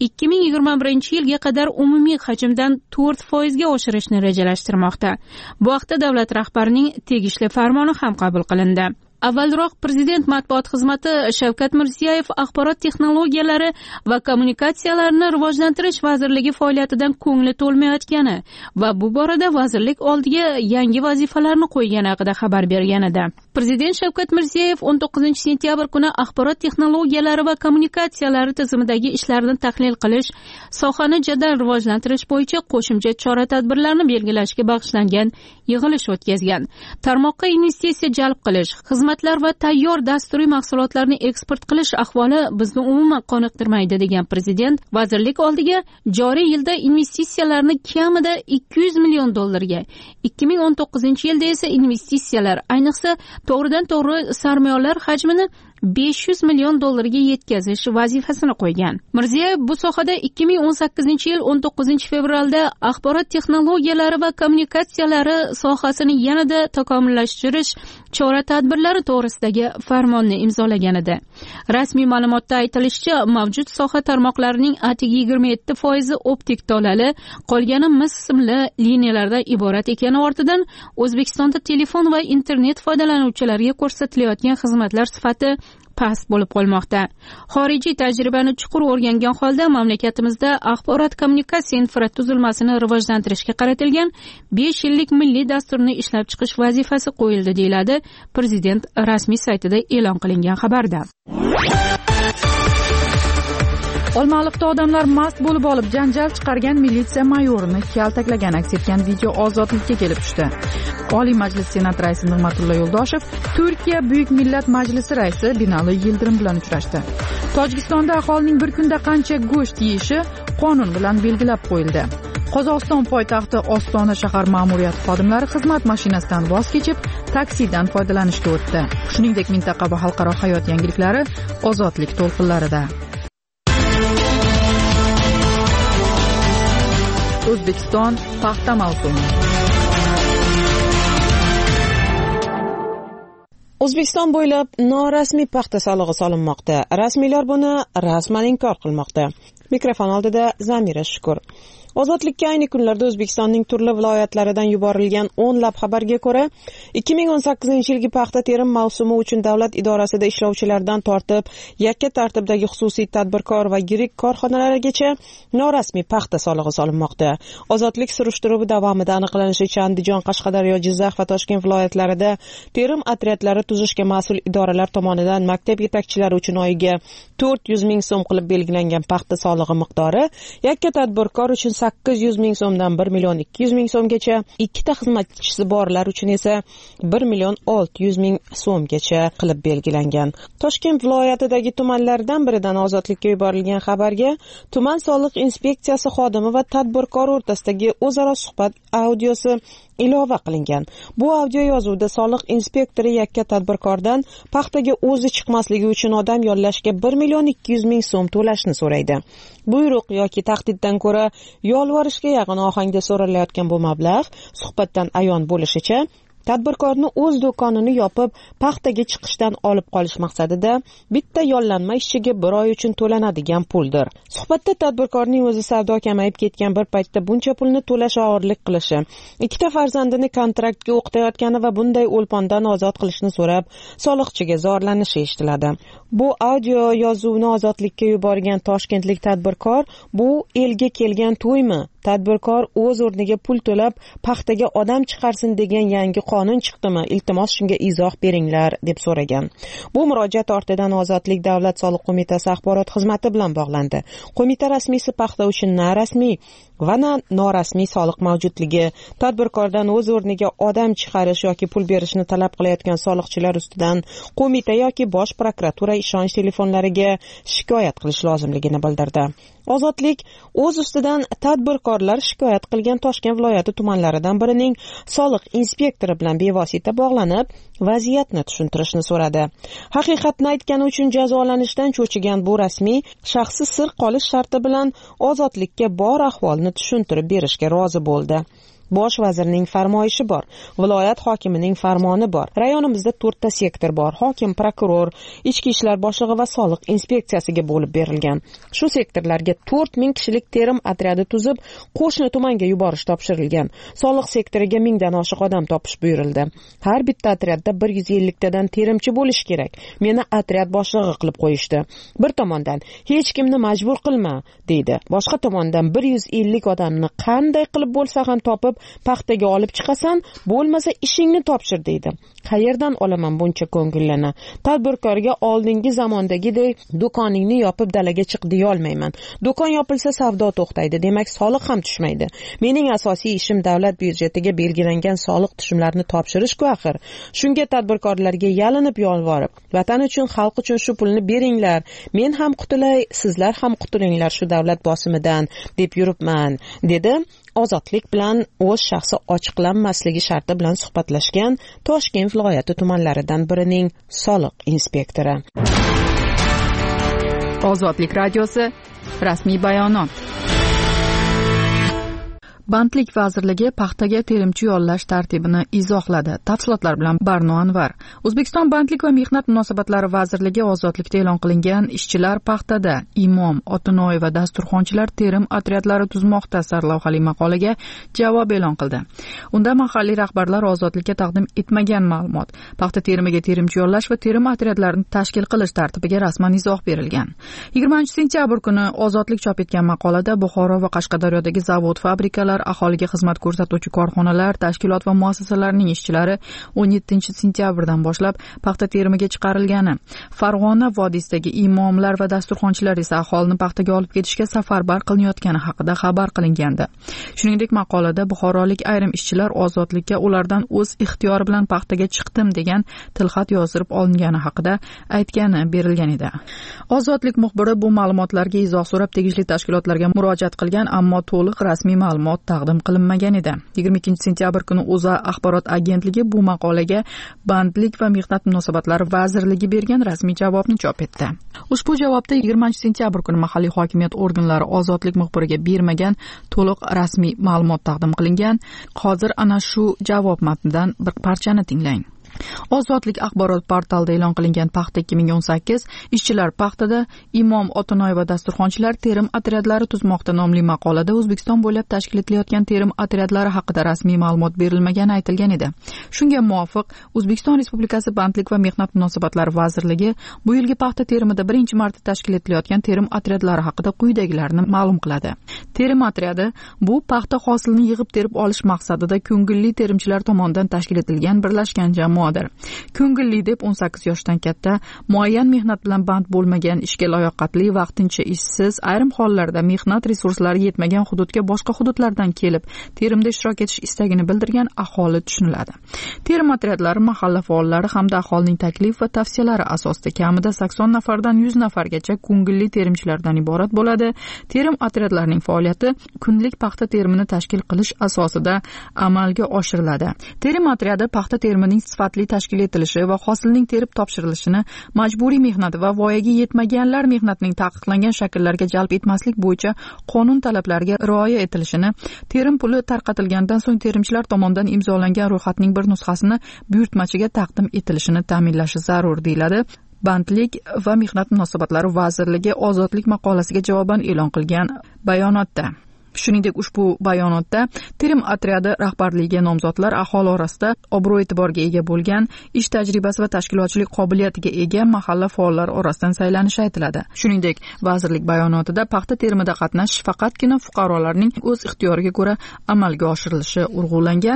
2021-yilga qadar umumiy hajmdan 4% ga oshirishni rejalashtirmoqda. Bu haqda davlat rahbarining tegishli farmoni ham qabul qilindi. Avvalroq Prezident matbuot xizmati Shavkat Mirziyoyev axborot texnologiyalari va kommunikatsiyalarini rivojlantirish vazirligi faoliyatidan ko'ngli to'lmayotgani va bu borada vazirlik oldiga yangi vazifalarni qo'ygani haqida xabar bergan edi. Prezident Shavkat Mirziyoyev 19-sentyabr kuni axborot texnologiyalari va kommunikatsiyalari tizimidagi ishlarni tahlil qilish, sohani jadal rivojlantirish bo'yicha qo'shimcha chora-tadbirlarni belgilashga bag'ishlangan yig'ilish o'tkazgan. Tarmoqqa investitsiya jalb qilish, xizmatlar va tayyor dasturiy mahsulotlarni eksport qilish ahvoli bizni umuman qoniqtirmaydi degan Prezident vazirlik oldiga joriy yilda investitsiyalarni kamida 200 million dollarga, 2019-yilda esa investitsiyalar, ayniqsa to'g'ridan-to'g'ri sarmoyalar hajmini 500 million dollarga yetkazish vazifasini qo'ygan. Mirziyoyev bu sohada 2018-yil 19-fevralda axborot texnologiyalari va kommunikatsiyalari sohasini yanada takomillashtirish chora-tadbirlari to'g'risidagi farmonni imzolagan edi. Rasmiy ma'lumotda aytilishicha, mavjud soha tarmoqlarining atigi 27% optik tolali, qolgani mis simli liniyalardan iborat ekani ortidan O'zbekistonda telefon va internet foydalanuvchilariga ko'rsatilayotgan xizmatlar sifati past bo'lib qolmoqda. Xorijiy tajribani chuqur o'rgangan holda mamlakatimizda axborot kommunikatsiya infratuzilmasini rivojlantirishga qaratilgan 5 yillik milliy dasturni ishlab chiqish vazifasi qo'yildi, deyiladi Prezident rasmiy saytida e'lon qilingan xabarda. Olmaliqda odamlar mast bo'lib olib janjal chiqargan militsiya mayorini kaltaklagan aks etgan video ozodlikka kelib tushdi. Oliy Majlis Senat raisi Nig'matullo Yo'ldoshev Turkiya Buyuk Millat Majlisi raisi Binali Yildirim bilan uchrashdi. Tojikistonda aholining bir kunda qancha go'sht yeyishi qonun bilan belgilab qo'yildi. Qozog'iston poytaxti Ostona shahar ma'muriyati xodimlari xizmat mashinasidan voz kechib, taksidan foydalanishga o'tdi. Shuningdek, mintaqa va xalqaro hayot yangiliklari ozodlik to'lqinlarida. O'zbekiston paxta mavsumi. O'zbekiston bo'ylab norasmiy paxta solig'i solinmoqda. Rasmiylar buni rasman inkor qilmoqda. Mikrofon oldida Zamira Shukur. Ozodlikka ayni kunlarda O'zbekistonning turli viloyatlaridan yuborilgan 10 lab xabarga ko'ra, 2018-yilgi paxta terim mavsumi uchun davlat idorasida ishlovchilardan tortib, yakka tartibdagi xususiy tadbirkor va yirik korxonalargacha norasmiy paxta solig'i solinmoqda. Ozodlik surishtiruvi davomida aniqlanishicha, Andijon, Qashqadaryo, Jizzax va Toshkent viloyatlarida terim otryadlari tuzishga mas'ul idoralar tomonidan maktab yetakchilari uchun oyiga 400 ming so'm qilib belgilangan paxta solig'i miqdori yakka tadbirkor uchun 800 ming so'mdan 1 million 200 ming so'mgacha, ikkita xizmatchisi borlar uchun esa 1 million 600 ming so'mgacha qilib belgilangan. Toshkent viloyatidagi tumanlardan biridan ozodlikka yuborilgan xabarga tuman soliq inspeksiyasi xodimi va tadbirkor o'rtasidagi o'zaro suhbat audiosi ilova qilingan. Bu audio yozuvda soliq inspektori yakka tadbirkordan paxtaga o'zi chiqmasligi uchun odam yollashga 1 million 200 ming so'm to'lashni so'raydi. Buyruq yoki tahdiddan ko'ra yolvorishga yaqin ohangda so'ralayotgan bu mablag' suhbatdan ayon bo'lishicha, tadbirkorni o'z do'konini yopib, paxtaga chiqishdan olib qolish maqsadida bitta yollanma ishchiga 1 oy uchun to'lanadigan puldir. Suhbatda tadbirkorning o'zi savdo kamayib ketgan bir paytda buncha pulni to'lash og'irlik qilishi, ikkita farzandini kontraktga o'qitayotgani va bunday o'lpondan ozod qilishni so'rab, soliqchiga zorlanishi eshitiladi. Bu audio yozuvni ozodlikka yuborgan toshkentlik tadbirkor bu elga kelgan to'ymi? Tadbirkor o'z o'rniga pul to'lab paxtaga odam chiqarsin degan yangi qonun chiqdimi? Iltimos shunga izoh beringlar deb so'ragan. Bu murojaat ortidan Ozodlik davlat soliq qo'mitasi axborot xizmati bilan bog'landi. Qo'mita rasmiysi paxta uchun na rasmiy va na norasmiy soliq mavjudligi, tadbirkordan o'z o'rniga odam chiqarish yoki pul berishni talab qilayotgan soliqchilar ustidan qo'mita yoki bosh prokuratura ishonch telefonlariga shikoyat qilish lozimligini bildirdi. Ozodlik o'z ustidan tadbirkorlar shikoyat qilgan Toshkent viloyati tumanlaridan birining soliq inspektori bilan bevosita bog'lanib, vaziyatni tushuntirishni so'radi. Haqiqatni aytgani uchun jazolanishdan cho'chigan bu rasmiy shaxsi sir qolish sharti bilan ozodlikka bor ahvolni tushuntirib berishga rozi bo'ldi. Bosh vazirning farmoyishi bor, viloyat hokimining farmoni bor. Rayonimizda 4 ta sektor bor. Hokim, prokuror, ichki ishlar boshlig'i va soliq inspeksiyasiga bo'lib berilgan. Shu sektorlarga 4000 kishilik terim otryadi tuzib, qo'shni tumanga yuborish topshirilgan. Soliq sektoriga 1000 dan oshiq odam topish buyurildi. Har bitta otryadda 150 tadan terimchi bo'lish kerak. Meni otryad boshlig'i qilib qo'yishdi. Bir tomondan hech kimni majbur qilma, deydi. Boshqa tomondan 150 odamni qanday qilib bo'lsa ham topib paxtaga olib chiqasan, bo'lmasa ishingni topshir, deydi. Qayerdan olaman buncha ko'ngillani? Tadbirkorga oldingi zamondagidek do'koningni yopib dalaga chiq deya olmayman. Do'kon yopilsa savdo to'xtaydi, demak soliq ham tushmaydi. Mening asosiy ishim davlat byudjetiga belgilangan soliq tushumlarini topshirish-ku axir. Shunga tadbirkorlarga yalinib yolvorib, vatan uchun, xalq uchun shu pulni beringlar, men ham qutulay, sizlar ham qutulinglar shu davlat bosimidan deb yuribman, dedi. Ozodlik bilan o'z shaxsi ochiqlanmasligi sharti bilan suhbatlashgan Toshkent viloyati tumanlaridan birining soliq inspektori. Ozodlik radiosi rasmiy bayonot. Bandlik vazirligi paxtaga terimchi yollash tartibini izohladi. Tafsilotlar bilan Barno Anvar. O'zbekiston Bandlik va mehnat munosabatlari vazirligi ozodlikda e'lon qilingan ishchilar paxtada, imom, otinoy va dasturxonchilar terim otryadlari tuzmoqda sarlavhali maqolaga javob e'lon qildi. Unda mahalliy rahbarlar ozodlikka taqdim etmagan ma'lumot, paxta terimiga terimchi yollash va terim otryadlarini tashkil qilish tartibiga rasman izoh berilgan. 20 sentyabr kuni Ozodlik chop etgan maqolada Buxoro va Qashqadaryodagi zavod, fabrikalar aholiga xizmat ko'rsatuvchi korxonalar, tashkilot va muassasalarning ishchilari 17-sentyabrdan boshlab paxta terimiga chiqarilgani, Farg'ona vodiysidagi imomlar va dasturxonchilar esa aholini paxtaga olib ketishga safarbar qilinayotgani haqida xabar qilingandi. Shuningdek, maqolada buxorolik ayrim ishchilar ozodlikka ulardan o'z ixtiyori bilan paxtaga chiqdim degan tilxat yozdirib olingani haqida aytgani berilgan edi. Ozodlik muxbiri bu ma'lumotlarga izoh so'rab tegishli tashkilotlarga murojaat qilgan, ammo to'liq rasmiy ma'lumot taqdim qilinmagan edi. 22-sentyabr kuni O'zA axborot agentligi bu maqolaga Bandlik va mehnat munosabatlari vazirligi bergan rasmiy javobni chop etdi. Ushbu javobda 20-sentyabr kuni mahalliy hokimiyat organlari ozodlik muxbiriga bermagan to'liq rasmiy ma'lumot taqdim qilingan. Hozir ana shu javob matnidan bir parchani tinglang. Ozodlik axborot portalida e'lon qilingan paxta 2018 ishchilar paxtada, imom Otonoy va dasturxonchilar terim otryadlari tuzmoqda nomli maqolada O'zbekiston bo'ylab tashkil etilayotgan terim otryadlari haqida rasmiy ma'lumot berilmagani aytilgan edi. Shunga muvofiq, O'zbekiston Respublikasi Bandlik va mehnat munosabatlari vazirligi bu yilgi paxta terimida birinchi marta tashkil etilayotgan terim otryadlari haqida quyidagilarni ma'lum qiladi. Terim otryadi bu paxta hosilini yig'ib terib olish maqsadida ko'ngilli terimchilar tomonidan tashkil etilgan birlashgan jamoadir. Ko'ngilli deb 18 yoshdan katta, muayyan mehnat bilan band bo'lmagan, ishga layoqatli, vaqtincha ishsiz, ayrim hollarda mehnat resurslari yetmagan hududga boshqa hududlardan kelib, terimda ishtirok etish istagini bildirgan aholi tushuniladi. Terim otryadlari mahalla faollari hamda aholining taklif va tavsiyalari asosida kamida 80 nafardan 100 nafargacha ko'ngilli terimchilardan iborat bo'ladi. Terim otryadlarining faoliyati kunlik paxta terimini tashkil qilish asosida amalga oshiriladi. Terim otryadi paxta terimining sifatli tashkil etilishi va hosilning terib topshirilishini majburiy mehnat va voyaga yetmaganlar mehnatining taqiqlangan shakllarga jalb etmaslik bo'yicha qonun talablariga rioya etilishini, terim puli tarqatilgandan so'ng terimchilar tomonidan imzolangan ro'yxatning bir nusxasini buyurtmachiga taqdim etilishini ta'minlashi zarur deyiladi. Bandlik va mehnat munosabatlari vazirligi ozodlik maqolasiga javoban e'lon qilgan bayonotda. Shuningdek, ushbu bayonotda terim otryadi rahbarligiga nomzodlar aholi orasida obro'-e'tiborga ega bo'lgan, ish tajribasi va tashkilotchilik qobiliyatiga ega mahalla faollari orasidan saylanishi aytiladi. Shuningdek, vazirlik bayonotida paxta terimida qatnashish faqatgina fuqarolarning o'z ixtiyoriga ko'ra amalga oshirilishi urg'ulangan.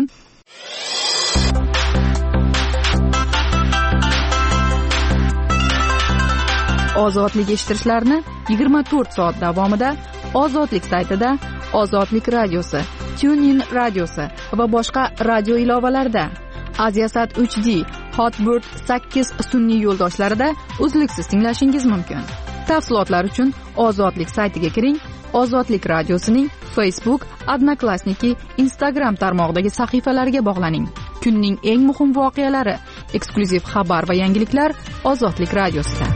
Ozodlik eshittirishlarni 24 soat davomida Ozodlik saytida, Ozodlik radiosi, TuneIn radiosi va boshqa radio ilovalarida, Aziasat 3D, Hotbird 8 sun'iy yo'ldoshlarida uzluksiz tinglashingiz mumkin. Tafsilotlar uchun Ozodlik saytiga kiring. Ozodlik radiosining Facebook, Odnoklassniki, Instagram tarmog'idagi sahifalariga bog'laning. Kunning eng muhim voqealari, eksklyuziv xabar va yangiliklar Ozodlik radiosida.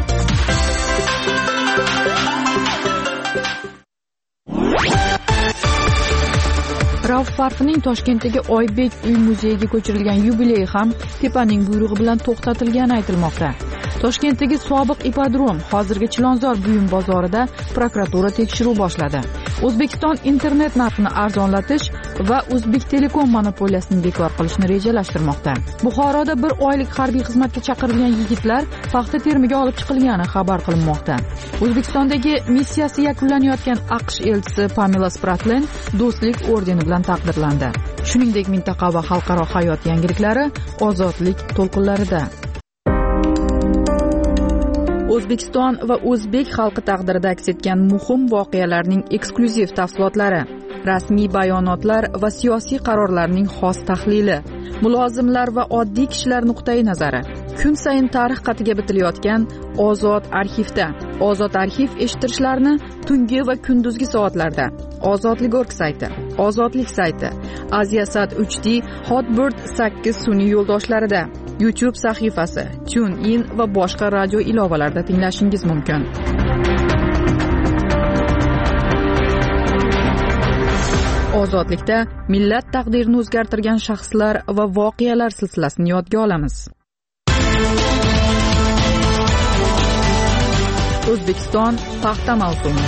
Rauf Parfining Toshkentdagi Oybek uy muzeyiga ko'chirilgan yubiley ham tepaning buyrug'i bilan to'xtatilgani aytilmoqda. Toshkentdagi sobiq ipodrom hozirgi Chilonzor buyum bozorida prokuratura tekshiruv boshladi. O'zbekiston internet narxini arzonlatish va O'zbek Telekom monopoliyasini bekor qilishni rejalashtirmoqda. Buxoroda bir oylik harbiy xizmatga chaqirilgan yigitlar paxta terimiga olib chiqilgani xabar qilinmoqda. O'zbekistondagi missiyasi yakunlanayotgan AQSh elchisi Pamela Spratlen do'stlik ordeni bilan taqdirlandi. Shuningdek, mintaqa va xalqaro hayot yangiliklari Ozodlik to'lqinlarida. O'zbekiston va o'zbek xalqi taqdirida aks etgan muhim voqealarning eksklyuziv tafsilotlari, rasmiy bayonotlar va siyosiy qarorlarning xos tahlili, mulozimlar va oddiy kishilar nuqtai nazari. Kun sayin tarix qatiga bitilayotgan Ozod arxivda. Ozod arxiv eshittirishlarni tungi va kunduzgi soatlarda. Ozodlik.org sayti, Ozodlik sayti, Aziasat 3D, Hotbird 8 sun'iy yo'ldoshlarida, YouTube sahifasi, TuneIn va boshqa radio ilovalarida tinglashingiz mumkin. Ozodlikda millat taqdirini o'zgartirgan shaxslar va voqealar silsilasini yodga olamiz. O'zbekiston paxta mavsumi.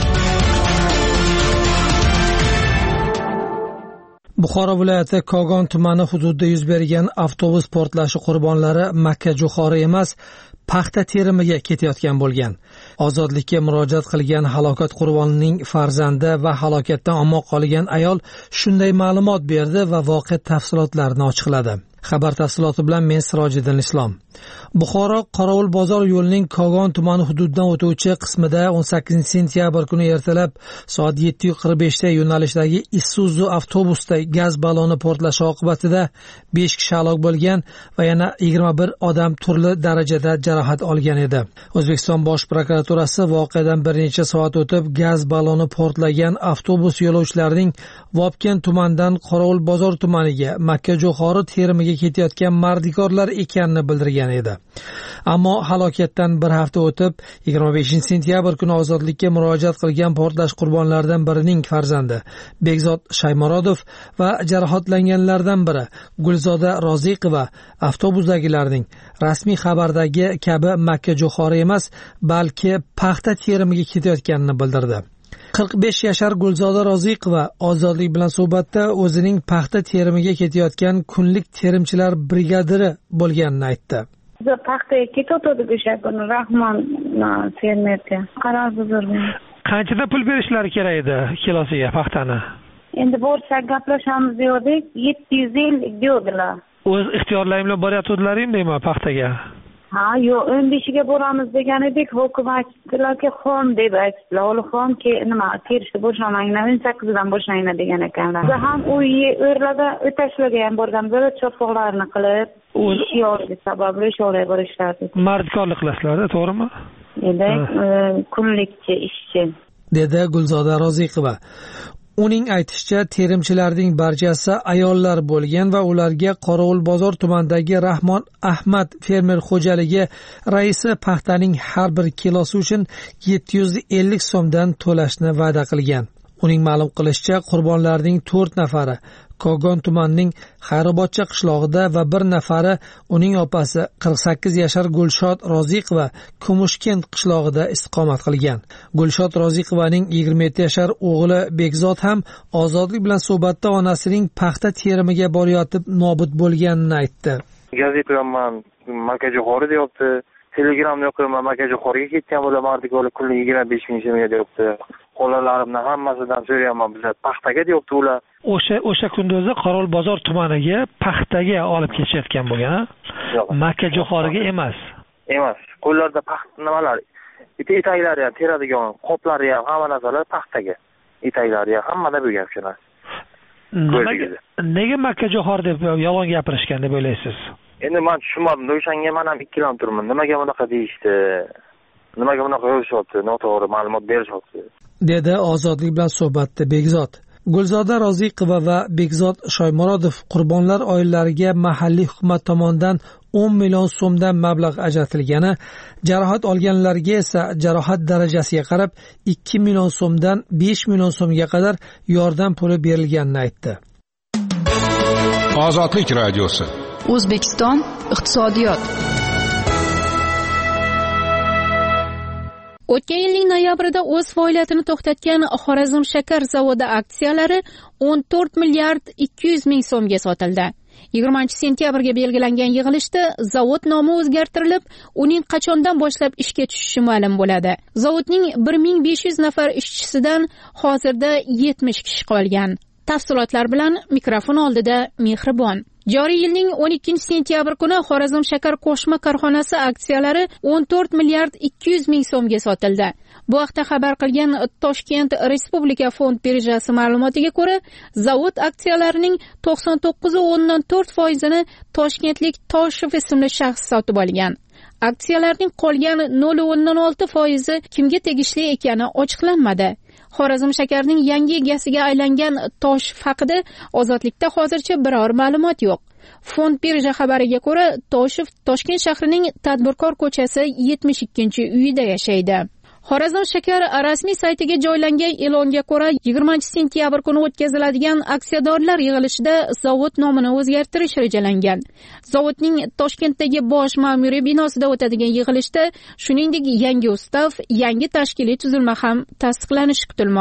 Buxoro viloyati Kogon tumani hududida yuz bergan avtobus portlashi qurbonlari Makka Jo'xori emas, paxta terimiga ketayotgan bo'lgan. Ozodlikka murojaat qilgan halokat qurbonining farzandi va halokatdan omon qolgan ayol shunday ma'lumot berdi va voqea tafsilotlarini ochiqladi. Xabar tafsiloti bilan men Sirojiddin Islom. Buxoro Qorovul bozor yo'lining Kogon tumani hududidan o'tuvchi qismida 18 sentyabr kuni ertalab soat 7:45 da yo'nalishdagi Isuzu avtobusda gaz balloni portlashi oqibatida 5 kishi halok bo'lgan va yana 21 odam turli darajada jarohat olgan edi. O'zbekiston Bosh prokuraturasi voqeadan bir necha soat o'tib gaz balloni portlagan avtobus yo'lovchilarining Vobkent tumanidan Qorovul bozor tumaniga Makkajo'xori terimiga ketayotgan mardikorlar ekanini bildirgan edi. Ammo halokatdan bir hafta o'tib 25 sentyabr kuni ozodlikka murojaat qilgan portlash qurbonlaridan birining farzandi Begzod Shaymorodov va jarohatlanganlardan biri Gulzoda Roziqova avtobusdagilarning rasmiy xabardagi kabi Makkajo'xori emas, balki paxta terimiga ketayotganini bildirdi. 45 yashar Gulzoda Roziqova Ozodlik bilan suhbatda o'zining paxta terimiga ketayotgan kunlik terimchilar brigadiri bo'lganini aytdi. Biz paxtaga ketayotdik o'sha kuni Rahmon fermerga. Qaror buzurgan. Qanchadan pul berishlari kerak edi kilosiga paxtani? Endi borsak gaplashamiz dedik, 750 diyordilar. O'z ixtiyorlaring bilan boryaptilaringmi deyman paxtaga? Ha, yo'q, 15ga boramiz degan edik, hukumatchilarga xom deb aytdilar. Hali xom nima, terishni boshlamanglar, 18dan boshlanglar degan ekanlar. Biz ham u o'rlarda o'tashlarga ham borganmiz, cho'rfoqlarni qilib, ish yo'qligi sababli o'shalarga borishlardi. Mardkorlik qilasizlar-da, to'g'rimi? Endi kunlikchi ishchi, dedi Gulzoda Roziqova. Uning aytishicha, terimchilarning barchasi ayollar bo'lgan va ularga Qorovul bozor tumanidagi Rahmon Ahmad fermer xo'jaligi raisi paxtaning har bir kilosi uchun 750 so'mdan to'lashni va'da qilgan. Uning ma'lum qilishicha, qurbonlarning 4 nafari Kogon tumanining Xayrobodcha qishlog'ida va bir nafari uning opasi 48 yashar Gulshod Roziqova Kumushkent qishlog'ida istiqomat qilgan. Gulshod Roziqovaning 27 yashar o'g'li Begzod ham Ozodlik bilan suhbatda onasining paxta terimiga borayotib nobud bo'lganini aytdi. Gazetaman Makkajo'xori deyapti. Telegramni o'qiyman, Makkajo'xoriga ketgan bo'laman, degan kunlik 25 ming so'mga deyapti. Qo'llalarimni hammasidan so'rayman, bizlar paxtaga deyapti ular. O'sha kundo'zi Qorovul bozor tumaniga paxtaga olib ketayotgan bo'lgan, Makkajo'xoriga emas. Emas. Qo'llarda paxta nimalar, etaklari ham, teradigan qoplari ham, hamma narsalar paxtaga. Etaklari ham hammada bo'lgan shular. Nega Makkajo'xori deb yolg'on gapirishgan deb o'ylaysiz? Endi men tushunmadim. O'shanga men ham ikkilanib turman. Nimaga bunaqa deyishdi? Nimaga bunaqa yozishyapti? Noto'g'ri ma'lumot berishyapti, dedi Ozodlik bilan suhbatda Begzod. Gulzoda Roziqova va Begzod Shoymorodov qurbonlar oilalariga mahalliy hukumat tomonidan 10 million so'mdan mablag' ajratilgani, jarohat olganlarga esa jarohat darajasiga qarab 2 million so'mdan 5 million so'mga qadar yordam puli berilganini aytdi. Ozodlik radiosi. O'zbekiston iqtisodiyot. O'tgan yilning noyabrida o'z faoliyatini to'xtatgan Xorazm shakar zavodi aksiyalari 14 milliard 200 ming so'mga sotildi. 20-sentyabrga belgilangan yig'ilishda zavod nomi o'zgartirilib, uning qachondan boshlab ishga tushishi ma'lum bo'ladi. Zavodning 1500 nafar ishchisidan hozirda 70 kishi qolgan. Tafsilotlar bilan mikrofon oldida Mehribon. Joriy yilning 12-sentyabr kuni Xorazm shakar qo'shma korxonasi aksiyalari 14 milliard 200 ming so'mga sotildi. Bu haqda xabar qilgan Toshkent Respublika fond birjasi ma'lumotiga ko'ra, zavod aksiyalarining 99.4%ni toshkentlik Toshev ismli shaxs sotib olgan. Aksiyalarning qolgan 0.6% kimga tegishli ekani ochiqlanmadi. Xorazm shakarning yangi egasiga aylangan Toshev haqida Ozodlikda hozircha biror ma'lumot yo'q. Fond birja xabariga ko'ra, Toshev Toshkent shahrining Tadbirkor ko'chasi 72-uyida yashaydi. Xorazm shakar rasmiy saytiga joylangan e'longa ko'ra, 20-sentyabr kuni o'tkaziladigan aksiyadorlar yig'ilishida zavod nomini o'zgartirish rejalangan. Zavodning Toshkentdagi bosh ma'muriy binosida o'tadigan yig'ilishda, shuningdek, yangi ustav, yangi tashkiliy tuzilma ham tasdiqlanishi kutilmoqda.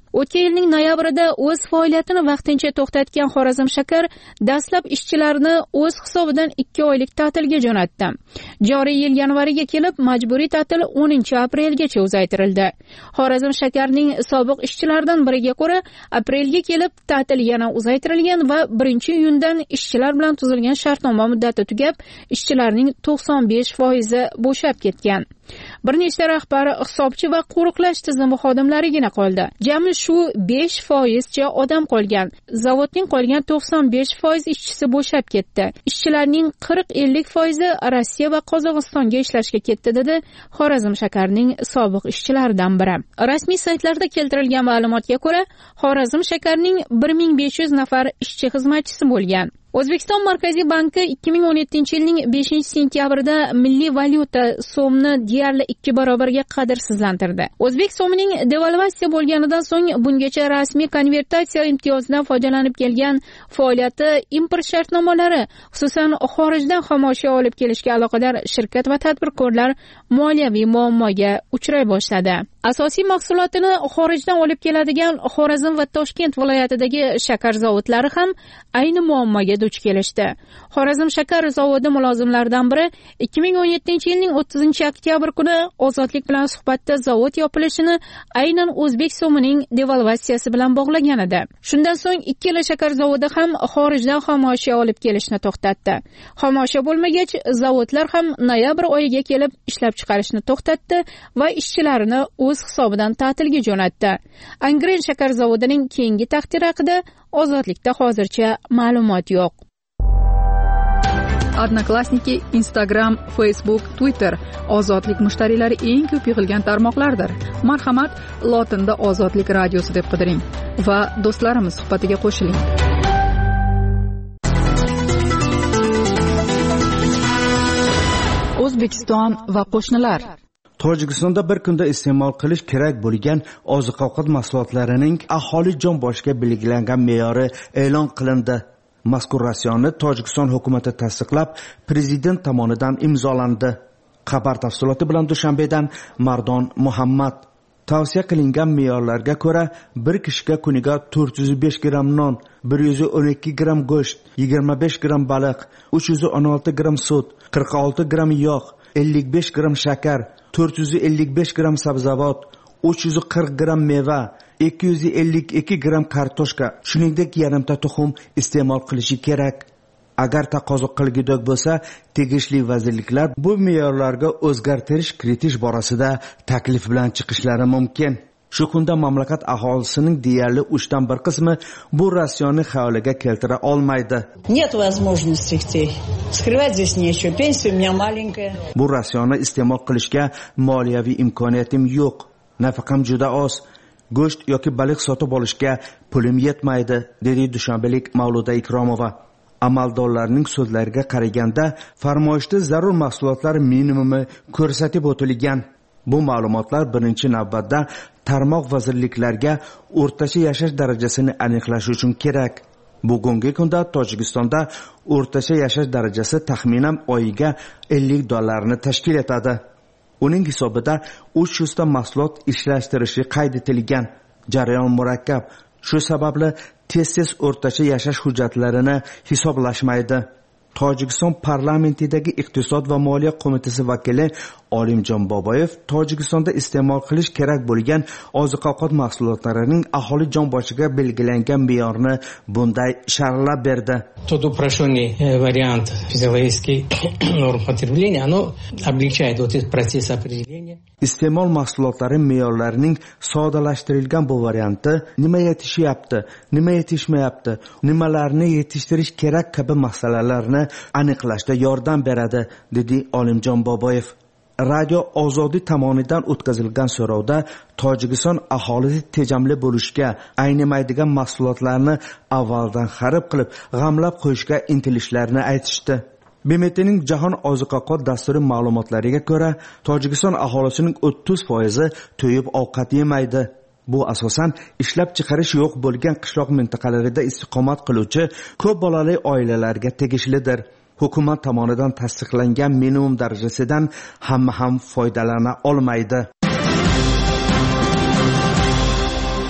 O'tgan yilning noyabrida o'z faoliyatini vaqtincha to'xtatgan Xorazm Shakar dastlab ishchilarni o'z hisobidan 2 oylik ta'tilga jo'natdi. Joriy yil yanvariga kelib majburiy ta'til 10-aprelgacha uzaytirildi. Xorazm Shakarning sobiq ishchilaridan biriga ko'ra, aprelga kelib ta'til yana uzaytirilgan va 1-iyundan ishchilar bilan tuzilgan shartnoma muddati tugab, ishchilarning 95% bo'shab ketgan. Bir nechta rahbar, hisobchi va qo'riqlash tizimi xodimlarigina qoldi. Jami shu 5%cha odam qolgan. Zavodning qolgan 95% ishchisi bo'shab ketdi. Ishchilarning 40-50% Rossiya va Qozog'istonga ishlashga ketdi, dedi Xorazm Shakarning sobiq ishchilaridan biri. Rasmiy saytlarda keltirilgan ma'lumotga ko'ra, Xorazm Shakarning 1500 nafar ishchi xizmatchisi bo'lgan. O'zbekiston Markaziy banki 2017-yilning 5-sentyabrida milliy valyuta so'mni deyarli 2 barobarga qadrsizlantirdi. O'zbek so'mining devalvatsiya bo'lganidan so'ng bungacha rasmiy konvertatsiya imtiyozidan foydalanib kelgan faoliyati import shartnomalari, xususan xorijdan xomashyo olib kelishga aloqador shirkat va tadbirkorlar moliyaviy muammoga uchray boshladi. Asosiy mahsulotini xorijdan olib keladigan Xorazm va Toshkent viloyatidagi shakar zavodlari ham ayni muammoga duch kelishdi. Xorazm shakar zavodi mulozimlaridan biri 2017-yilning 30-oktyabr kuni Ozodlik bilan suhbatda zavod yopilishini aynan o'zbek so'mining devalvatsiyasi bilan bog'lagan edi. Shundan so'ng ikkala shakar zavodi ham xorijdan xomashyo olib kelishni to'xtatdi. Xomashyo bo'lmagach, zavodlar ham noyabr oyiga kelib ishlab chiqarishni to'xtatdi va ishchilarini o'z hisobidan ta'tilga jo'natdi. Angren shakar zavodining keyingi taqdiri haqida Ozodlikda hozircha ma'lumot yo'q. Odnoklassniki, Instagram, Facebook, Twitter Ozodlik mushtariylari eng ko'p yig'ilgan tarmoqlardir. Marhamat, lotinda Ozodlik radiosi deb qidiring va do'stlarimiz suhbatiga qo'shiling. O'zbekiston va qo'shnilar. Tojikistonda bir kunda iste'mol qilish kerak bo'lgan oziq-ovqat mahsulotlarining aholi jon boshiga belgilangan me'yori e'lon qilindi. Mazkur ratsionni Tojikiston hukumati tasdiqlab, prezident tomonidan imzolandi. Xabar tafsiloti bilan Dushanbedan Mardon Muhammad. Tavsiya qilingan me'yorlarga ko'ra, bir kishiga kuniga 405 gram non, 112 gram go'sht, 25 gram baliq, 316 gram sut, 46 gram yog', 55 gram shakar, 455 gram sabzavot, 340 gram meva, 252 gram kartoshka, shuningdek yarimta tuxum iste'mol qilishi kerak. Agar taqozo qilgudek bo'lsa, tegishli vazirliklar bu me'yorlarga o'zgartirish kiritish borasida taklif bilan chiqishlari mumkin. Shu kunda mamlakat aholisining deyarli 3/1 qismi bu ratsionni xayoliga keltira olmaydi. Нет возможности скрывать здесь нечего. Пенсия у меня маленькая. Bu ratsionni iste'mol qilishga moliyaviy imkoniyatim yo'q. Nafaqam juda oz. Go'sht yoki baliq sotib olishga pulim yetmaydi, dedi dushanbalik Mavluda Ikromova. Amaldorlarning so'zlariga qaraganda, farmoyishda zarur mahsulotlar minimumi ko'rsatib o'tilgan. Bu ma'lumotlar birinchi navbatda tarmoq vazirliklarga o'rtacha yashash darajasini aniqlash uchun kerak. Bugungi kunda Tojikistonda o'rtacha yashash darajasi taxminan oyiga $50 tashkil etadi. Uning hisobida 300 ta mahsulot ishlashtirilishi qayd etilgan. Jarayon murakkab. Shu sababli tez o'rtacha yashash hujjatlarini hisoblashmaydi. Tojikiston parlamentidagi iqtisod va moliya qo'mitasi vakili Olimjon Boboyev Tojikistonda iste'mol qilish kerak bo'lgan oziq-ovqat mahsulotlarining aholi jon boshiga belgilangan me'yorni bunday sharhlab berdi. Тот упрощенный вариант физиологический норм потребления, оно облегчает вот этот процесс определения. Iste'mol mahsulotlari me'yorlarining soddalashtirilgan bu varianti nima yetishyapti, nima yetishmayapti, nimalarni yetishtirish kerak kabi masalalarni aniqlashda yordam beradi, dedi Olimjon Boboyev. Radio Ozodi tomonidan o'tkazilgan so'rovda Tojikiston aholisi tejamli bo'lishga, aynimaydigan mahsulotlarni avvaldan xarid qilib, g'amlab qo'yishga intilishlarini aytishdi. BMTning Jahon oziq-ovqat dasturi ma'lumotlariga ko'ra, Tojikiston aholisining 30% to'yib ovqat yemaydi. Bu asosan ishlab chiqarish yo'q bo'lgan qishloq mintaqalarida istiqomat qiluvchi ko'p bolali oilalarga tegishlidir. Hukumat tomonidan tasdiqlangan minimum darajasidan hamma ham foydalana olmaydi.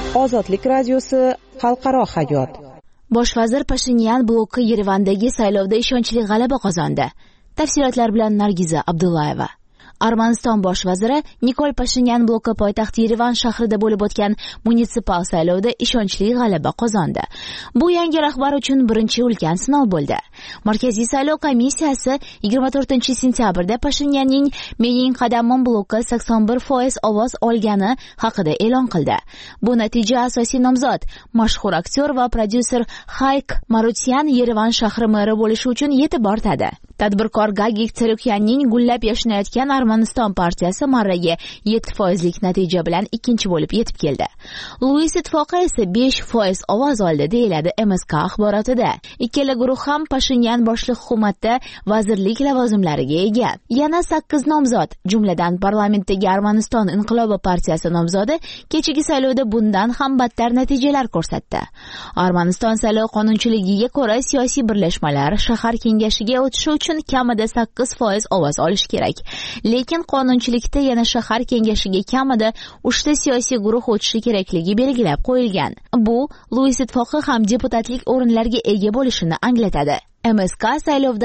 Ozodlik radiosi xalqaro hayot. Bosh vazir Pashinyan bloki Yerevandagi saylovda ishonchli g'alaba qozondi. Tafsilotlar bilan Nargiza Abdullayeva. Armaniston bosh vaziri Nikol Pashinyan bloki poytaxt Yerevan shahrida bo'lib o'tgan munitsipal saylovda ishonchli g'alaba qozondi. Bu yangi rahbar uchun birinchi ulkan sinov bo'ldi. Markaziy saylov komissiyasi 24-sentyabrda Pashinyanning Mening qadamim bloki 81% ovoz olgani haqida e'lon qildi. Bu natija asosiy nomzod mashhur aktyor va prodyuser Hayk Marutyan Yerevan shahri meri bo'lishi uchun yetib ortadi. Tadbirkor Gagik Tsarukyanning gullab yashnayotgan Armaniston partiyasi marraga 7%lik natija bilan ikkinchi bo'lib yetib keldi. Luis ittifoqi esa 5% ovoz oldi, deyiladi MSK axborotida. Ikkala guruh ham Pashinyan boshliq hukumatda vazirlik lavozimlariga ega. Yana 8 nomzod, jumladan parlamentdagi Armaniston inqilobi partiyasi nomzodi kechagi saylovda bundan ham battar natijalar ko'rsatdi. Armaniston saylov qonunchiligiga ko'ra siyosiy birlashmalar shahar kengashiga o'tishi uchun kamida 8% ovoz olish kerak. Lekin qonunchilikda yana shahar kengashiga kamida 3 ta siyosiy guruh o'tishi kerakligi belgilab qo'yilgan. Bu Luis ittifoqi ham deputatlik o'rinlariga ega bo'lishini anglatadi. MSK saylovda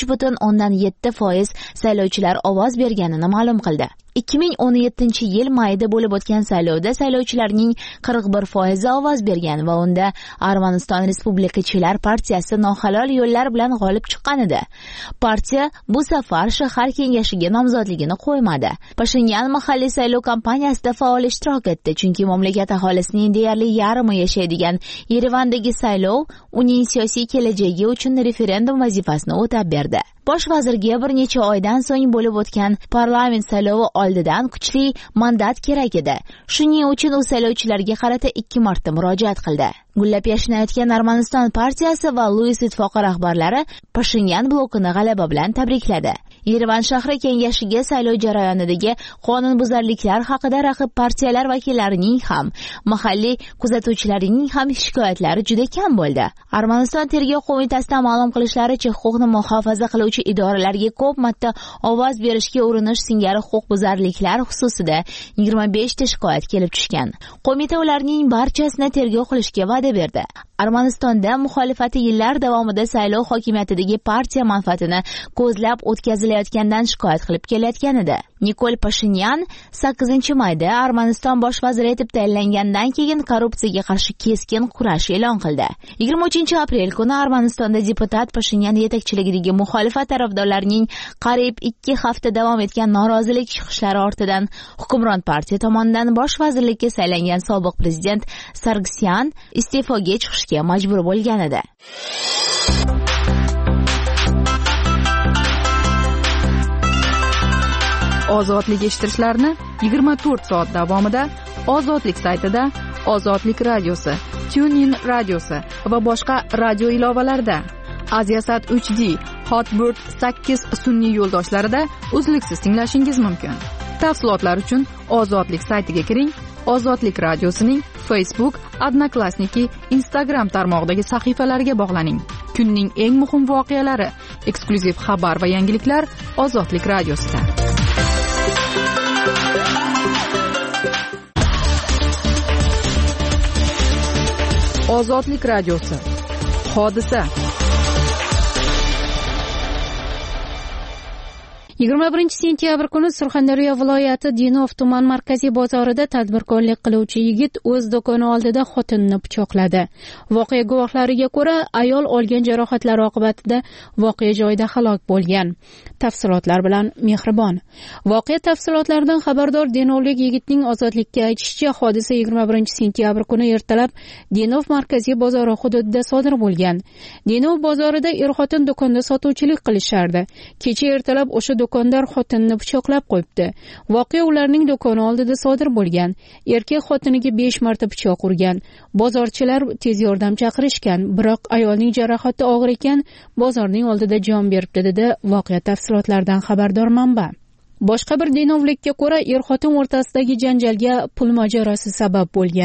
43.7% saylovchilar ovoz berganini ma'lum qildi. 2017-yil mayida bo'lib o'tgan saylovda saylovchilarning 41% ovoz bergan va unda Armaniston Respublikachilar partiyasi nohalol yo'llar bilan g'olib chiqqan edi. Partiya bu safar shahar kengashiga nomzodligini qo'ymadi. Pashinyan mahalliy saylov kampaniyasida faol ishtirok etdi, chunki mamlakat aholisining deyarli yarmi yashaydigan Yerevandagi saylov uning siyosiy kelajagi uchun referendum vazifasini o'tab berdi. Bosh vazirga bir necha oydan so'ng bo'lib o'tgan parlament saylovi oldidan kuchli mandat kerak edi. Shuning uchun u saylovchilarga qarata 2 marta murojaat qildi. Gullab yashnayotgan Armaniston partiyasi va Luis ittifoqi rahbarlari Pashinyan blokini g'alaba bilan tabrikladi. Yerevan shahri kengashiga saylov jarayonidagi qonunbuzarliklar haqida raqib partiyalar vakillarining ham, mahalliy kuzatuvchilarining ham shikoyatlari juda kam bo'ldi. Armaniston tergov qo'mitasidan ma'lum qilishlaricha, huquqni muhofaza qiluvchi idoralarga ko'p marta ovoz berishga urinish singari huquqbuzarliklar xususida 25 ta shikoyat kelib tushgan. Qo'mita ularning barchasini tergov qilishga va'da berdi. Armanistonda muxolifati yillar davomida saylov hokimiyatidagi partiya manfaatini ko'zlab o'tkazilayotgandan shikoyat qilib kelayotgan edi. Nikol Pashinyan 8-mayda Armaniston bosh vaziri etib tayinlangandan keyin korrupsiyaga qarshi keskin kurash e'lon qildi. 23-aprel kuni Armanistonda deputat Pashinyan yetakchiligidagi muxolifat tarafdorlarining qariyb 2 hafta davom etgan norozilik chiqishlari ortidan hukmron partiya tomonidan bosh vazirlikka saylangan sobiq prezident Sargsyan iste'foga chiqishga majbur bo'lgan edi. Ozodlik eshittirishlarni 24 soat davomida Ozodlik saytida, Ozodlik radiosi, TuneIn radiosi va boshqa radio ilovalarida, Aziasat 3D, Hotbird 8 sun'iy yo'ldoshlarida uzluksiz tinglashingiz mumkin. Tafsilotlar uchun Ozodlik saytiga kiring. Ozodlik radiosining Facebook, Odnoklassniki, Instagram tarmog'idagi sahifalariga bog'laning. Kunning eng muhim voqealari, eksklyuziv xabar va yangiliklar Ozodlik radiosida. Ozodlik radiosi. Hodisa. 21-sentyabr kuni Surxondaryo viloyati Denov tuman markaziy bozorida tadbirkorlik qiluvchi yigit o'z do'koni oldida xotinini pichoqladi. Voqea guvohlariga ko'ra, ayol olgan jarohatlari oqibatida voqea joyida halok bo'lgan. Tafsilotlar bilan Mehribon. Voqea tafsilotlaridan xabardor denovlik yigitning ozodlikka aytishicha, hodisa 21-sentyabr kuni ertalab Denov markaziy bozori hududida sodir bo'lgan. Denov bozorida er-xotin do'konda sotuvchilik qilishardi. Kecha ertalab o'sha do'kondor xotinini pichoqlab qo'yibdi. Voqea ularning do'koni oldida sodir bo'lgan. Erkak xotiniga 5 marta pichoq urgan. Bozorchilar tez yordam chaqirishgan, biroq ayolning jarohati og'ir ekan, bozorning oldida jon beribdi, dedi voqea tafsilotlaridan xabardor manba. Boshqa bir denovlikka ko'ra, er-xotin o'rtasidagi janjalga pul mojarosi sabab bo'lgan.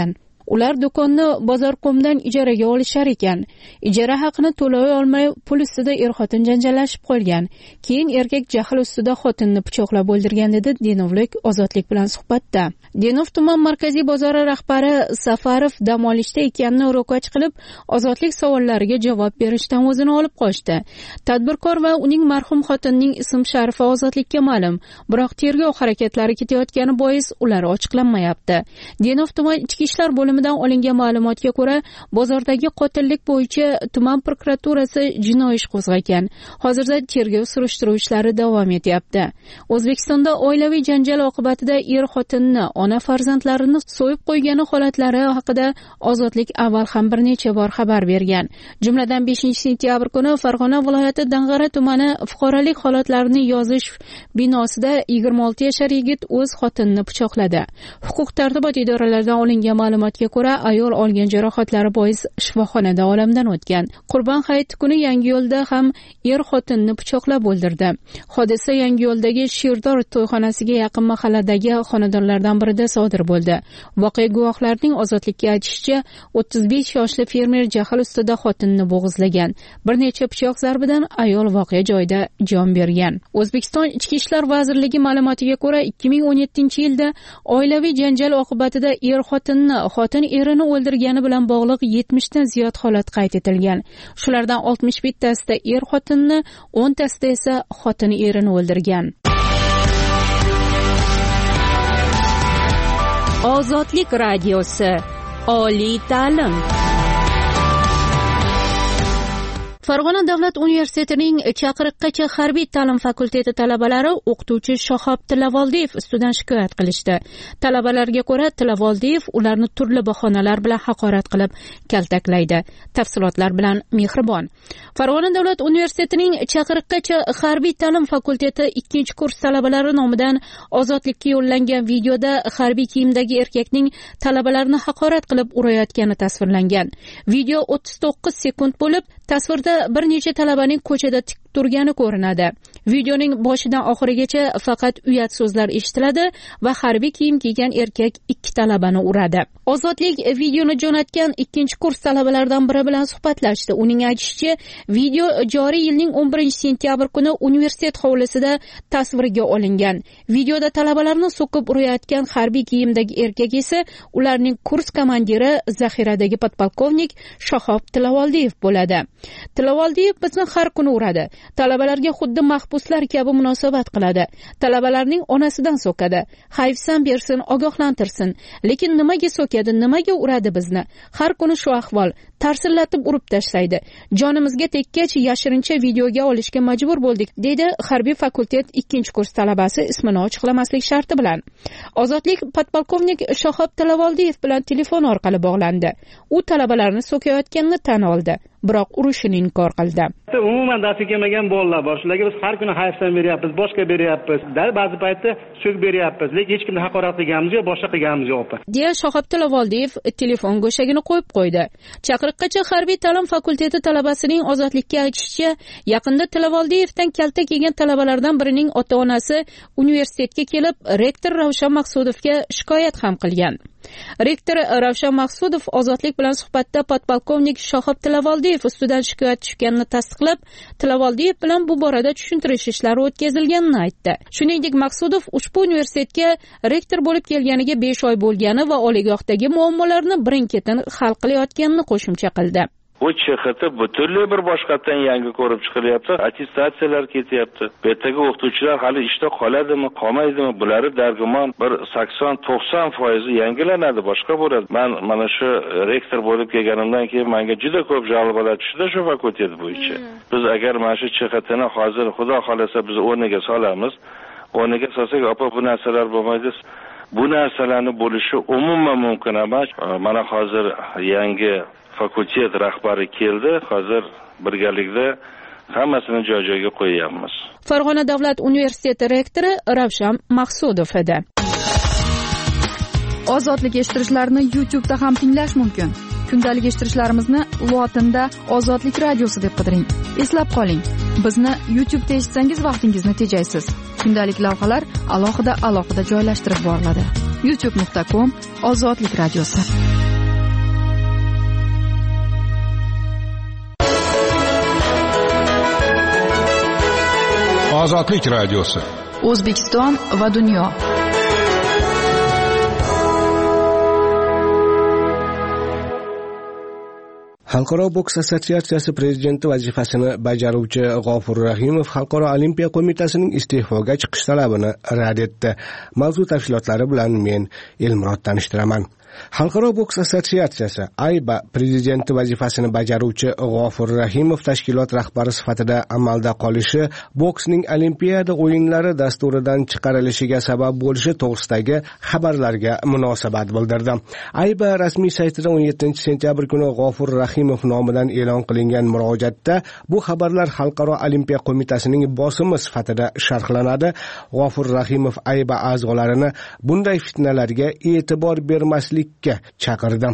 Ular do'konni Bozorqo'mdan ijaraga olishar ekan. Ijara haqini to'lay olmay pul ustida er-xotin janjallashib qolgan. Keyin erkak jahl ustida xotinni pichoqlab o'ldirgan dedi Denovlik Ozodlik bilan suhbatda. Denov tuman markaziy bozori rahbari Safarov dam olishda ekanini ro'kach qilib, Ozodlik savollariga javob berishdan o'zini olib qochdi. Tadbirkor va uning marhum xotinining ism-sharifi Ozodlikka ma'lum, biroq tergov harakatlari ketayotgani bois ular ochiqlanmayapti. Denov tuman ichki ishlar bo'limidan olingan ma'lumotga ko'ra, bozordagi qotillik bo'yicha tuman prokuraturasi jinoiy ish qo'zg'agan. Hozirda tergov surishtiruv ishlari davom etyapti. O'zbekistonda oilaviy janjal oqibatida er-xotinni, ona farzandlarini so'yib qo'ygani holatlari haqida Ozodlik avval ham bir necha bor xabar bergan. Jumladan 5-sentyabr kuni Farg'ona viloyati Dang'ara tumani fuqarolik holatlarini yozish binosida 26 yashar yigit o'z xotinini pichoqladi. Huquq-tartibot idoralaridan olingan ma'lumotga ko'ra, ayol olgan jarohatlari bois shifoxonada olamdan o'tgan. Qurbon hayiti kuni Yangiyo'lda ham er-xotinni pichoqlab o'ldirdi. Hodisa Yangiyo'ldagi Shirdor to'yxonasiga yaqin mahalladagi xonadonlardan birida sodir bo'ldi. Voqea guvohlarining Ozodlikka aytishicha, 35 yoshli fermer jahl ustida xotinini bo'g'izlagan. Bir necha pichoq zarbidan ayol voqea joyida jon bergan. O'zbekiston Ichki ishlar vazirligi ma'lumotiga ko'ra, 2017-yilda oilaviy janjal oqibatida er-xotinni, xotin erini o'ldirgani bilan bog'liq 70 dan ziyod holat qayd etilgan. Shulardan 61 tasida er-xotinni, 10 tasida esa xotin erini o'ldirgan. Ozodlik radiosi. Oliy ta'lim. Farg'ona davlat universitetining Chaqiriqqacha harbiy ta'lim fakulteti talabalari o'qituvchi Shahob Tilavoldiyev ustidan shikoyat qilishdi. Talabalarga ko'ra, Tilavoldiyev ularni turli bahonalar bilan haqorat qilib, kaltaklaydi. Tafsilotlar bilan Mehribon. Farg'ona davlat universitetining Chaqiriqqacha harbiy ta'lim fakulteti 2-kurs talabalari nomidan Ozodlikka yo'llangan videoda harbiy kiyimdagi erkakning talabalarni haqorat qilib urayotgani tasvirlangan. Video 39 sekund bo'lib, tasvirda bir necha talabaning ko'chada tik turgani ko'rinadi. Videoning boshidan oxirigacha faqat uyat so'zlar eshitiladi va harbiy kiyim kiygan erkak 2 talabani uradi. Ozodlik videoni jo'natgan 2-kurs talabalaridan biri bilan suhbatlashdi. Uning aytishicha, video joriy yilning 11-sentyabr kuni universitet hovlisida tasvirga olingan. Videoda talabalarni so'kib urayotgan harbiy kiyimdagi erkak esa ularning kurs komandiri zaxiradagi podpolkovnik Shahob Tilavoldiyev bo'ladi. Tilavoldiyev bizni har kuni uradi. Talabalarga xuddi mahbuslar kabi munosabat qiladi. Talabalarning onasidan so'kadi. Hayfsan bersin, ogohlantirsin. Lekin nimaga so'kadi, nimaga uradi bizni? Har kuni shu ahvol. Tarsillatib urib tashlaydi. Jonimizga tekkach yashirincha videoga olishga majbur bo'ldik, dedi harbiy fakultet 2-kurs talabasi ismini ochiqlamaslik sharti bilan. Ozodlik podpolkovnik Shahob Tilavoldiyev bilan telefon orqali bog'landi. U talabalarni so'kayotganini tan oldi, biroq urishini inkor qildi. Umuman darsi kelmagan bolalar bor. Shularga biz har kuni hayfsan beryapmiz, boshqa beryapmiz. Ba'zi paytda so'k beryapmiz, lekin hech kimni haqorat qilganimiz yo'q, boshqa qilganimiz yo'q. deya Shahob Tilavoldiyev telefon go'shagini qo'yib qo'ydi. Chaqiriqqacha harbiy ta'lim fakulteti talabasining Ozodlikka aytishicha, yaqinda Tilavoldiyevdan kaltak yegan talabalardan birining ota-onasi universitetga kelib, rektor Ravshan Maqsudovga shikoyat ham qilgan. Rektor Ravshan Maqsudov Ozodlik bilan suhbatda podpolkovnik Shahob Tilavoldiyev ustidan shikoyat tushganini tasdiqlab, Tilavoldiyev bilan bu borada tushuntirish ishlari o'tkazilganini aytdi. Shuningdek, Maqsudov ushbu universitetga rektor bo'lib kelganiga 5 oy bo'lgani va oliygohdagi muammolarni birin-ketin hal qilayotganini qo'shimcha qildi. Bu CHT butunlay bir boshqatdan yangi ko'rib chiqilyapti. Attestatsiyalar ketyapti. Bu yerdagi o'qituvchilar hali ishda qoladimi, qolmaydimi? Bularni dargumon bir 80-90% yangilanadi, boshqa bo'ladi. Men mana shu rektor bo'lib kelganimdan keyin menga juda ko'p jalbalar tushdi shu fakultet bo'yicha. Biz agar mana shu CHTni hozir xudo xolasa biz o'rniga solamiz, o'rniga solsak, opa bu narsalar bo'lmaydi. Bu narsalarni bo'lishi umuman mumkin emas. Mana hozir yangi fakultet rahbari keldi. Hozir birgalikda hammasini joy-joyiga qo'yamiz. Farg'ona davlat universiteti rektori Ravshan Maqsudov edi. Ozodlik eshittirishlarni YouTube'da ham tinglash mumkin. Kundalik eshittirishlarimizni lotinda Ozodlik radiosi deb qidiring. Eslab qoling, bizni YouTube'da eshitsangiz vaqtingizni tejaysiz. Kundalik lavhalar alohida joylashtirib boriladi. youtube.com Ozodlik radiosi. Ozodlik radiosi. O'zbekiston va dunyo. Xalqaro boks assotsiatsiyasi prezidenti vazifasini bajaruvchi G'ofur Rahimov Xalqaro olimpiya qo'mitasining iste'foga chiqish talabini rad etdi. Mavzu tafsilotlari bilan men Elmurod tanishtiraman. Xalqaro boks assotsiatsiyasi AIBA prezidenti vazifasini bajaruvchi G'ofur Rahimov tashkilot rahbari sifatida amalda qolishi boksning Olimpiada o'yinlari dasturidan chiqarilishiga sabab bo'lishi to'g'risidagi xabarlarga munosabat bildirdi. AIBA rasmiy saytida 17-sentyabr kuni G'ofur Rahimov nomidan e'lon qilingan murojaatda bu xabarlar Xalqaro olimpiya qo'mitasining bosimi sifatida sharhlanadi. G'ofur Rahimov AIBA a'zolarini bunday fitnalarga e'tibor bermaslik chaqirdi.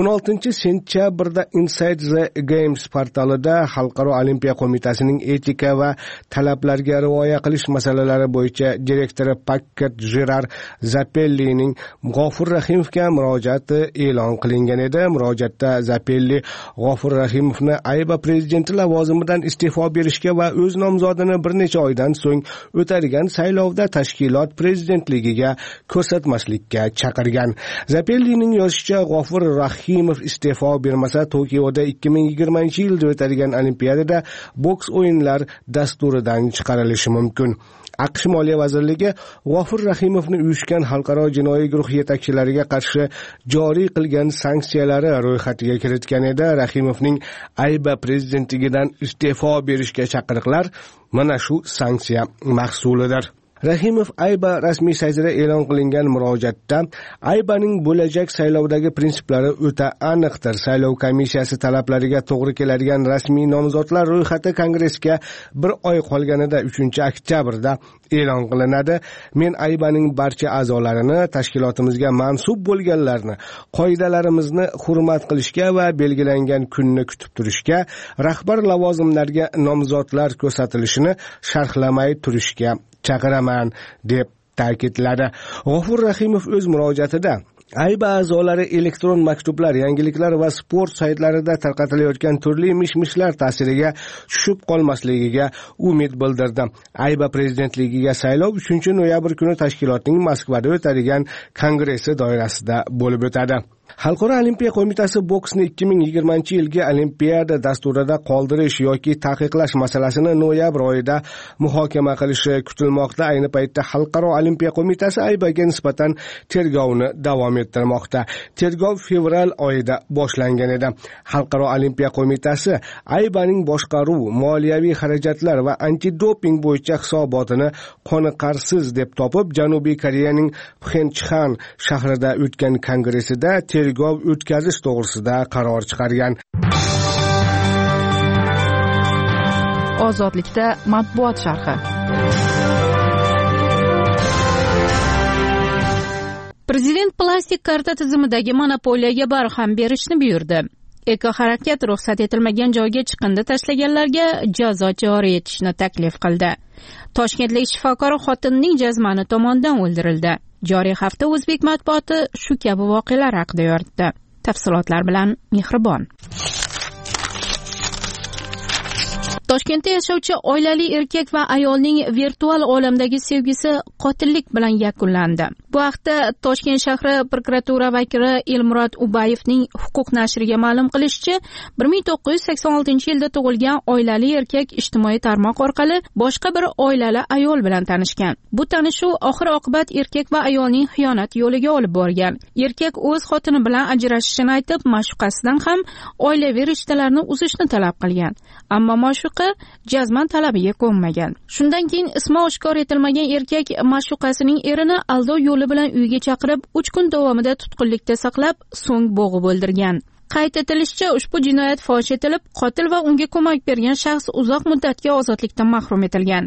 16-sentyabrda Inside the Games portalida Xalqaro olimpiya qo'mitasining etika va talablarga rioya qilish masalalari bo'yicha direktori Paket Jerar Zapellining G'ofur Rahimovga murojaati e'lon qilingan edi. Murojaatda Zapelli G'ofur Rahimovni AIBA prezidenti lavozimidan iste'fo berishga va o'z nomzodini bir necha oydan so'ng o'tadigan saylovda tashkilot prezidentligiga ko'rsatmaslikka chaqirgan. Zapelli yozishicha, G'ofur Rahimov iste'fo bermasa Tokioda 2020-yilda o'tadigan Olimpiadada boks o'yinlar dasturidan chiqarilishi mumkin. AQSh Moliya vazirligi G'ofur Rahimovni uyushgan xalqaro jinoiy guruh yetakchilariga qarshi joriy qilgan sanksiyalari ro'yxatiga kiritgan edi. Rahimovning AIBA prezidentligidan iste'fo berishga chaqiriqlar mana shu sanksiya mahsulidir. Rahimov AIBA rasmiy saytida e'lon qilingan murojaatda AIBAning bo'lajak saylovdagi prinsiplari o'ta aniqdir. Saylov komissiyasi talablariga to'g'ri keladigan rasmiy nomzodlar ro'yxati kongressga bir oy qolganida 3-oktyabrda e'lon qilinadi. Men AIBAning barcha a'zolarini, tashkilotimizga mansub bo'lganlarni, qoidalarimizni hurmat qilishga va belgilangan kunni kutib turishga, rahbar lavozimlarga nomzodlar ko'rsatilishini sharhlamay turishga chaqiraman deb ta'kidladi. G'ofur Rahimov o'z murojaatida AIBA a'zolari elektron maktublar, yangiliklar va sport saytlarida tarqatilayotgan turli mish-mishlar ta'siriga tushib qolmasligiga umid bildirdi. AIBA prezidentligiga saylov 3-noyabr kuni tashkilotning Moskvada o'tadigan kongressi doirasida bo'lib o'tadi. Xalqaro olimpiya qo'mitasi boksni 2020-yilgi Olimpiada dasturida qoldirish yoki taqiqlash masalasini noyabr oyida muhokama qilishi kutilmoqda. Ayni paytda Xalqaro olimpiya qo'mitasi AIBAga nisbatan tergovni davom ettirmoqda. Tergov fevral oyida boshlangan edi. Xalqaro olimpiya qo'mitasi AIBAning boshqaruv, moliyaviy xarajatlar va antidoping bo'yicha hisobotini qoniqarsiz deb topib, Janubiy Koreyaning Pxenchxan shahrida o'tgan kongressida tergov o'tkazish to'g'risida qaror chiqargan. Ozodlikda matbuot sharhi. Prezident plastik karta tizimidagi monopoliyaga barham berishni buyurdi. Eko-harakat ruxsat etilmagan joyga chiqindi tashlaganlarga jazo joriy etishni taklif qildi. Toshkentlik shifokor xotinining jazmani tomonidan o'ldirildi. Joriy hafta o'zbek matbuoti shu kabi voqealar haqida yoritdi. Tafsilotlar bilan Mehribon. Toshkentda yashovchi oilali erkak va ayolning virtual olamdagi sevgisi qotillik bilan yakunlandi. Bu haqda Toshkent shahri prokuratura vakili Elmurod Ubayevning huquq nashriga ma'lum qilishicha, 1986-yilda tug'ilgan oilali erkak ijtimoiy tarmoq orqali boshqa bir oilali ayol bilan tanishgan. Bu tanishuv oxir-oqibat erkak va ayolning xiyonat yo'liga olib borgan. Erkak o'z xotini bilan ajrashishini aytib, ma'shuqasidan ham oilaviy rishtalarni uzishni talab qilgan. Ammo ma'shuqa jazman talabiga ko'nmagan. Shundan keyin ismi oshkor etilmagan erkak ma'shuqasining erini aldov yo'li bilan uyga chaqirib 3 kun davomida tutqunlikda saqlab, so'ng bo'g'ib o'ldirgan. Qayd etilishicha, ushbu jinoyat fosh etilib, qotil va unga ko'mak bergan shaxs uzoq muddatga ozodlikdan mahrum etilgan.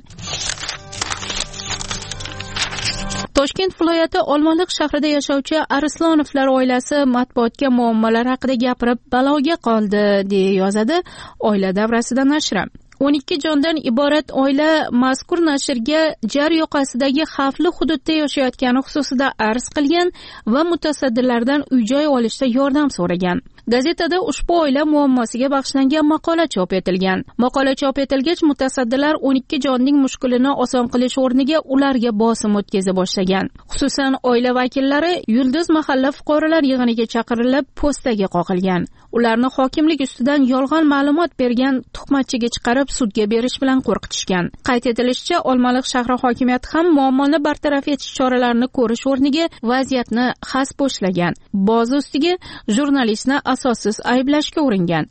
Toshkent viloyati Olmaliq shahrida yashovchi Arslonovlar oilasi matbuotga muammolar haqida gapirib baloga qoldi, deya yozadi Oila davrasida nashri. 12 jondan iborat oila mazkur nashrga jar yoqasidagi xavfli hududda yashayotgani xususida arz qilgan va mutasaddilardan uy-joy olishda yordam so'ragan. Gazetada ushbu oila muammosiga bag'ishlangan maqola chop etilgan. Maqola chop etilgach, mutasaddilar 12 jonning mushkulini oson qilish o'rniga ularga bosim o'tkaza boshlagan. Xususan, oila vakillari Yulduz mahalla fuqarolar yig'iniga chaqirilib, postaga qoqilgan. Ularni hokimlik ustidan yolg'on ma'lumot bergan tuhmatchiga chiqarib sudga berish bilan qo'rqitishgan. Qayd etilishicha, Olmaliq shahri hokimiyati ham muammoni bartaraf etish choralarini ko'rish o'rniga vaziyatni xas boshlagan. Boz ustiga jurnalistni asossiz ayblashga uringan.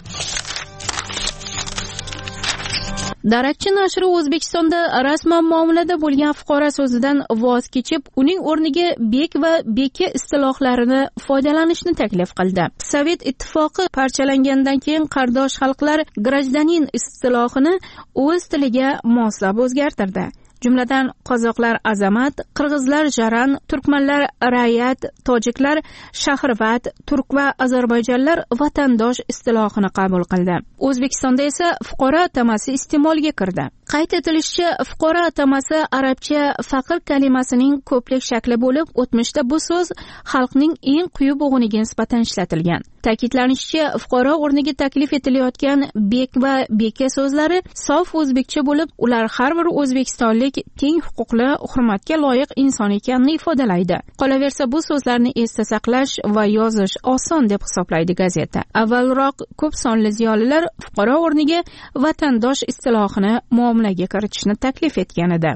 Darakchi nashri O'zbekistonda rasman muomalada bo'lgan fuqaro so'zidan voz kechib, uning o'rniga bek va beka istilohlarini foydalanishni taklif qildi. Sovet ittifoqi parchalangandan keyin qardosh xalqlar grajdanin istilohini o'z tiliga moslab o'zgartirdi. Jumladan qozoqlar azamat, qirg'izlar jaran, turkmanlar rayat, tojiklar shahrvat, turk va ozarbayjonlar vatandosh istilohini qabul qildi. O'zbekistonda esa fuqaro atamasi iste'molga kirdi. Qayd etilishicha, fuqaro atamasi arabcha faqir kalimasining ko'plik shakli bo'lib, o'tmishda bu so'z xalqning eng quyi bo'g'iniga nisbatan ishlatilgan. Ta'kidlanishicha, fuqaro o'rniga taklif etilayotgan bek va beka so'zlari sof o'zbekcha bo'lib, ular har bir o'zbekistonlik teng huquqli, hurmatga loyiq inson ekanini ifodalaydi. Qolaversa, bu so'zlarni esda saqlash va yozish oson deb hisoblaydi gazeta. Avvalroq ko'p sonli ziyolilar fuqaro o'rniga vatandosh istilohini muomalaga kiritishni taklif etgan edi.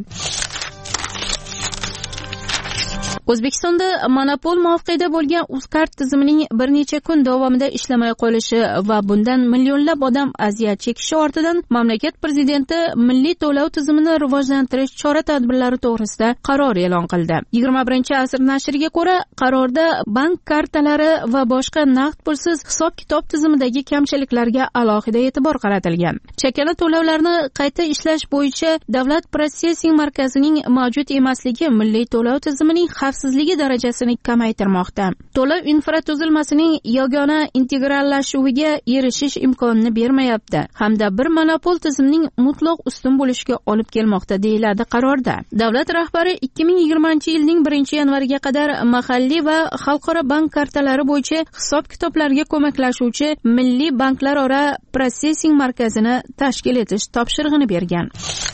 O'zbekistonda monopol mavqeda bo'lgan UzCard tizimining bir necha kun davomida ishlamay qolishi va bundan millionlab odam aziyat chekishi ortidan mamlakat prezidenti milliy to'lov tizimini rivojlantirish chora-tadbirlari to'g'risida qaror e'lon qildi. 21-asr nashriga ko'ra, qarorda bank kartalari va boshqa naqd pulsiz hisob-kitob tizimidagi kamchiliklarga alohida e'tibor qaratilgan. Chakana to'lovlarni qayta ishlash bo'yicha davlat protsessing markazining mavjud emasligi milliy to'lov tizimining xavfsizligi darajasini kamaytirmoqda. To'lov infratuzilmasining yagona integrallashuviga erishish imkonini bermayapti hamda bir monopol tizimning mutlaq ustun bo'lishiga olib kelmoqda, deyiladi qarorda. Davlat rahbari 2020-yilning 1-yanvariga qadar mahalliy va xalqaro bank kartalari bo'yicha hisob-kitoblarga ko'maklashuvchi milliy banklararo protsessing markazini tashkil etish topshirig'ini bergan.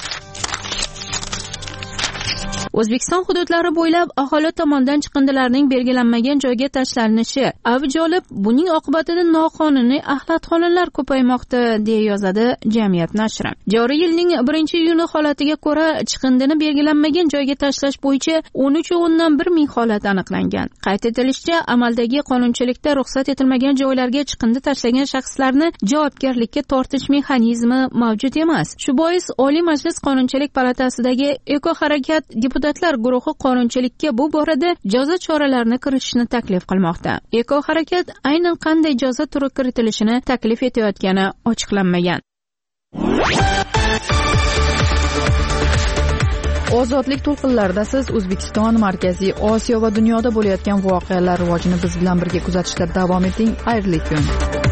O'zbekiston hududlari bo'ylab aholi tomonidan chiqindilarning belgilanmagan joyga tashlanishi avj olib, buning oqibatida noqonuniy axlatxonalar ko'paymoqda, deya yozadi Jamiyat nashri. Joriy yilning 1-iyuni holatiga ko'ra, chiqindini belgilanmagan joyga tashlash bo'yicha 13,1 ming holat aniqlangan. Qayd etilishicha, amaldagi qonunchilikda ruxsat etilmagan joylarga chiqindi tashlagan shaxslarni javobgarlikka tortish mexanizmi mavjud emas. Shu bois Oliy Majlis Qonunchilik palatasidagi Eko-harakat deputatlar guruhi qonunchilikka bu borada jazo choralarini kiritishni taklif qilmoqda. Eko-harakat aynan qanday jazo turi kiritilishini taklif etayotgani ochiqlanmagan. Ozodlik to'lqinlarida siz O'zbekiston, Markaziy Osiyo va dunyoda bo'layotgan voqealar rivojini biz bilan birga kuzatishda davom eting. Xayrli kun.